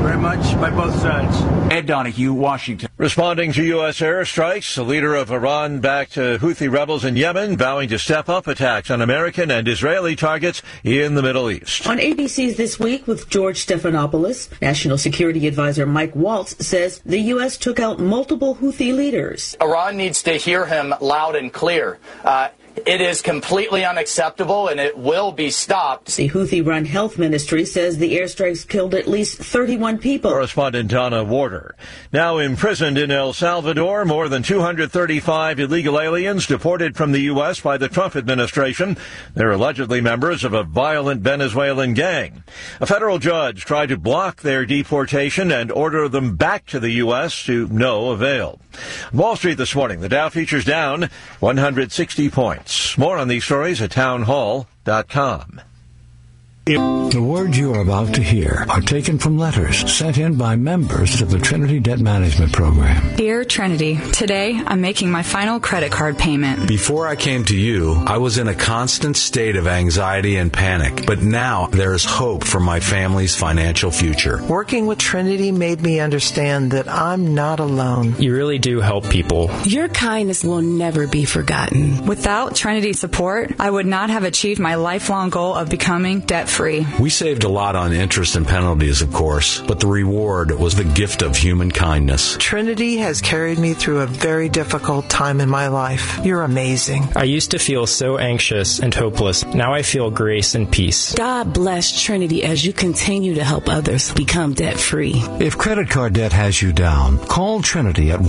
very much by both sides. Ed Donahue, Washington. Responding to U.S. airstrikes, the leader of Iran-backed Houthi rebels in Yemen vowing to step up attacks on American and Israeli targets in the Middle East. On ABC's This Week with George Stephanopoulos, National Security Advisor Mike Waltz says the U.S. took out multiple Houthi leaders. Iran needs to hear him loud and clear. It is completely unacceptable, and it will be stopped. The Houthi-run health ministry says the airstrikes killed at least 31 people. Correspondent Donna Warder. Now imprisoned in El Salvador, more than 235 illegal aliens deported from the U.S. by the Trump administration. They're allegedly members of a violent Venezuelan gang. A federal judge tried to block their deportation and order them back to the U.S. to no avail. Wall Street this morning, the Dow futures down 160 points. More on these stories at townhall.com. The words you are about to hear are taken from letters sent in by members of the Trinity Debt Management Program. Dear Trinity, today I'm making my final credit card payment. Before I came to you, I was in a constant state of anxiety and panic, but now there is hope for my family's financial future. Working with Trinity made me understand that I'm not alone. You really do help people. Your kindness will never be forgotten. Without Trinity's support, I would not have achieved my lifelong goal of becoming debt-free. We saved a lot on interest and penalties, of course, but the reward was the gift of human kindness. Trinity has carried me through a very difficult time in my life. You're amazing. I used to feel so anxious and hopeless. Now I feel grace and peace. God bless Trinity as you continue to help others become debt-free. If credit card debt has you down, call Trinity at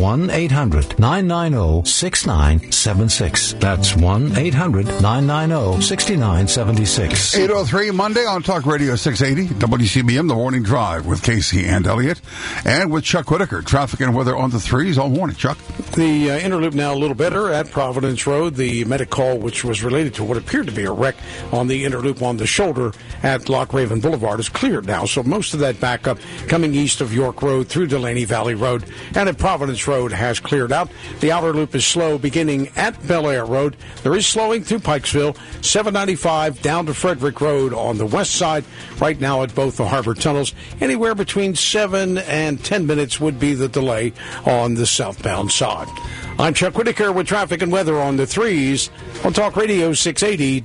1-800-990-6976. That's 1-800-990-6976. 803 Monday on Talk Radio 680, WCBM, The Morning Drive with Casey and Elliott, and with Chuck Whitaker. Traffic and weather on the threes all morning. Chuck? The Interloop now a little better at Providence Road. The medic call, which was related to what appeared to be a wreck on the Interloop on the shoulder at Lock Raven Boulevard, is cleared now. So most of that backup coming east of York Road through Delaney Valley Road and at Providence Road has cleared out. The outer loop is slow beginning at Bel Air Road. There is slowing through Pikesville, 795 down to Frederick Road on the west side. Right now at both the harbor tunnels, anywhere between 7 and 10 minutes would be the delay on the southbound side. I'm Chuck Whitaker with traffic and weather on the threes on Talk Radio 680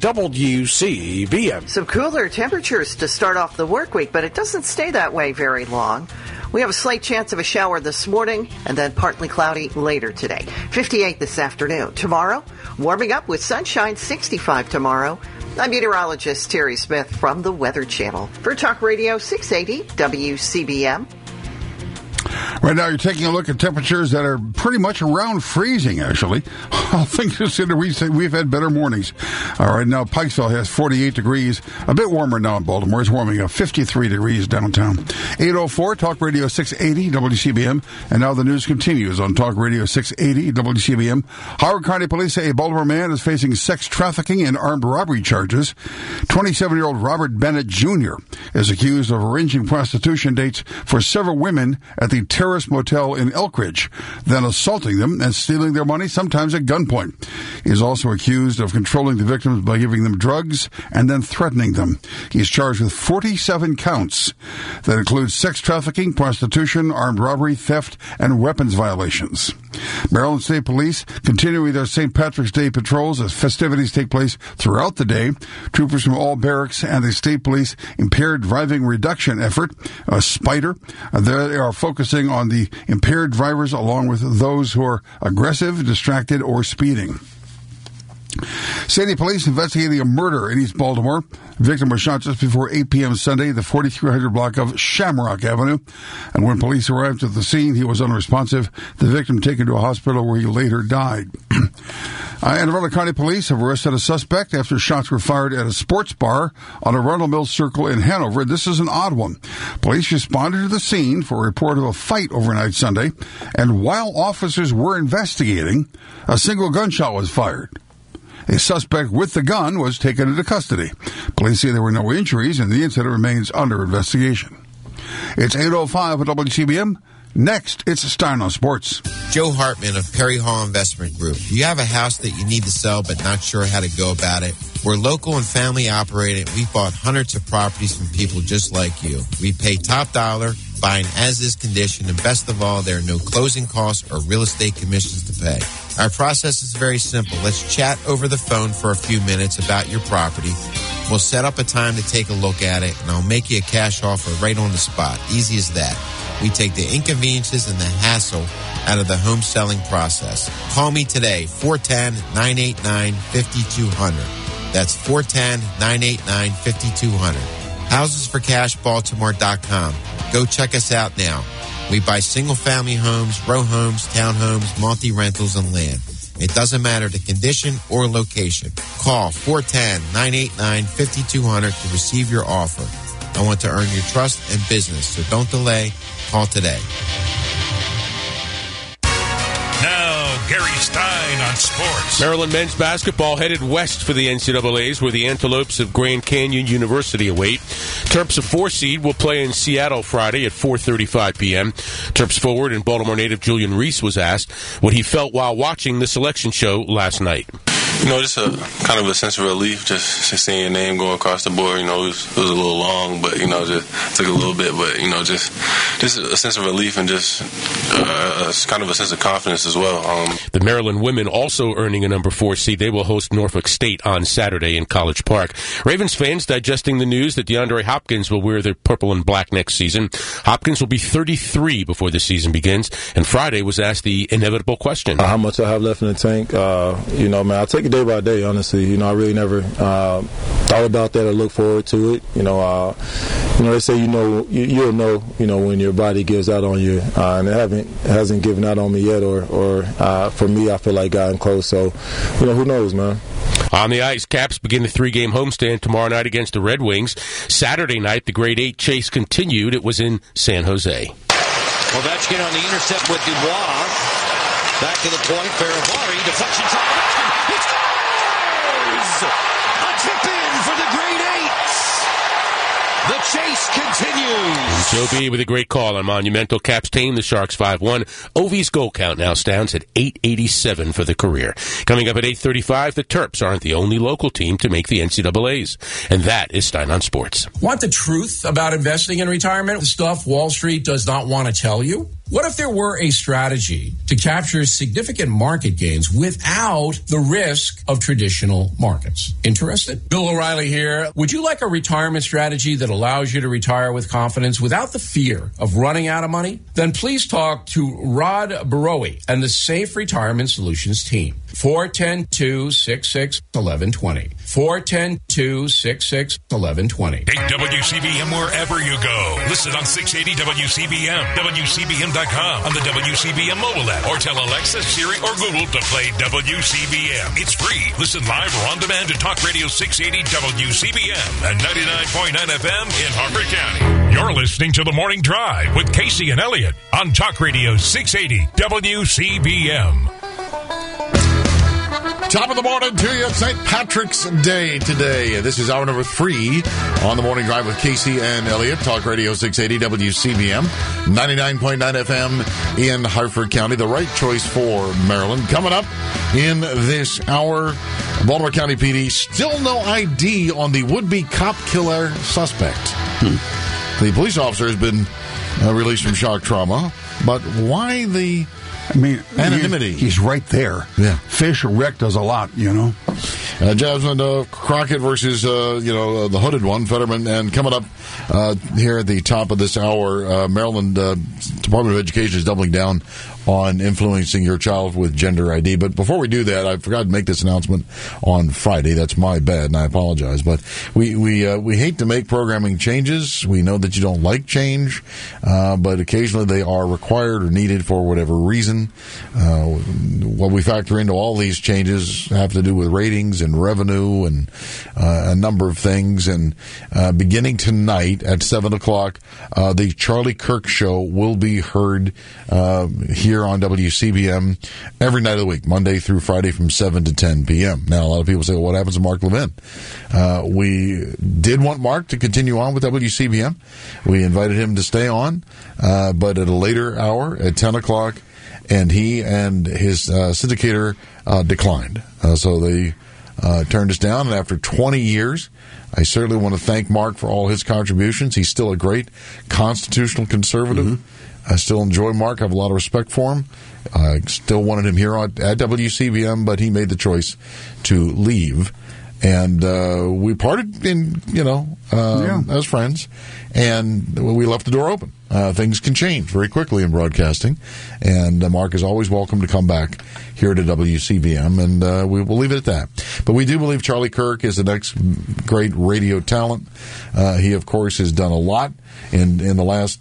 WCBM. Some cooler temperatures to start off the work week, but it doesn't stay that way very long. We have a slight chance of a shower this morning and then partly cloudy later today. 58 this afternoon. Tomorrow, warming up with sunshine, 65 tomorrow. I'm meteorologist Terry Smith from the Weather Channel for Talk Radio 680 WCBM. Right now, you're taking a look at temperatures that are pretty much around freezing, actually. All things considered, we've had better mornings. Right now, Pikesville has 48 degrees. A bit warmer now in Baltimore. It's warming up 53 degrees downtown. 804, Talk Radio 680, WCBM. And now the news continues on Talk Radio 680, WCBM. Howard County Police say a Baltimore man is facing sex trafficking and armed robbery charges. 27-year-old Robert Bennett Jr. is accused of arranging prostitution dates for several women at the Terrace Motel in Elkridge, then assaulting them and stealing their money, sometimes at gunpoint. He is also accused of controlling the victims by giving them drugs and then threatening them. He is charged with 47 counts that include sex trafficking, prostitution, armed robbery, theft, and weapons violations. Maryland State Police continuing their St. Patrick's Day patrols as festivities take place throughout the day. Troopers from all barracks and the State Police Impaired Driving Reduction Effort, SPIDER, they are focusing on the impaired drivers along with those who are aggressive, distracted, or speeding. City police investigating a murder in East Baltimore. The victim was shot just before 8 p.m. Sunday, the 4300 block of Shamrock Avenue. And when police arrived at the scene, he was unresponsive. The victim taken to a hospital where he later died. And Arundel County Police have arrested a suspect after shots were fired at a sports bar on Arundel Mills Circle in Hanover. This is an odd one. Police responded to the scene for a report of a fight overnight Sunday. And while officers were investigating, a single gunshot was fired. A suspect with the gun was taken into custody. Police say there were no injuries and the incident remains under investigation. It's 8:05 at WCBM. Next, it's Stein Sports. Joe Hartman of Perry Hall Investment Group. Do you have a house that you need to sell but not sure how to go about it? We're local and family operated. We've bought hundreds of properties from people just like you. We pay top dollar buying as-is condition, and best of all, there are no closing costs or real estate commissions to pay. Our process is very simple. Let's chat over the phone for a few minutes about your property. We'll set up a time to take a look at it, and I'll make you a cash offer right on the spot. Easy as that. We take the inconveniences and the hassle out of the home selling process. Call me today, 410-989-5200. That's 410-989-5200. HousesForCashBaltimore.com. Go check us out now. We buy single-family homes, row homes, townhomes, multi-rentals, and land. It doesn't matter the condition or location. Call 410-989-5200 to receive your offer. I want to earn your trust and business, so don't delay. Call today. Now, Gary Stein on sports. Maryland men's basketball headed west for the NCAAs, where the Antelopes of Grand Canyon University await. Terps, a 4 seed, will play in Seattle Friday at 4:35 p.m. Terps forward and Baltimore native Julian Reese was asked what he felt while watching the selection show last night. Just a kind of a sense of relief, just seeing your name go across the board. It was a little long, but just took a little bit, but just a sense of relief and just kind of a sense of confidence as well. The Maryland women also earning a number 4 seed. They will host Norfolk State on Saturday in College Park. Ravens fans digesting the news that DeAndre Hopkins will wear the purple and black next season. Hopkins will be 33 before the season begins, and Friday was asked the inevitable question: how much I have left in the tank? Man, I take it day by day, honestly. I really never thought about that or look forward to it. They say you'll know when your body gives out on you, and it hasn't given out on me yet, or for me, I feel like gotten close. So, who knows, man. On the ice, Caps begin the 3-game homestand tomorrow night against the Red Wings. Saturday night, the grade 8 chase continued. It was in San Jose. Ovechkin on the intercept with Dubois. Back to the point, Ferravari, deflection shot. He scores! A tip in for the grade 8s. The chase continues. Joe B with a great call on Monumental. Caps tame the Sharks 5-1. Ovi's goal count now stands at 887 for the career. Coming up at 8:35, the Terps aren't the only local team to make the NCAAs. And that is Stein on Sports. Want the truth about investing in retirement? The stuff Wall Street does not want to tell you? What if there were a strategy to capture significant market gains without the risk of traditional markets? Interested? Bill O'Reilly here. Would you like a retirement strategy that allows you to retire with confidence without the fear of running out of money? Then please talk to Rod Barowie and the Safe Retirement Solutions team. 410-266-1120. 410-266-1120. Take WCBM wherever you go. Listen on 680 WCBM, WCBM.com, on the WCBM mobile app, or tell Alexa, Siri, or Google to play WCBM. It's free. Listen live or on demand to Talk Radio 680 WCBM and 99.9 FM in Harford County. You're listening to The Morning Drive with Casey and Elliott on Talk Radio 680 WCBM. Top of the morning to you. It's St. Patrick's Day today. This is hour number 3 on The Morning Drive with Casey and Elliott. Talk Radio 680 WCBM, 99.9 FM in Harford County. The right choice for Maryland. Coming up in this hour, Baltimore County PD, still no ID on the would-be cop killer suspect. The police officer has been released from shock trauma, but why the anonymity? He's right there. Yeah. Fish or Rick does a lot, Jasmine Crockett versus, the hooded one, Fetterman. And coming up here at the top of this hour, Maryland Department of Education is doubling down on influencing your child with gender ID. But before we do that, I forgot to make this announcement on Friday. That's my bad, and I apologize. But we hate to make programming changes. We know that you don't like change, but occasionally they are required or needed for whatever reason. What we factor into all these changes have to do with ratings and revenue and a number of things. And beginning tonight at 7 o'clock, the Charlie Kirk Show will be heard here on WCBM every night of the week, Monday through Friday from 7 to 10 p.m. Now, a lot of people say, well, what happens to Mark Levin? We did want Mark to continue on with WCBM. We invited him to stay on, but at a later hour at 10 o'clock, and he and his syndicator declined. So they turned us down. And after 20 years, I certainly want to thank Mark for all his contributions. He's still a great constitutional conservative. I still enjoy Mark. I have a lot of respect for him. I still wanted him here at WCBM, but he made the choice to leave. And we parted as friends, and we left the door open. Things can change very quickly in broadcasting, and Mark is always welcome to come back here to WCBM, and we will leave it at that. But we do believe Charlie Kirk is the next great radio talent. He, of course, has done a lot in the last,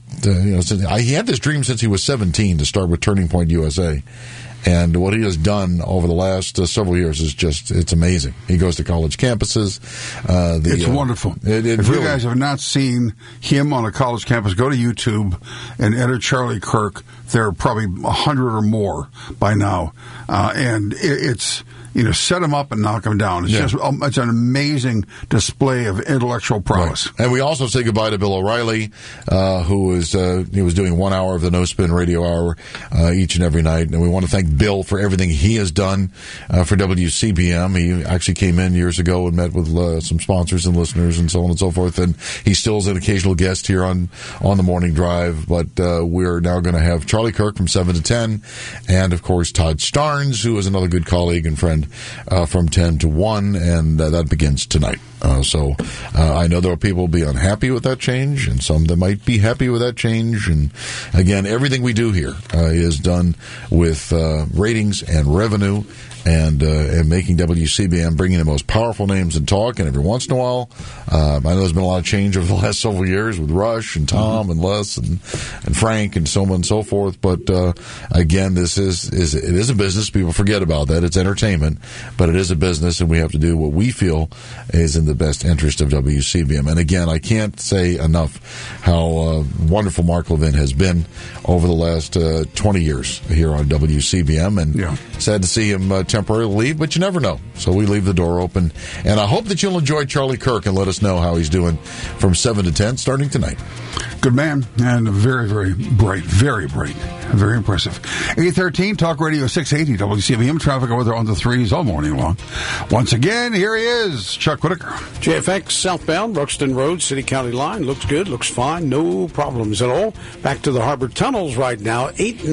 he had this dream since he was 17 to start with Turning Point USA. And what he has done over the last several years is it's amazing. He goes to college campuses. It's wonderful. If you guys have not seen him on a college campus, go to YouTube and enter Charlie Kirk. There are probably 100 or more by now. And it's... set him up and knock him down. It's an amazing display of intellectual prowess. Right. And we also say goodbye to Bill O'Reilly, who was doing 1 hour of the No Spin Radio Hour each and every night. And we want to thank Bill for everything he has done for WCBM. He actually came in years ago and met with some sponsors and listeners and so on and so forth. And he still is an occasional guest here on the Morning Drive. But we're now going to have Charlie Kirk from 7 to 10, and of course Todd Starnes, who is another good colleague and friend. From 10 to 1, and that begins tonight. So I know there are people who will be unhappy with that change, and some that might be happy with that change. And again, everything we do here is done with ratings and revenue, and making WCBM, bringing the most powerful names in talk. And every once in a while, I know there's been a lot of change over the last several years with Rush and Tom and Les and Frank and so on and so forth. But again, this is a business. People forget about that. It's entertainment, but it is a business, and we have to do what we feel is in the best interest of WCBM. And again, I can't say enough how wonderful Mark Levin has been over the last 20 years here on WCBM. And sad to see him temporarily leave, but you never know. So we leave the door open. And I hope that you'll enjoy Charlie Kirk and let us know how he's doing from 7 to 10 starting tonight. Good man, and very, very bright. Very impressive. 813, Talk Radio 680, WCBM, traffic over there on the threes all morning long. Once again, here he is, Chuck Whitaker. JFX southbound, Ruxton Road, City County line. Looks good, looks fine, no problems at all. Back to the Harbor Tunnels right now,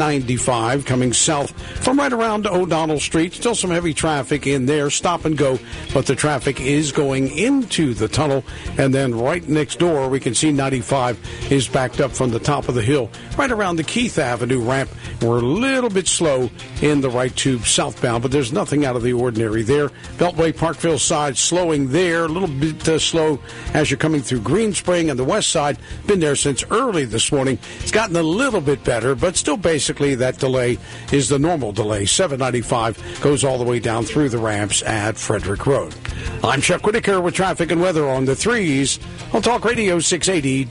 895 coming south from right around O'Donnell Street. Still some heavy traffic in there, stop and go, but the traffic is going into the tunnel. And then right next door, we can see 95 is backed up from the top of the hill, right around the Keith Avenue ramp. We're a little bit slow in the right tube southbound, but there's nothing out of the ordinary there. Beltway Parkville side slowing there, a little bit slow as you're coming through Greenspring, and the west side, been there since early this morning. It's gotten a little bit better, but still basically that delay is the normal delay. 795 goes all the way down through the ramps at Frederick Road. I'm Chuck Whitaker with traffic and weather on the threes on Talk Radio 680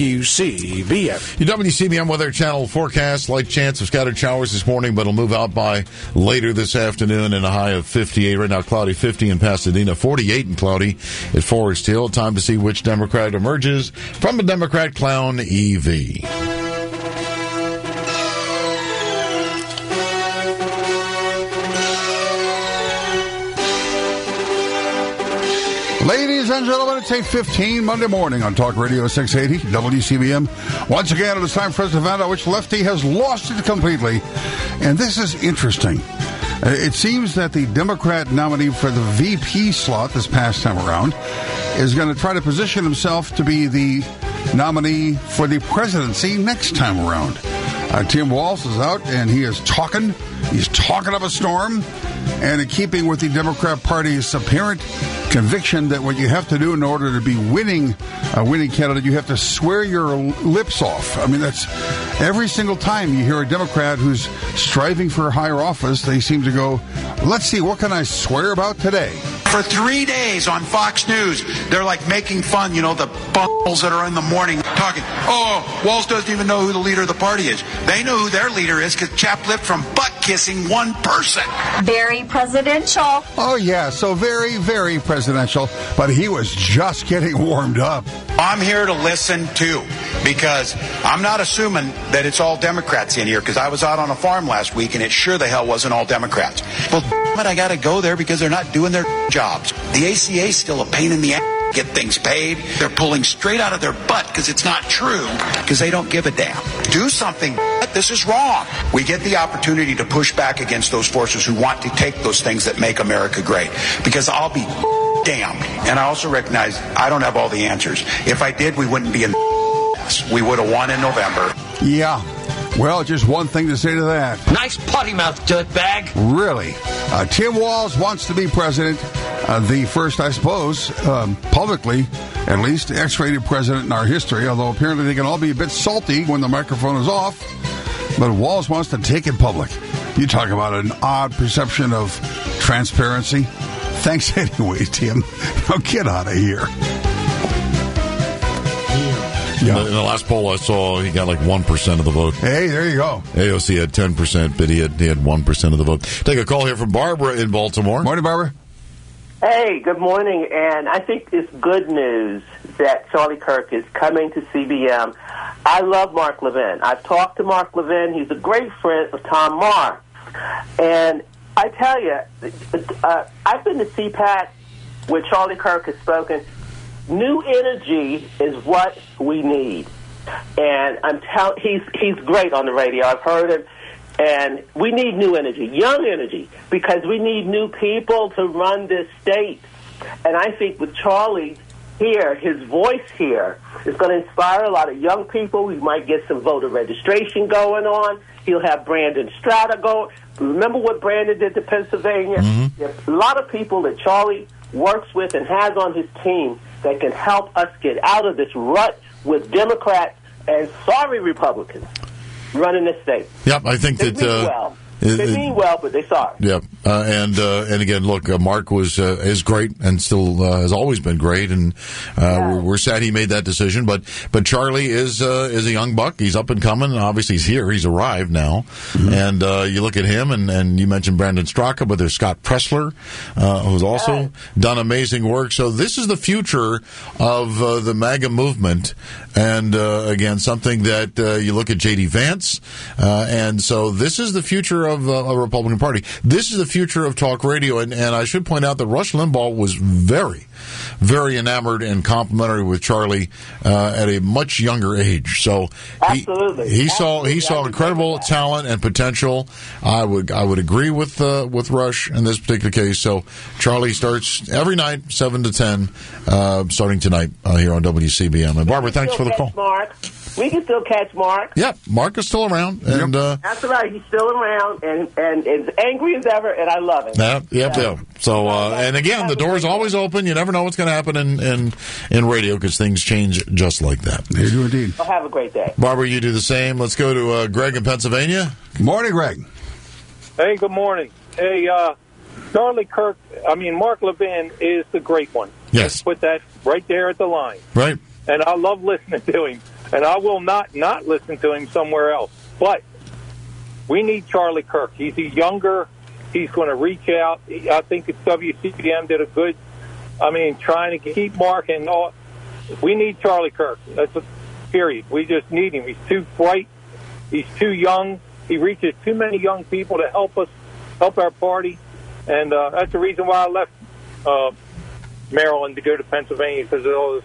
WCBM. Your WCBM Weather Channel forecast, light chance of scattered showers this morning, but it'll move out by later this afternoon in a high of 58. Right now, cloudy 50 in Pasadena, 48 and cloudy at Forest Hill. Time to see which Democrat emerges from a Democrat clown EV. Ladies and gentlemen, it's 8:15 Monday morning on Talk Radio 680 WCBM. Once again, it is time for us to find out which lefty has lost it completely. And this is interesting. It seems that the Democrat nominee for the VP slot this past time around is going to try to position himself to be the nominee for the presidency next time around. Tim Walz is out, and he is talking. He's talking up a storm. And in keeping with the Democrat Party's apparent conviction that what you have to do in order to be a winning candidate, you have to swear your lips off. I mean, that's every single time you hear a Democrat who's striving for a higher office, they seem to go, let's see, what can I swear about today? For 3 days on Fox News, they're like making fun, the bungles that are in the morning talking, Walz doesn't even know who the leader of the party is. They know who their leader is because chapped lip from butt kissing one person. Very presidential. Oh, yeah, so very, very presidential, but he was just getting warmed up. I'm here to listen, too, because I'm not assuming that it's all Democrats in here, because I was out on a farm last week, and it sure the hell wasn't all Democrats. Well, but I got to go there because they're not doing their jobs. The ACA is still a pain in the ass. Get things paid. They're pulling straight out of their butt because it's not true, because they don't give a damn. Do something. This is wrong. We get the opportunity to push back against those forces who want to take those things that make America great, because I'll be damned. And I also recognize I don't have all the answers. If I did, we wouldn't be in mess. We would have won in November. Yeah. Well, just one thing to say to that. Nice potty mouth, dirtbag. Really? Tim Walz wants to be president. The first, I suppose, publicly, at least, X-rated president in our history, although apparently they can all be a bit salty when the microphone is off. But Walz wants to take it public. You talk about an odd perception of transparency. Thanks anyway, Tim. Now get out of here. Yeah. In the last poll I saw, he got like 1% of the vote. Hey, there you go. AOC had 10%, but he had 1% of the vote. Take a call here from Barbara in Baltimore. Morning, Barbara. Hey, good morning. And I think it's good news that Charlie Kirk is coming to CBM. I love Mark Levin. I've talked to Mark Levin. He's a great friend of Tom Marr. And I tell you, I've been to CPAC where Charlie Kirk has spoken. New energy is what we need, and he's great on the radio. I've heard him, and we need new energy, young energy, because we need new people to run this state. And I think with Charlie here, his voice here is going to inspire a lot of young people. We might get some voter registration going on. He'll have Brandon Strata go. Remember what Brandon did to Pennsylvania? Mm-hmm. There's a lot of people that Charlie works with and has on his team that can help us get out of this rut with Democrats and sorry Republicans running this state. Yep, I think they mean well, but they sorry. Yep, and again, look, Mark is great and still has always been great, and we're sad he made that decision. But Charlie is a young buck. He's up and coming. And obviously, he's here. He's arrived now, and you look at him, and you mentioned Brandon Straka, but there's Scott Pressler, who's also done amazing work. So this is the future of the MAGA movement, and again, something that you look at J.D. Vance, and so this is the future of a Republican Party. This is the future of talk radio, and I should point out that Rush Limbaugh was very, very enamored and complimentary with Charlie at a much younger age. So he saw incredible talent and potential. I would agree with Rush in this particular case. So Charlie starts every night 7 to 10 starting tonight here on WCBM. And Barbara, thanks for the call. Mark. We can still catch Mark. Yep, Mark is still around, and that's right. He's still around and as angry as ever, and I love him. Yep. So, and again, the door's always open. You never know what's going to happen in radio because things change just like that. They do indeed. Well, have a great day, Barbara. You do the same. Let's go to Greg in Pennsylvania. Good morning, Greg. Hey, good morning. Hey, Charlie Kirk. Mark Levin is the great one. Yes, let's put that right there at the line. Right. And I love listening to him. And I will not listen to him somewhere else. But we need Charlie Kirk. He's younger. He's going to reach out. I think WCBM did a good, trying to keep Mark and all. We need Charlie Kirk. That's a period. We just need him. He's too bright. He's too young. He reaches too many young people to help our party. And that's the reason why I left Maryland to go to Pennsylvania, because of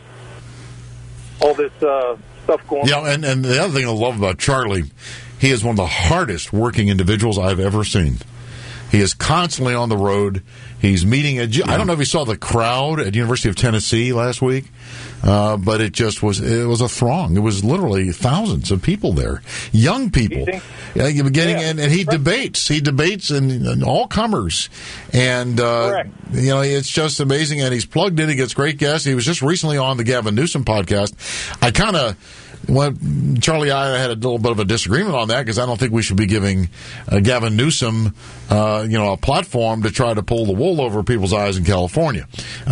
all this stuff going on. Yeah, and the other thing I love about Charlie, he is one of the hardest working individuals I've ever seen. He is constantly on the road. He's meeting. I don't know if you saw the crowd at University of Tennessee last week, but it was a throng. It was literally thousands of people there, young people. And he debates. He debates and all comers, and it's just amazing. And he's plugged in. He gets great guests. He was just recently on the Gavin Newsom podcast. I kind of Charlie and I had a little bit of a disagreement on that because I don't think we should be giving Gavin Newsom, a platform to try to pull the wool over people's eyes in California.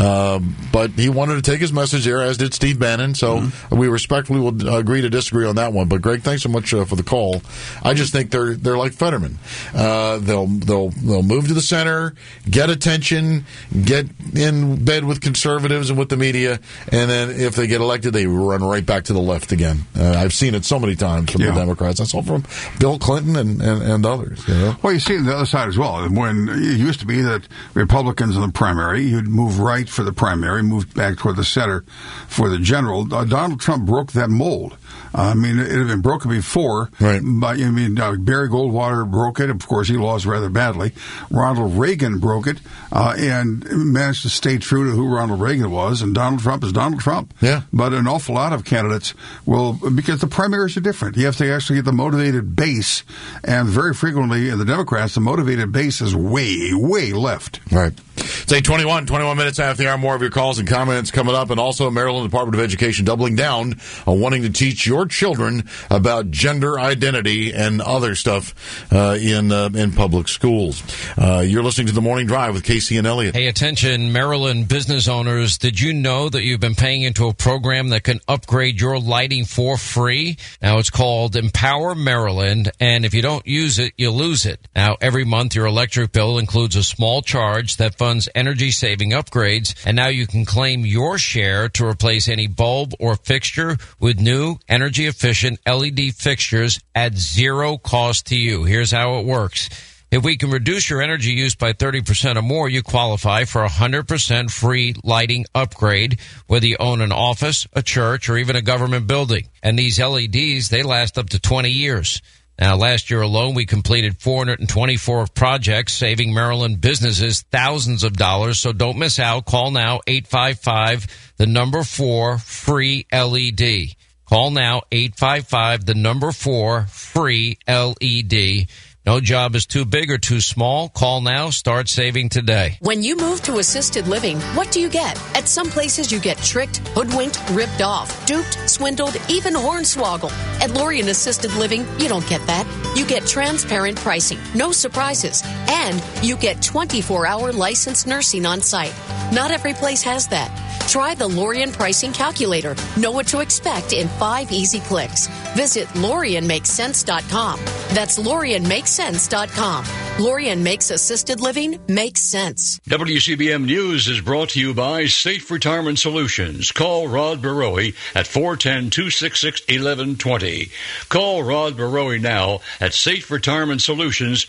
But he wanted to take his message there, as did Steve Bannon. So we respectfully will agree to disagree on that one. But Greg, thanks so much for the call. I just think they're like Fetterman. They'll move to the center, get attention, get in bed with conservatives and with the media, and then if they get elected, they run right back to the left again. I've seen it so many times from the Democrats. I saw from Bill Clinton and others. Well, you see it on the other side as well. When it used to be that Republicans in the primary, you'd move right for the primary, move back toward the center for the general. Donald Trump broke that mold. I mean, it had been broken before. Right. But, Barry Goldwater broke it. Of course, he lost rather badly. Ronald Reagan broke it and managed to stay true to who Ronald Reagan was. And Donald Trump is Donald Trump. Yeah. But an awful lot of candidates will, because the primaries are different. You have to actually get the motivated base. And very frequently in the Democrats, the motivated base is way, way left. Right. It's 8:21 minutes after the hour. More of your calls and comments coming up. And also, Maryland Department of Education doubling down on wanting to teach your children about gender identity and other stuff in public schools. You're listening to The Morning Drive with Casey and Elliott. Hey, attention, Maryland business owners. Did you know that you've been paying into a program that can upgrade your lighting for free? Now, it's called Empower Maryland, and if you don't use it, you lose it. Now, every month, your electric bill includes a small charge that funds energy-saving upgrades, and now you can claim your share to replace any bulb or fixture with new energy-efficient LED fixtures at zero cost to you. Here's how it works. If we can reduce your energy use by 30% or more, you qualify for a 100% free lighting upgrade, whether you own an office, a church, or even a government building. And these LEDs, they last up to 20 years. Now, last year alone, we completed 424 projects, saving Maryland businesses thousands of dollars. So don't miss out. Call now, 855-4 free LED. Call now, 855-4 free LED. No job is too big or too small. Call now. Start saving today. When you move to assisted living, what do you get? At some places, you get tricked, hoodwinked, ripped off, duped, swindled, even hornswoggled. At Lorien Assisted Living, you don't get that. You get transparent pricing, no surprises, and you get 24-hour licensed nursing on site. Not every place has that. Try the Lorien Pricing Calculator. Know what to expect in 5 easy clicks. Visit LorienMakesSense.com. That's LorienMakesSense.com. Lorien makes assisted living make sense. WCBM News is brought to you by Safe Retirement Solutions. Call Rod Barowie at 410-266-1120. Call Rod Barowie now at Safe Retirement Solutions,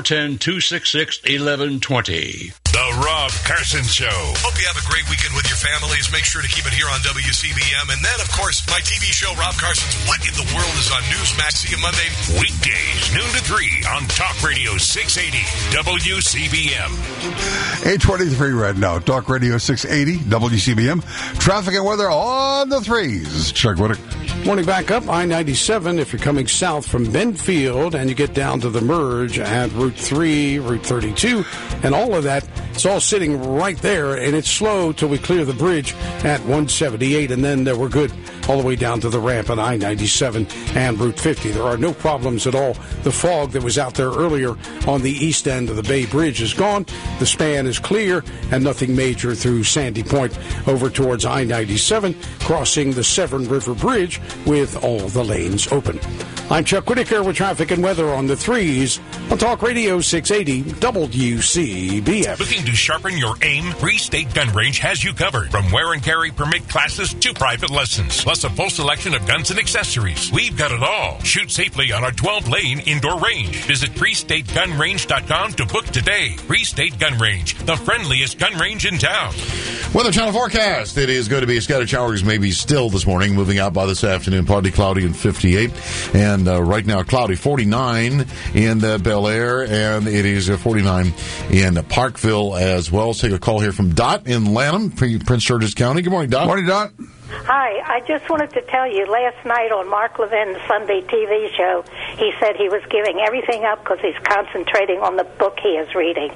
410-266-1120. The Rob Carson Show. Hope you have a great weekend with your families. Make sure to keep it here on WCBM. And then, of course, my TV show, Rob Carson's What in the World, is on Newsmax. See you Monday. Weekdays, noon to 3 on Talk Radio 680 WCBM. 8:23 right now. Talk Radio 680 WCBM. Traffic and weather on the threes. Chuck Whitaker. Morning back up I-97 if you're coming south from Benfield and you get down to the merge at Route 3, Route 32, and all of that. It's all sitting right there, and it's slow till we clear the bridge at 178, and then we're good all the way down to the ramp at I-97 and Route 50. There are no problems at all. The fog that was out there earlier on the east end of the Bay Bridge is gone. The span is clear, and nothing major through Sandy Point over towards I-97, crossing the Severn River Bridge with all the lanes open. I'm Chuck Whitaker with traffic and weather on the threes on Talk Radio 680 WCBM. Looking to sharpen your aim? Free State Gun Range has you covered. From wear and carry permit classes to private lessons, plus a full selection of guns and accessories. We've got it all. Shoot safely on our 12-lane indoor range. Visit FreeStateGunRange.com to book today. Free State Gun Range, the friendliest gun range in town. Weather Channel forecast. It is going to be scattered showers, maybe still this morning, moving out by this afternoon. Partly cloudy and 58. And right now, cloudy 49 in Bel Air, and it is 49 in Parkville as well. Let's take a call here from Dot in Lanham, Prince George's County. Good morning, Dot. Morning, Dot. Hi, I just wanted to tell you, last night on Mark Levin's Sunday TV show, he said he was giving everything up because he's concentrating on the book he is writing.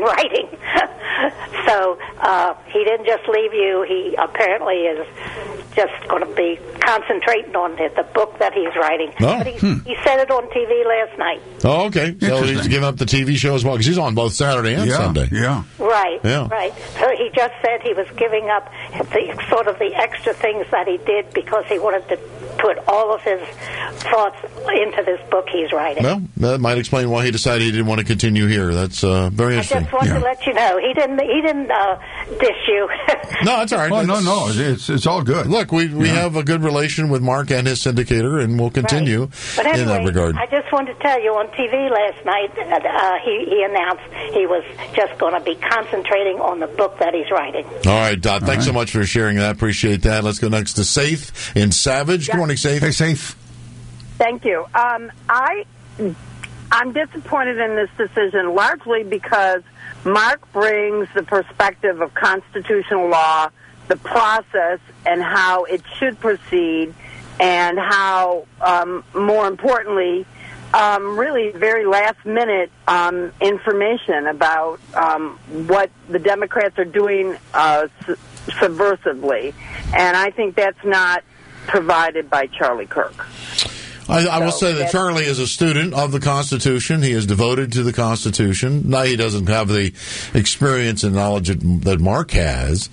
So he didn't just leave you. He apparently is just going to be concentrating on the book that he's writing. Oh. But he said it on TV last night. Oh, okay. So he's giving up the TV show as well, because he's on both Saturday and Sunday. Yeah. Right, Yeah. right. So he just said he was giving up the extra things that he did because he wanted to put all of his thoughts into this book he's writing. Well, that might explain why he decided he didn't want to continue here. That's very interesting. I just want to let you know he didn't dish you. No, it's all right. Oh, no, it's all good. Look, we have a good relation with Mark and his syndicator, and we'll continue But anyway, in that regard. I just wanted to tell you, on TV last night, he announced he was just going to be concentrating on the book that he's writing. All right, Dot, thanks so much for sharing that. Appreciate that. Let's go next to Safe in Savage. Good morning, Safe. Hey, Safe. Thank you. I'm disappointed in this decision largely because Mark brings the perspective of constitutional law, the process, and how it should proceed, and how, more importantly, really very last-minute information about what the Democrats are doing subversively. And I think that's not provided by Charlie Kirk. I will say that Charlie is a student of the Constitution. He is devoted to the Constitution. Now, he doesn't have the experience and knowledge that Mark has.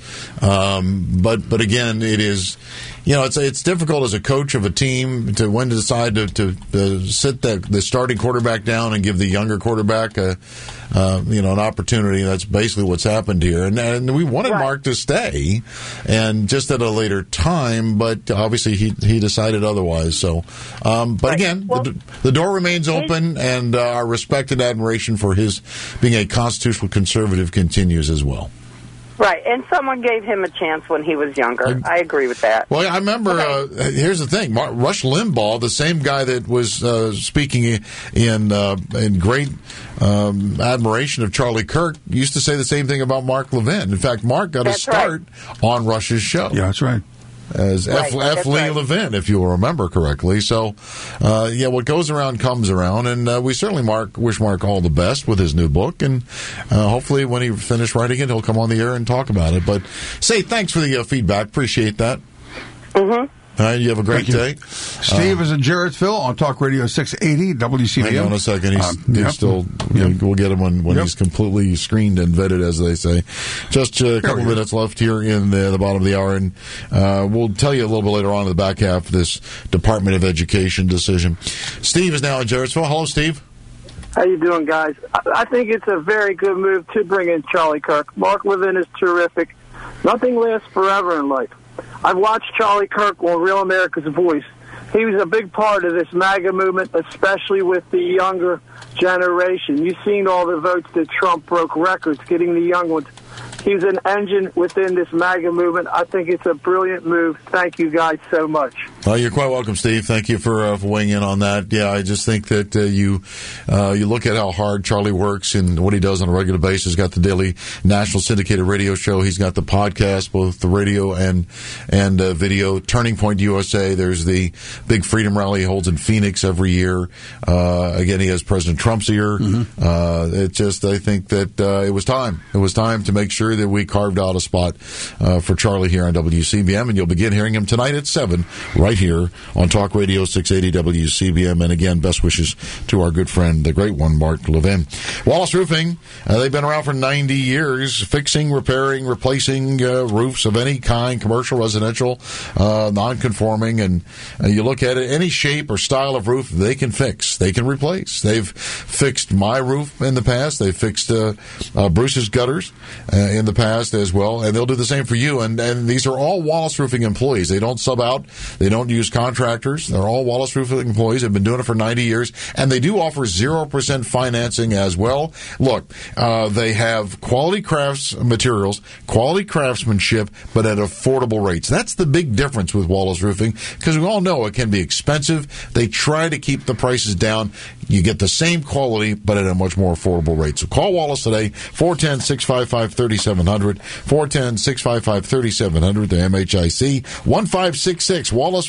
But again, it is, it's difficult as a coach of a team to when to decide to sit the starting quarterback down and give the younger quarterback an opportunity. That's basically what's happened here. And we wanted Mark to stay, and just at a later time, but obviously he decided otherwise. So, but again, the door remains open, and our respect and admiration for his being a constitutional conservative continues as well. Right, and someone gave him a chance when he was younger. I agree with that. Well, I remember, here's the thing, Rush Limbaugh, the same guy that was speaking in great admiration of Charlie Kirk, used to say the same thing about Mark Levin. In fact, Mark got his start on Rush's show. Yeah, that's right. As F. Lee Levin, if you will remember correctly. So, what goes around comes around, and we certainly wish Mark all the best with his new book, and hopefully when he finishes writing it, he'll come on the air and talk about it. But, thanks for the feedback. Appreciate that. Mm-hmm. All right, you have a great day. Steve is in Jarrettsville on Talk Radio 680 WCBM. Hang on a second. He's still. We'll get him when he's completely screened and vetted, as they say. Just a couple minutes left here in the bottom of the hour, and we'll tell you a little bit later on in the back half of this Department of Education decision. Steve is now in Jarrettsville. Hello, Steve. How you doing, guys? I think it's a very good move to bring in Charlie Kirk. Mark Levin is terrific. Nothing lasts forever in life. I've watched Charlie Kirk on Real America's Voice. He was a big part of this MAGA movement, especially with the younger generation. You've seen all the votes that Trump broke records, getting the young ones. He's an engine within this MAGA movement. I think it's a brilliant move. Thank you guys so much. Well, you're quite welcome, Steve. Thank you for weighing in on that. Yeah, I just think that you look at how hard Charlie works and what he does on a regular basis. He's got the daily national syndicated radio show. He's got the podcast, both the radio and video. Turning Point USA. There's the big freedom rally he holds in Phoenix every year. Again, he has President Trump's ear. Mm-hmm. I think that it was time. It was time to make sure that we carved out a spot for Charlie here on WCBM, and you'll begin hearing him tonight at 7 right here on Talk Radio 680 WCBM. And again, best wishes to our good friend, the great one, Mark Levin. Wallace Roofing, they've been around for 90 years, fixing, repairing, replacing roofs of any kind, commercial, residential, non-conforming, and you look at it, any shape or style of roof they can fix, they can replace. They've fixed my roof in the past. They've fixed Bruce's gutters in the past as well, and they'll do the same for you. And these are all Wallace Roofing employees. They don't sub out. They don't use contractors. They're all Wallace Roofing employees. They've been doing it for 90 years, and they do offer 0% financing as well. Look, they have quality crafts materials, quality craftsmanship, but at affordable rates. That's the big difference with Wallace Roofing, because we all know it can be expensive. They try to keep the prices down. You get the same quality, but at a much more affordable rate. So call Wallace today, 410-655-3700, 410-655-3700, the MHIC, 1566, Wallace Roofing.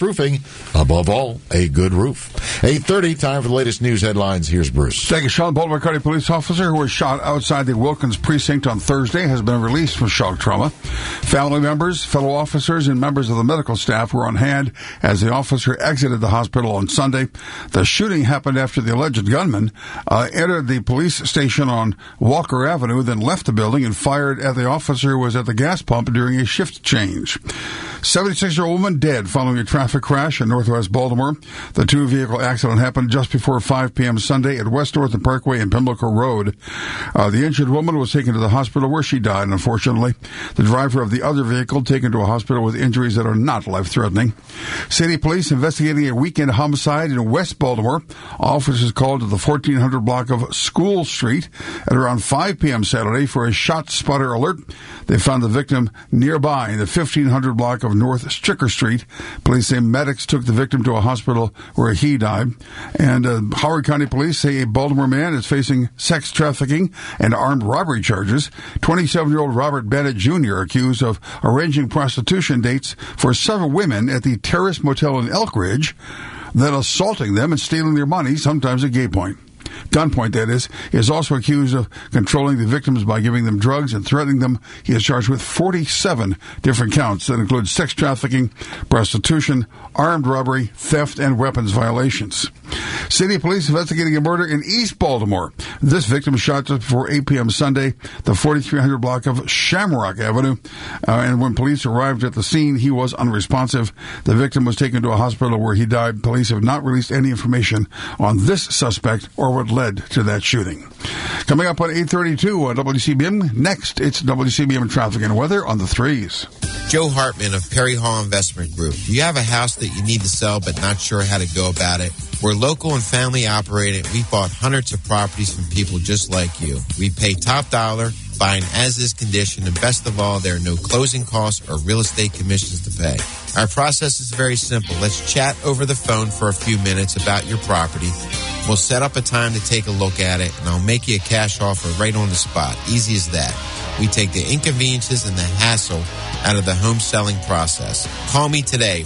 Roofing. Above all, a good roof. 8:30, time for the latest news headlines. Here's Bruce. Thank you, Sean. Baltimore County police officer who was shot outside the Wilkins precinct on Thursday has been released from shock trauma. Family members, fellow officers, and members of the medical staff were on hand as the officer exited the hospital on Sunday. The shooting happened after the alleged gunman entered the police station on Walker Avenue, then left the building and fired at the officer who was at the gas pump during a shift change. 76-year-old woman dead following a traffic crash in northwest Baltimore. The two-vehicle accident happened just before 5 p.m. Sunday at West Northern Parkway and Pimlico Road. The injured woman was taken to the hospital where she died, unfortunately. The driver of the other vehicle taken to a hospital with injuries that are not life-threatening. City police investigating a weekend homicide in West Baltimore. Officers called to the 1400 block of School Street at around 5 p.m. Saturday for a shot spotter alert. They found the victim nearby in the 1500 block of North Stricker Street. Police say medics took the victim to a hospital where he died. And Howard County Police say a Baltimore man is facing sex trafficking and armed robbery charges. 27-year-old Robert Bennett Jr. accused of arranging prostitution dates for several women at the Terrace Motel in Elk Ridge, then assaulting them and stealing their money, sometimes at gunpoint, that is also accused of controlling the victims by giving them drugs and threatening them. He is charged with 47 different counts that include sex trafficking, prostitution, armed robbery, theft, and weapons violations. City police investigating a murder in East Baltimore. This victim shot just before 8 p.m. Sunday, the 4300 block of Shamrock Avenue. And when police arrived at the scene, he was unresponsive. The victim was taken to a hospital where he died. Police have not released any information on this suspect or what led to that shooting. Coming up on 8:32 on WCBM. Next, it's WCBM traffic and weather on the threes. Joe Hartman of Perry Hall Investment Group. Do you have a house that you need to sell but not sure how to go about it? We're local and family operated. We've bought hundreds of properties from people just like you. We pay top dollar, buy in as-is condition, and best of all, there are no closing costs or real estate commissions to pay. Our process is very simple. Let's chat over the phone for a few minutes about your property. We'll set up a time to take a look at it, and I'll make you a cash offer right on the spot. Easy as that. We take the inconveniences and the hassle out of the home selling process. Call me today,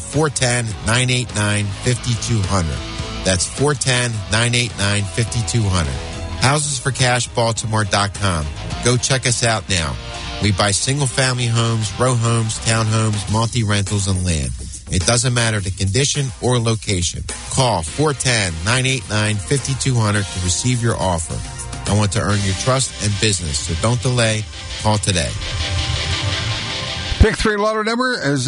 410-989-5200. That's 410-989-5200. HousesForCashBaltimore.com. Go check us out now. We buy single-family homes, row homes, townhomes, multi-rentals, and land. It doesn't matter the condition or location. Call 410-989-5200 to receive your offer. I want to earn your trust and business, so don't delay. Call today. Pick 3 lotto number is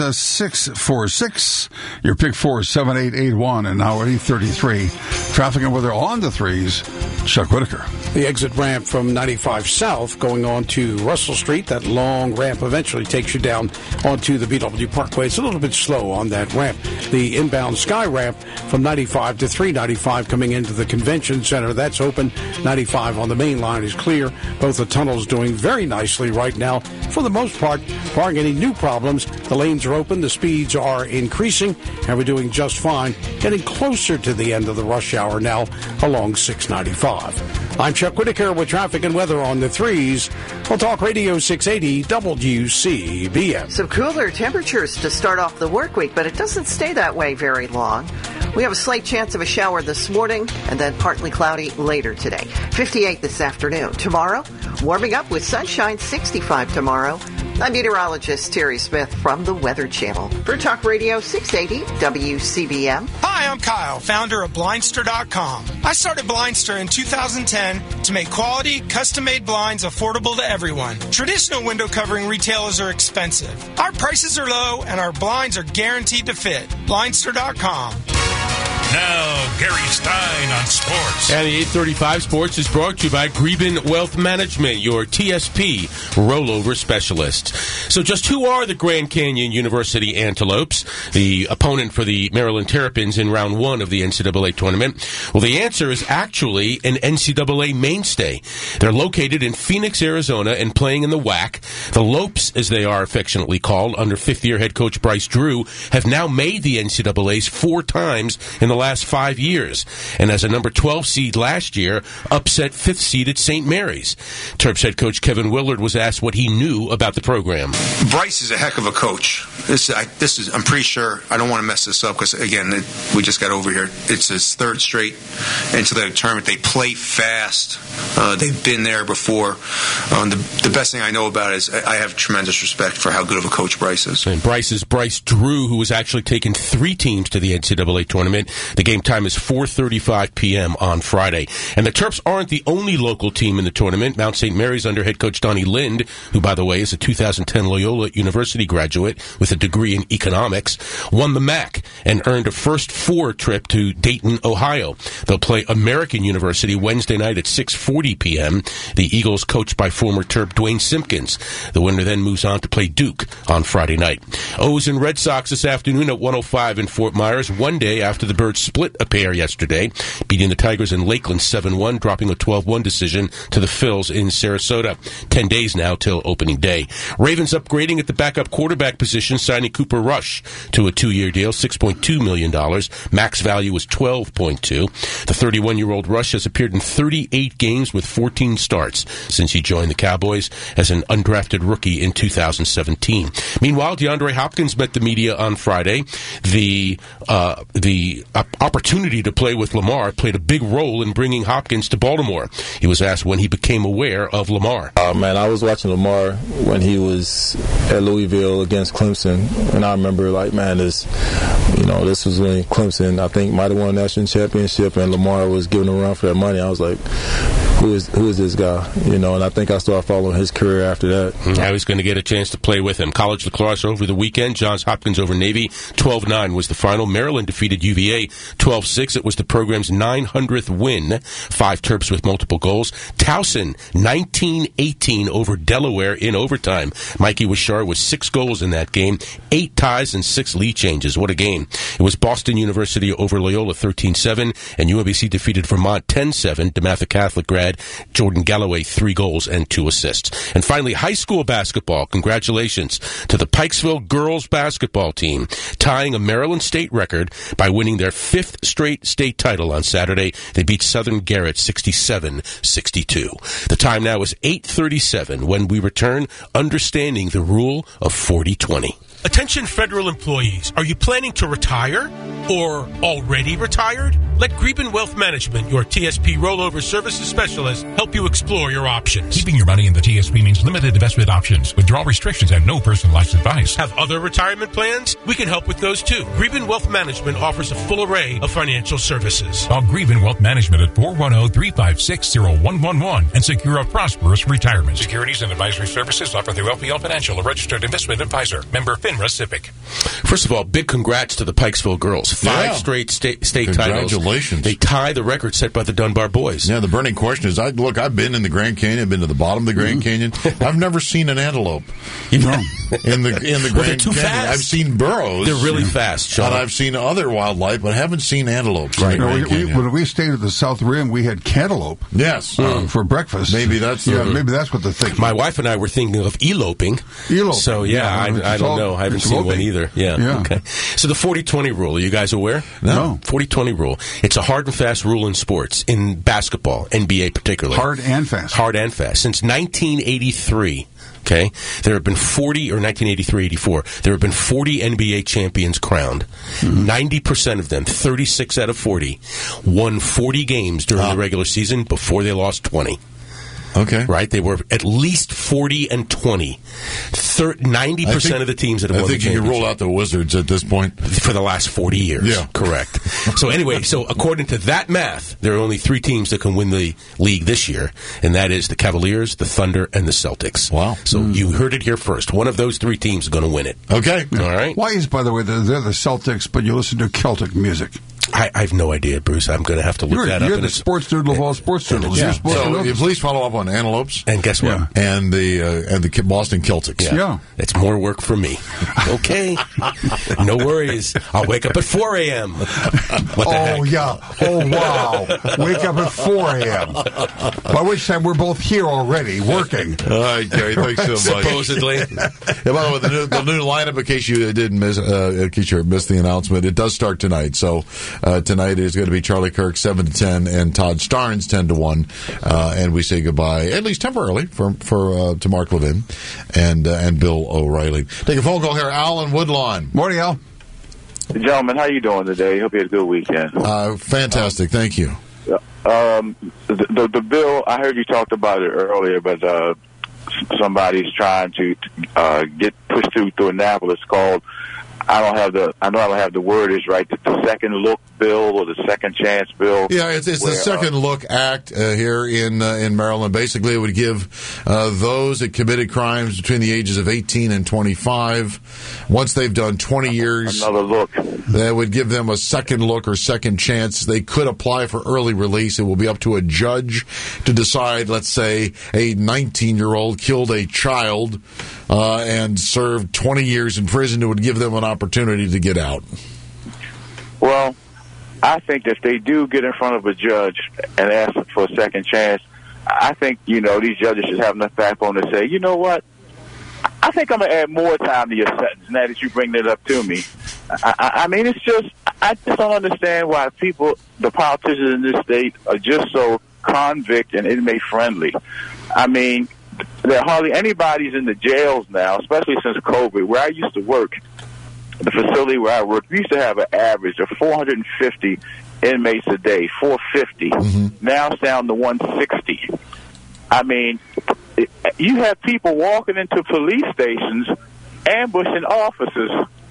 646. Your pick 4 is 7881, and now at 8:33. Traffic and weather on the threes. Chuck Whitaker. The exit ramp from 95 South going on to Russell Street, that long ramp eventually takes you down onto the BW Parkway. It's a little bit slow on that ramp. The inbound Sky ramp from 95 to 395 coming into the convention center, that's open. 95 on the main line is clear. Both the tunnels doing very nicely right now. For the most part, barring any new problems, the lanes are open, the speeds are increasing, and we're doing just fine. Getting closer to the end of the rush hour now along 695. I'm Chuck Whitaker with traffic and weather on the threes. We'll talk Radio 680 WCBM. Some cooler temperatures to start off the work week, but it doesn't stay that way very long. We have a slight chance of a shower this morning and then partly cloudy later today. 58 this afternoon. Tomorrow, warming up with sunshine, 65 tomorrow. I'm meteorologist Terry Smith from the Weather Channel for Talk Radio 680 WCBM. Hi, I'm Kyle, founder of Blindster.com. I started Blindster in 2010 to make quality, custom-made blinds affordable to everyone. Traditional window covering retailers are expensive. Our prices are low, and our blinds are guaranteed to fit. Blindster.com. Now, Gary Stein on sports. And the 835 Sports is brought to you by Greben Wealth Management, your TSP rollover specialist. So just who are the Grand Canyon University Antelopes, the opponent for the Maryland Terrapins in round 1 of the NCAA tournament? Well, the answer is actually an NCAA mainstay. They're located in Phoenix, Arizona, and playing in the WAC. The Lopes, as they are affectionately called, under fifth-year head coach Bryce Drew, have now made the NCAAs 4 times in the last 5 years. And as a number 12 seed last year, upset 5th seeded St. Mary's. Terps head coach Kevin Willard was asked what he knew about the program. Bryce is a heck of a coach. I'm pretty sure, I don't want to mess this up because, again, we just got over here. It's his third straight into the tournament. They play fast. They've been there before. The best thing I know about it is I have tremendous respect for how good of a coach Bryce is. And Bryce is Bryce Drew, who has actually taken 3 teams to the NCAA tournament. The game time is 4:35 p.m. on Friday. And the Terps aren't the only local team in the tournament. Mount St. Mary's under head coach Donnie Lind, who, by the way, is a 2010 Loyola University graduate with a degree in economics, won the MAC and earned a first 4 trip to Dayton, Ohio. They'll play American University Wednesday night at 6:40 p.m. The Eagles, coached by former Terp Dwayne Simpkins. The winner then moves on to play Duke on Friday night. O's and Red Sox this afternoon at 1:05 in Fort Myers, one day after the Birds split a pair yesterday, beating the Tigers in Lakeland 7-1, dropping a 12-1 decision to the Phils in Sarasota. 10 days now till opening day. Ravens upgrading at the backup quarterback position, signing Cooper Rush to a 2-year deal, $6.2 million. Max value was $12.2. The 31-year-old Rush has appeared in 38 games with 14 starts since he joined the Cowboys as an undrafted rookie in 2017. Meanwhile, DeAndre Hopkins met the media on Friday. The opportunity to play with Lamar played a big role in bringing Hopkins to Baltimore. He was asked when he became aware of Lamar. Man, I was watching Lamar when he was at Louisville against Clemson, and I remember, this was when Clemson, I think, might have won a national championship, and Lamar was giving a run for that money. I was like, who is this guy? And I think I started following his career after that. Now he's going to get a chance to play with him. College lacrosse over the weekend. Johns Hopkins over Navy. 12-9 was the final. Maryland defeated UVA 12-6. It was the program's 900th win. 5 Terps with multiple goals. Towson 19-18 over Delaware in overtime. Mikey Wishar with 6 goals in that game. 8 ties and 6 lead changes. What a game. It was Boston University over Loyola 13-7, and UMBC defeated Vermont 10-7. DeMatha Catholic grad Jordan Galloway 3 goals and 2 assists. And finally, high school basketball. Congratulations to the Pikesville girls basketball team, tying a Maryland State record by winning their 5th straight state title on Saturday. They beat Southern Garrett 67-62. The time now is 8:37 when we return, understanding the rule of 40-20. Attention federal employees, are you planning to retire or already retired? Let Greben Wealth Management, your TSP rollover services specialist, help you explore your options. Keeping your money in the TSP means limited investment options, withdrawal restrictions, and no personalized advice. Have other retirement plans? We can help with those too. Greben Wealth Management offers a full array of financial services. Call Greben Wealth Management at 410-356-0111 and secure a prosperous retirement. Securities and advisory services offered through LPL Financial, a registered investment advisor. Member FINRA SIPC. First of all, big congrats to the Pikesville girls. 5 straight state titles. Congratulations. They tie the record set by the Dunbar boys. Yeah, the burning question is, I've been in the Grand Canyon, I've been to the bottom of the Grand Canyon. I've never seen an antelope. In the Grand Canyon. Fast. I've seen burros. They're really fast, Sean. And I've seen other wildlife, but haven't seen antelopes. Right. When we stayed at the South Rim, we had cantaloupe. Yes. For breakfast. Maybe that's maybe that's what they're thinking. My wife and I were thinking of eloping. So, I don't know. I haven't seen one either. Yeah. Okay. So the 40-20 rule, are you guys aware? No. 40-20 rule. It's a hard and fast rule in sports, in basketball, NBA particularly. Hard and fast. Hard and fast. Since 1983, okay, there have been 1983-84, there have been 40 NBA champions crowned. 90% of them, 36 out of 40, won 40 games during the regular season before they lost 20. Okay. Right? They were at least 40-20. 90% of the teams that have won the championship. I think you can roll out the Wizards at this point. For the last 40 years. Yeah. Correct. So anyway, according to that math, there are only 3 teams that can win the league this year, and that is the Cavaliers, the Thunder, and the Celtics. Wow. So you heard it here first. One of those 3 teams is going to win it. Okay. All right. Why is, by the way, they're the Celtics, but you listen to Celtic music? I have no idea, Bruce. I'm going to have to look that up. You're the sports doodle of all sports doodles. Yeah. So please follow up on antelopes. And guess what? Yeah. And the Boston Celtics. Yeah. It's more work for me. Okay. No worries. I'll wake up at 4 a.m. What the heck? Yeah. Oh, wow. Wake up at 4 a.m. By which time we're both here already, working. All right, Gary. Thanks so much. Supposedly. By the way, the new lineup, in case you didn't miss, in case you missed the announcement, it does start tonight. So tonight is going to be Charlie Kirk 7-10 and Todd Starnes 10-1, and we say goodbye at least temporarily to Mark Levin and Bill O'Reilly. Take a phone call here, Alan Woodlawn. Morning, Al. Gentlemen, how you doing today? Hope you had a good weekend. Fantastic, thank you. The bill, I heard you talked about it earlier, but somebody's trying to get pushed through Annapolis called, I know I don't have the word is right, the second look bill or the second chance bill. Yeah, it's the Second Look Act here in Maryland. Basically, it would give those that committed crimes between the ages of 18 and 25, once they've done 20 years, another look. That would give them a second look or second chance. They could apply for early release. It will be up to a judge to decide, let's say, a 19-year-old killed a child and served 20 years in prison. It would give them an opportunity to get out. Well, I think if they do get in front of a judge and ask for a second chance, I think, these judges should have enough backbone to say, you know what, I think I'm going to add more time to your sentence now that you bring that up to me. I mean, it's just, I just don't understand why the politicians in this state are just so convict and inmate friendly. I mean, there hardly anybody's in the jails now, especially since COVID. Where I used to work, the facility where I worked, we used to have an average of 450 inmates a day, 450. Mm-hmm. Now it's down to 160. I mean, you have people walking into police stations, ambushing officers,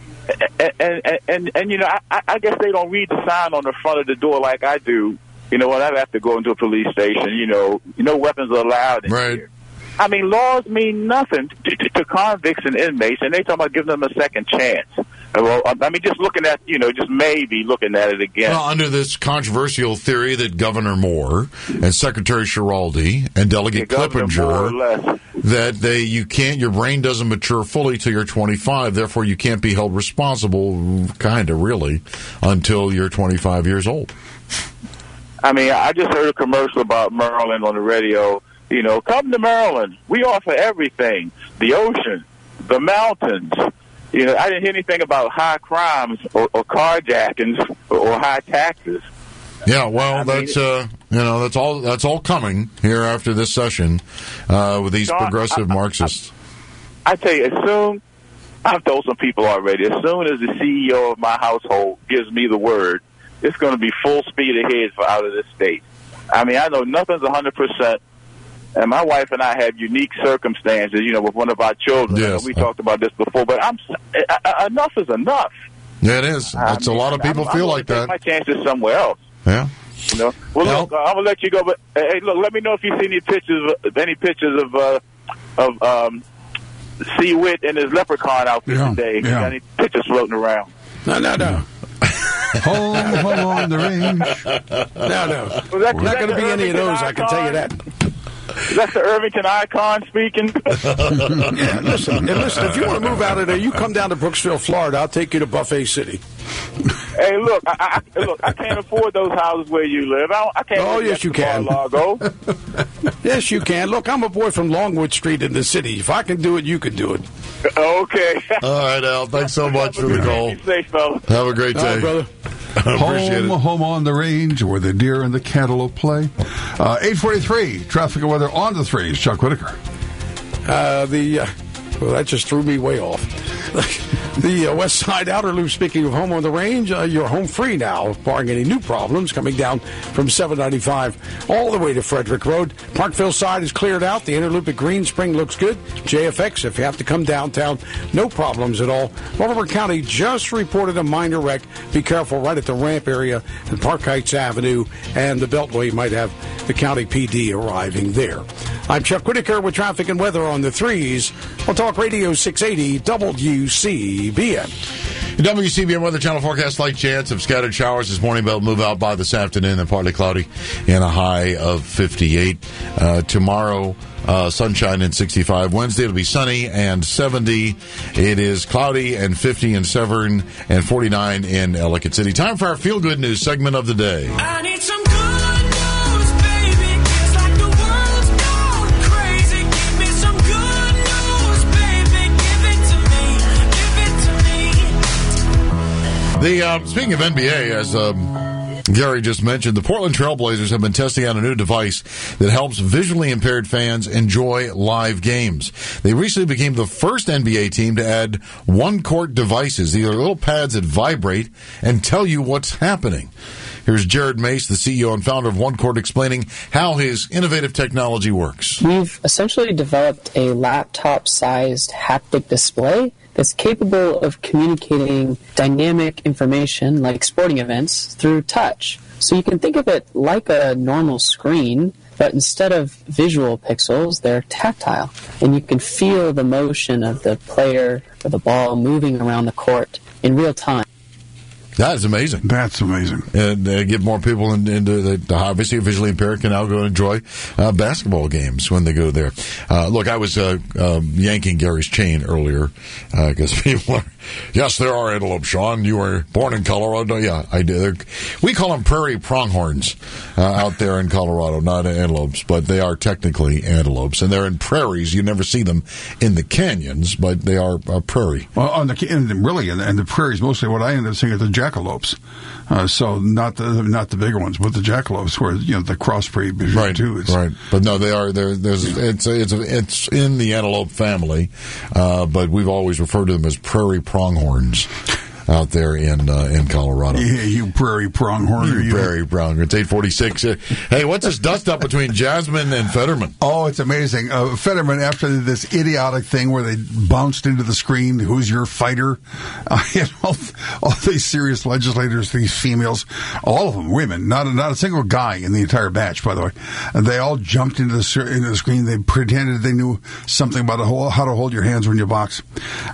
and I guess they don't read the sign on the front of the door like I do. When I have to go into a police station, no weapons are allowed in here. I mean, laws mean nothing to convicts and inmates, and they talk about giving them a second chance. Well, I mean, just looking at, just maybe looking at it again. Well, under this controversial theory that Governor Moore and Secretary Schiraldi and Delegate Clippinger, that your brain doesn't mature fully till you're 25, therefore you can't be held responsible, really, until you're 25 years old. I mean, I just heard a commercial about Maryland on the radio. Come to Maryland. We offer everything. The ocean, the mountains. I didn't hear anything about high crimes or carjackings or high taxes. Yeah, well, that's all coming here after this session with these progressive Marxists. I tell you, I've told some people already, as soon as the CEO of my household gives me the word, it's going to be full speed ahead for out of this state. I mean, I know nothing's 100%. And my wife and I have unique circumstances, with one of our children. Yes. We talked about this before, but enough is enough. Yeah, it is. It's a lot of people feel like that. My chances somewhere else. Yeah. Well, look, I'm gonna let you go, but hey, look, let me know if you see any pictures of C-Wit and his leprechaun outfit today. Yeah. Got any pictures floating around? No. Home on the range. No. Well, not going to be any of those, I can tell you that. That's the Irvington icon speaking. Yeah, listen, if you want to move out of there, you come down to Brooksville, Florida. I'll take you to Buffet City. Hey, look, I can't afford those houses where you live. I can't. Oh, yes, you can. Mar-a-Lago. Yes, you can. Look, I'm a boy from Longwood Street in the city. If I can do it, you can do it. Okay. All right, Al. Thanks so much for the call. Be safe, fella. Have a great day, right, brother. Home on the range where the deer and the cantaloupe play. 8:43, traffic and weather on the threes. Chuck Whitaker. Well, that just threw me way off. The West Side Outer Loop, speaking of home on the range, you're home free now, barring any new problems, coming down from 795 all the way to Frederick Road. Parkville side is cleared out. The inner loop at Green Spring looks good. JFX, if you have to come downtown, no problems at all. Baltimore County just reported a minor wreck. Be careful right at the ramp area and Park Heights Avenue and the Beltway might have the county PD arriving there. I'm Chuck Whitaker with traffic and weather on the threes on Talk Radio 680 WCBM. WCBM Weather Channel forecast, light chance of scattered showers this morning, but move out by this afternoon and partly cloudy and a high of 58. Tomorrow, sunshine and 65. Wednesday it'll be sunny and 70. It is cloudy and 50 in Severn and 49 in Ellicott City. Time for our Feel Good News segment of the day. I need some good news, baby. It's like the world's gone crazy. Give me some good news, baby. Give it to me. Give it to me. Speaking of NBA, as Gary just mentioned, the Portland Trailblazers have been testing out a new device that helps visually impaired fans enjoy live games. They recently became the first NBA team to add one-court devices. These are little pads that vibrate and tell you what's happening. Here's Jared Mace, the CEO and founder of One Court, explaining how his innovative technology works. We've essentially developed a laptop-sized haptic display that's capable of communicating dynamic information like sporting events through touch. So you can think of it like a normal screen, but instead of visual pixels, they're tactile. And you can feel the motion of the player or the ball moving around the court in real time. That is amazing. That's amazing. And get more people into the obviously visually impaired can now go and enjoy basketball games when they go there. Look, I was yanking Gary's chain earlier because people are, yes, there are antelopes, Sean. You were born in Colorado. Yeah, I did. We call them prairie pronghorns out there in Colorado, not antelopes, but they are technically antelopes. And they're in prairies. You never see them in the canyons, but they are prairie. Well, and the prairies, mostly what I end up seeing are the jackalopes. So not the bigger ones, but the jackalopes, where the cross breed too. Right, but no, they are. It's in the antelope family, but we've always referred to them as prairie pronghorns out there in Colorado. Yeah, you prairie pronghorn. Prairie pronghorn. It's 8:46. Hey, what's this dust up between Jasmine and Fetterman? Oh, it's amazing. Fetterman, after this idiotic thing where they bounced into the screen, who's your fighter? All these serious legislators, these females, all of them women, not a single guy in the entire batch, by the way. And they all jumped into the screen. They pretended they knew something about how to hold your hands when you box.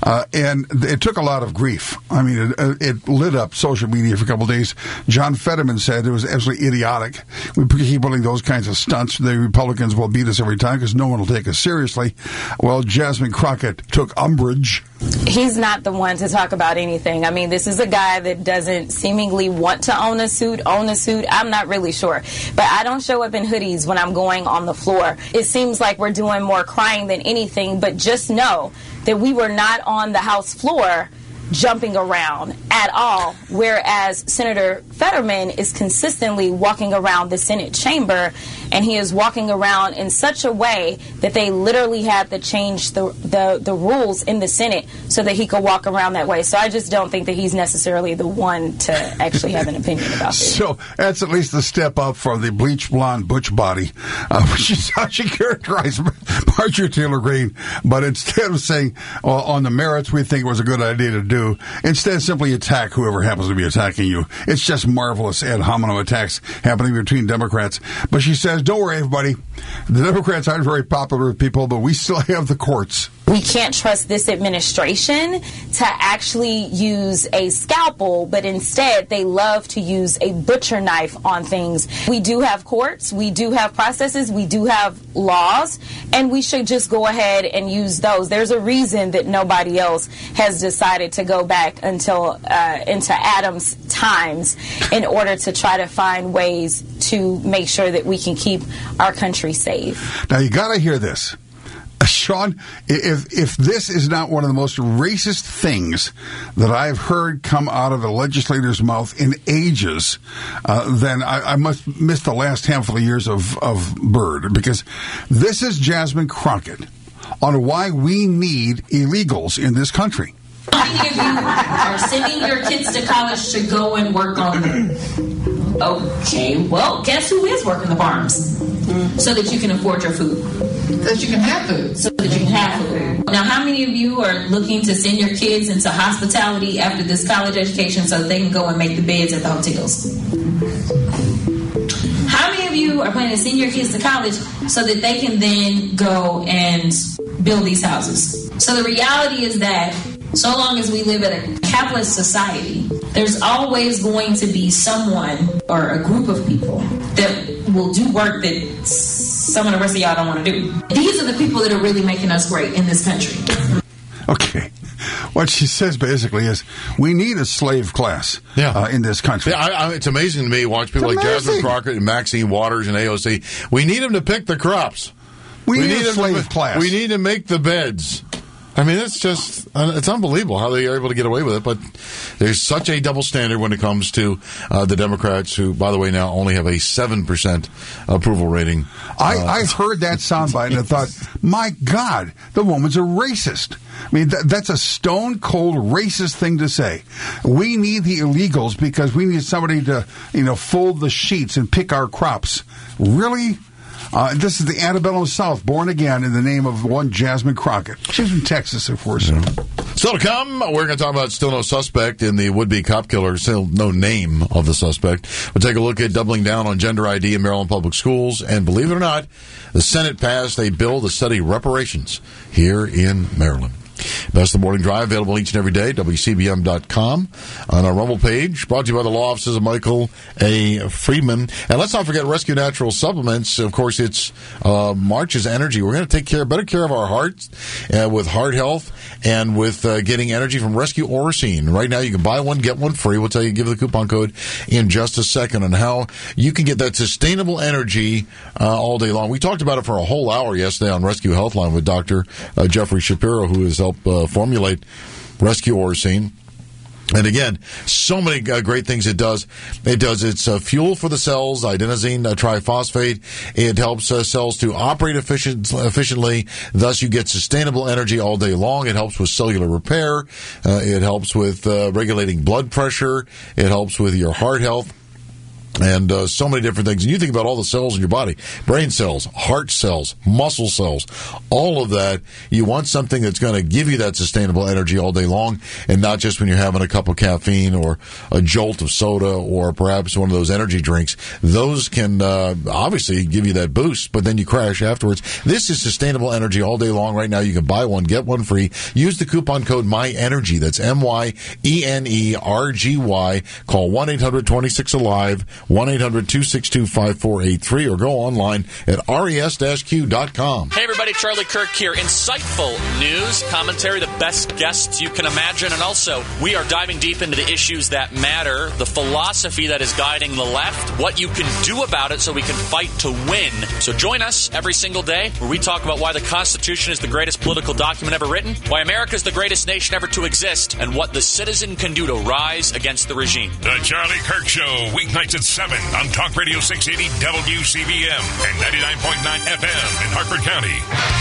And it took a lot of grief. I mean, it lit up social media for a couple of days. John Fetterman said it was absolutely idiotic. We keep pulling those kinds of stunts. The Republicans will beat us every time because no one will take us seriously. Well, Jasmine Crockett took umbrage. He's not the one to talk about anything. I mean, this is a guy that doesn't seemingly want to own a suit. I'm not really sure. But I don't show up in hoodies when I'm going on the floor. It seems like we're doing more crying than anything, but just know that we were not on the House floor jumping around at all, whereas Senator Fetterman is consistently walking around the Senate chamber, and he is walking around in such a way that they literally had to change the rules in the Senate so that he could walk around that way. So I just don't think that he's necessarily the one to actually have an opinion about this. So that's at least a step up for the bleach blonde butch body, which is how she characterized Marjorie Taylor Greene. But instead of saying on the merits we think it was a good idea to do, instead simply attack whoever happens to be attacking you. It's just marvelous ad hominem attacks happening between Democrats. But she says, don't worry, everybody. The Democrats aren't very popular with people, but we still have the courts. We can't trust this administration to actually use a scalpel, but instead they love to use a butcher knife on things. We do have courts, we do have processes, we do have laws, and we should just go ahead and use those. There's a reason that nobody else has decided to go back into Adam's times in order to try to find ways to make sure that we can keep our country safe. Now, you got to hear this. Sean, if this is not one of the most racist things that I've heard come out of a legislator's mouth in ages, then I must miss the last handful of years of Byrd, because this is Jasmine Crockett on why we need illegals in this country. How many of you are sending your kids to college to go and work on them? Okay, well, guess who is working the farms? So that you can afford your food. So that you can have food. So that you can have food. Now, how many of you are looking to send your kids into hospitality after this college education so that they can go and make the beds at the hotels? How many of you are planning to send your kids to college so that they can then go and build these houses? So the reality is that so long as we live in a capitalist society, there's always going to be someone or a group of people that will do work that some of the rest of y'all don't want to do. These are the people that are really making us great in this country. Okay. What she says basically is we need a slave class in this country. Yeah, it's amazing to me watch people like Jasmine Crockett and Maxine Waters and AOC. We need them to pick the crops. We need a slave class. We need to make the beds. I mean, it's just, it's unbelievable how they are able to get away with it, but there's such a double standard when it comes to the Democrats, who, by the way, now only have a 7% approval rating. I heard that soundbite and I thought, my God, the woman's a racist. I mean, that's a stone-cold racist thing to say. We need the illegals because we need somebody to, fold the sheets and pick our crops. Really? This is the antebellum South, born again in the name of one Jasmine Crockett. She's from Texas, of course. Still to come, we're going to talk about still no suspect in the would-be cop killer, still no name of the suspect. We'll take a look at doubling down on gender ID in Maryland public schools. And believe it or not, the Senate passed a bill to study reparations here in Maryland. Best of the Morning Drive, available each and every day, WCBM.com. On our Rumble page, brought to you by the law offices of Michael A. Friedman. And let's not forget Rescue Natural Supplements. Of course, it's March's Energy. We're going to take better care of our hearts with heart health and with getting energy from Rescue Oracine. Right now, you can buy one, get one free. We'll tell you, give the coupon code in just a second on how you can get that sustainable energy all day long. We talked about it for a whole hour yesterday on Rescue Healthline with Dr. Jeffrey Shapiro, who has helped formulate Rescue Oracine. And again, so many great things it does. It's fuel for the cells, adenosine triphosphate. It helps cells to operate efficiently. Thus, you get sustainable energy all day long. It helps with cellular repair. It helps with regulating blood pressure. It helps with your heart health. And so many different things. And you think about all the cells in your body, brain cells, heart cells, muscle cells, all of that. You want something that's going to give you that sustainable energy all day long, and not just when you're having a cup of caffeine or a jolt of soda or perhaps one of those energy drinks. Those can obviously give you that boost, but then you crash afterwards. This is sustainable energy all day long. Right now, you can buy one, get one free. Use the coupon code MYENERGY. That's MYENERGY. Call 1-800-26-ALIVE. 1-800-262-5483 or go online at res-q.com. Hey everybody, Charlie Kirk here. Insightful news, commentary, the best guests you can imagine, and also we are diving deep into the issues that matter, the philosophy that is guiding the left, what you can do about it so we can fight to win. So join us every single day where we talk about why the Constitution is the greatest political document ever written, why America is the greatest nation ever to exist, and what the citizen can do to rise against the regime. The Charlie Kirk Show, weeknights at 7 on Talk Radio 680 WCBM and 99.9 FM in Hartford County.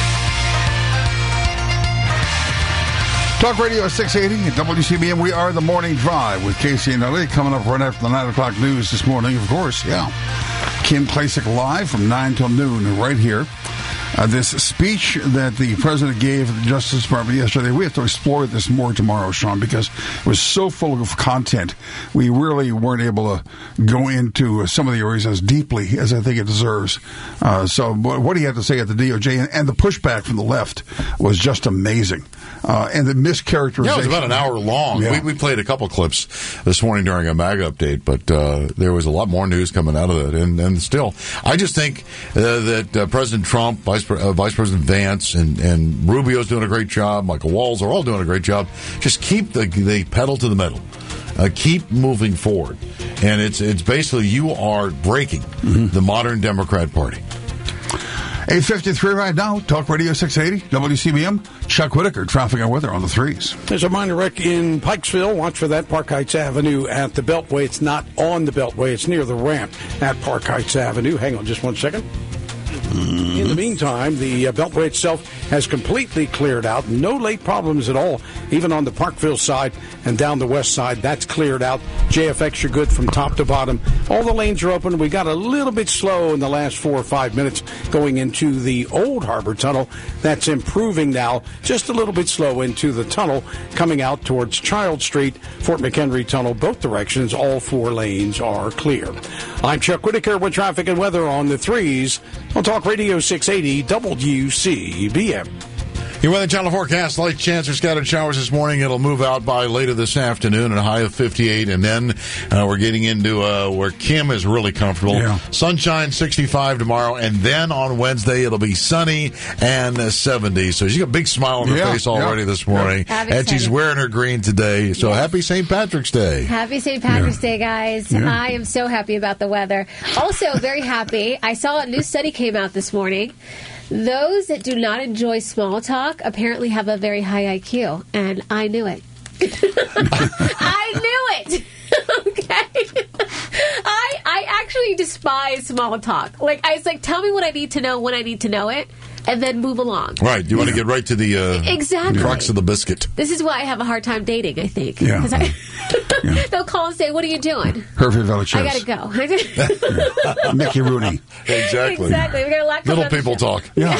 Talk Radio 680 at WCBM. We are the Morning Drive with Casey and Ali coming up right after the 9 o'clock news this morning, of course. Yeah. Kim Klacik live from 9 till noon right here. This speech that the president gave at the Justice Department yesterday, we have to explore this more tomorrow, Sean, because it was so full of content. We really weren't able to go into some of the areas as deeply as I think it deserves. So what he had to say at the DOJ and the pushback from the left was just amazing. And the mischaracterization. Yeah, it was about an hour long. Yeah. We played a couple clips this morning during a MAG update, but there was a lot more news coming out of it. And still, I just think that President Trump, Vice President Vance, and Rubio's doing a great job. Michael Walz are all doing a great job. Just keep the pedal to the metal. Keep moving forward. And it's basically you are breaking the modern Democrat Party. 8:53 right now, Talk Radio 680, WCBM. Chuck Whitaker, traffic and weather on the threes. There's a minor wreck in Pikesville. Watch for that, Park Heights Avenue at the Beltway. It's not on the Beltway. It's near the ramp at Park Heights Avenue. Hang on just one second. In the meantime, the Beltway itself has completely cleared out. No late problems at all, even on the Parkville side and down the west side. That's cleared out. JFX, you're good from top to bottom. All the lanes are open. We got a little bit slow in the last 4 or 5 minutes going into the Old Harbor Tunnel. That's improving now. Just a little bit slow into the tunnel coming out towards Child Street, Fort McHenry Tunnel. Both directions, all 4 lanes are clear. I'm Chuck Whitaker with traffic and weather on the threes on Talk Radio 680 WCBM. Your Weather Channel forecast, light chance for scattered showers this morning. It'll move out by later this afternoon at a high of 58. And then we're getting into where Kim is really comfortable. Yeah. Sunshine, 65 tomorrow. And then on Wednesday, it'll be sunny and 70. So she's got a big smile on her face already this morning. And she's wearing her green today. So happy St. Patrick's Day. Happy St. Patrick's Day, guys. I am so happy about the weather. Also, very happy. I saw a new study came out this morning Those that do not enjoy small talk apparently have a very high IQ, and I knew it. I knew it. Okay. I actually despise small talk. Like, I was like, tell me what I need to know when I need to know it, and then move along. Right. You want to get right to the Exactly. crux of the biscuit. This is why I have a hard time dating, I think. Yeah. 'Cause they'll call and say, what are you doing? Hervé Villachez. I gotta go. Mickey Rooney. Exactly. Exactly. We got a lot coming Little up the people show. talk. Yeah.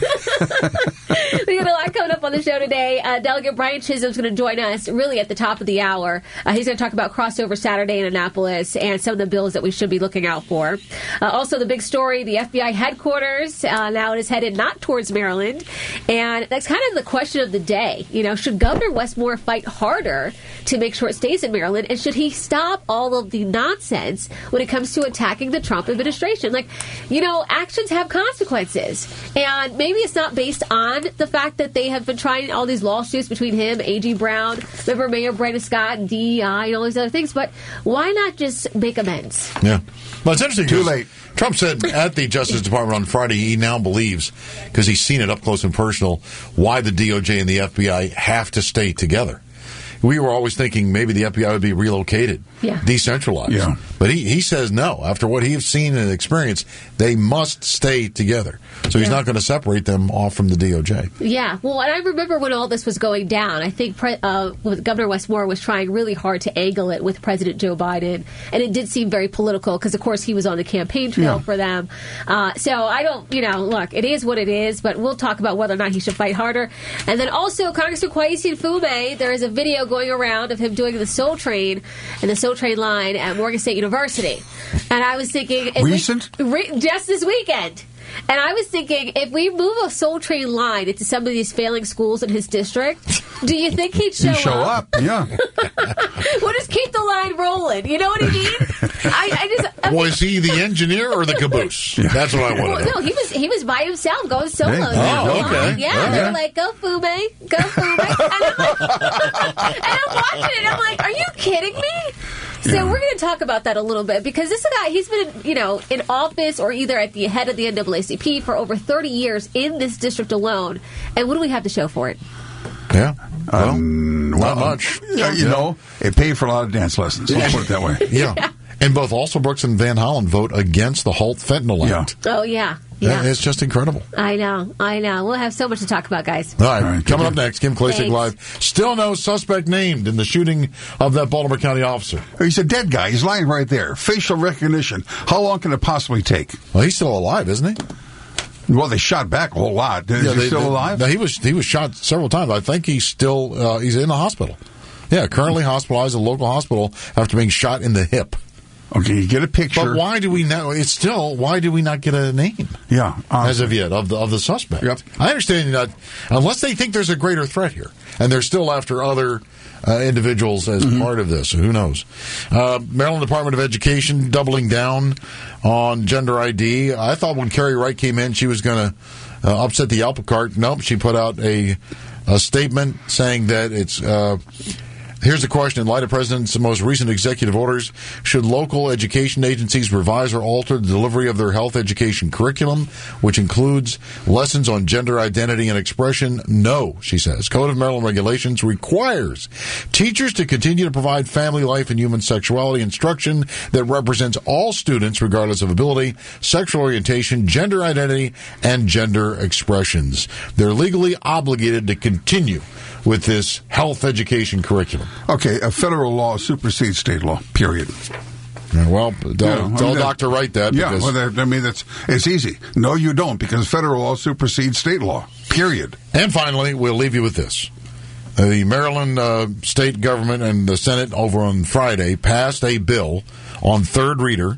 We got a lot coming up on the show today. Delegate Brian Chisholm's going to join us really at the top of the hour. He's going to talk about Crossover Saturday in Annapolis and some of the bills that we should be looking out for. Also, the big story, the FBI headquarters, now it is headed not towards Maryland. And that's kind of the question of the day. You know, should Governor Westmore fight harder to make sure it stays in Maryland? And should he stop all of the nonsense when it comes to attacking the Trump administration? Like, you know, actions have consequences. And maybe it's not based on the fact that they have been trying all these lawsuits between him, A.G. Brown, remember Mayor Brandon Scott, and DEI, and all these other things. But why not just make amends? Yeah. Well, it's interesting. Too 'cause late. Trump said at the Justice Department on Friday he now believes, because he's seen it up close and personal, why the DOJ and the FBI have to stay together. We were always thinking maybe the FBI would be relocated, decentralized. Yeah. But he says no. After what he's seen and experienced, they must stay together. So he's not going to separate them off from the DOJ. Yeah, well, and I remember when all this was going down, I think Governor Westmore was trying really hard to angle it with President Joe Biden, and it did seem very political because, of course, he was on the campaign trail for them. So I don't, look, it is what it is, but we'll talk about whether or not he should fight harder. And then also, Congressman Kweisi Mfume, there is a video going around of him doing the Soul Train and the Soul Train line at Morgan State University. And I was thinking... just this weekend. And I was thinking, if we move a Soul Train line into some of these failing schools in his district, do you think he'd show up? Yeah. We'll just keep the line rolling. You know what I mean? Was he the engineer or the caboose? That's what I want to know. No, he was by himself going solo. Hey, okay. Yeah, they were like, go Fume, go Fume. And I'm watching it, I'm like, are you kidding me? So we're going to talk about that a little bit because this guy, he's been, in office or either at the head of the NAACP for over 30 years in this district alone. And what do we have to show for it? Yeah. Well, not much. It paid for a lot of dance lessons. Let's put it that way. Yeah. And both Alsobrooks and Van Hollen vote against the Halt Fentanyl Act. Oh, yeah. Yeah. It's just incredible. I know. We'll have so much to talk about, guys. All right. Coming up next, Kim Klacik Live. Still no suspect named in the shooting of that Baltimore County officer. He's a dead guy. He's lying right there. Facial recognition. How long can it possibly take? Well, he's still alive, isn't he? Well, they shot back a whole lot. Is he still alive? No, he was shot several times. I think he's still he's in the hospital. Yeah, currently hospitalized at a local hospital after being shot in the hip. Okay, you get a picture. But why do we know? Why do we not get a name? Yeah, as of yet of the suspect. Yep. I understand that unless they think there's a greater threat here, and they're still after other individuals as part of this. Who knows? Maryland Department of Education doubling down on gender ID. I thought when Carrie Wright came in, she was going to upset the apple cart. Nope, she put out a statement saying that it's. Here's the question. In light of President's most recent executive orders, should local education agencies revise or alter the delivery of their health education curriculum, which includes lessons on gender identity and expression? No, she says. Code of Maryland Regulations requires teachers to continue to provide family life and human sexuality instruction that represents all students regardless of ability, sexual orientation, gender identity, and gender expressions. They're legally obligated to continue with this health education curriculum. Okay, a federal law supersedes state law, period. Well, tell Dr. Wright that. Yeah, it's easy. No, you don't, because federal law supersedes state law, period. And finally, we'll leave you with this. The Maryland state government and the Senate over on Friday passed a bill on third reader,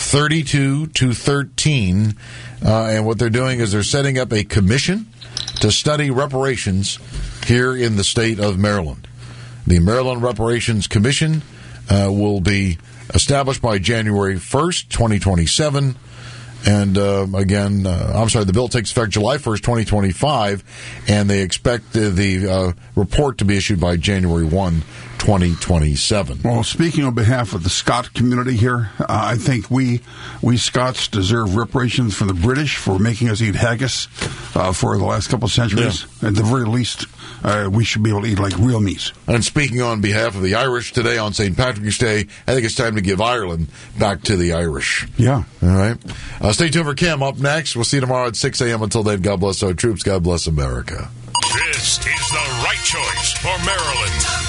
32-13, and what they're doing is they're setting up a commission to study reparations here in the state of Maryland. The Maryland Reparations Commission will be established by January 1st, 2027, And again, I'm sorry, the bill takes effect July 1st, 2025, and they expect the report to be issued by January 1, 2027. Well, speaking on behalf of the Scot community here, I think we Scots deserve reparations from the British for making us eat haggis for the last couple of centuries. Yeah. At the very least, we should be able to eat like real meat. And speaking on behalf of the Irish today on St. Patrick's Day, I think it's time to give Ireland back to the Irish. Yeah. All right. Stay tuned for Kim up next. We'll see you tomorrow at 6 a.m. Until then, God bless our troops. God bless America. This is the right choice for Maryland.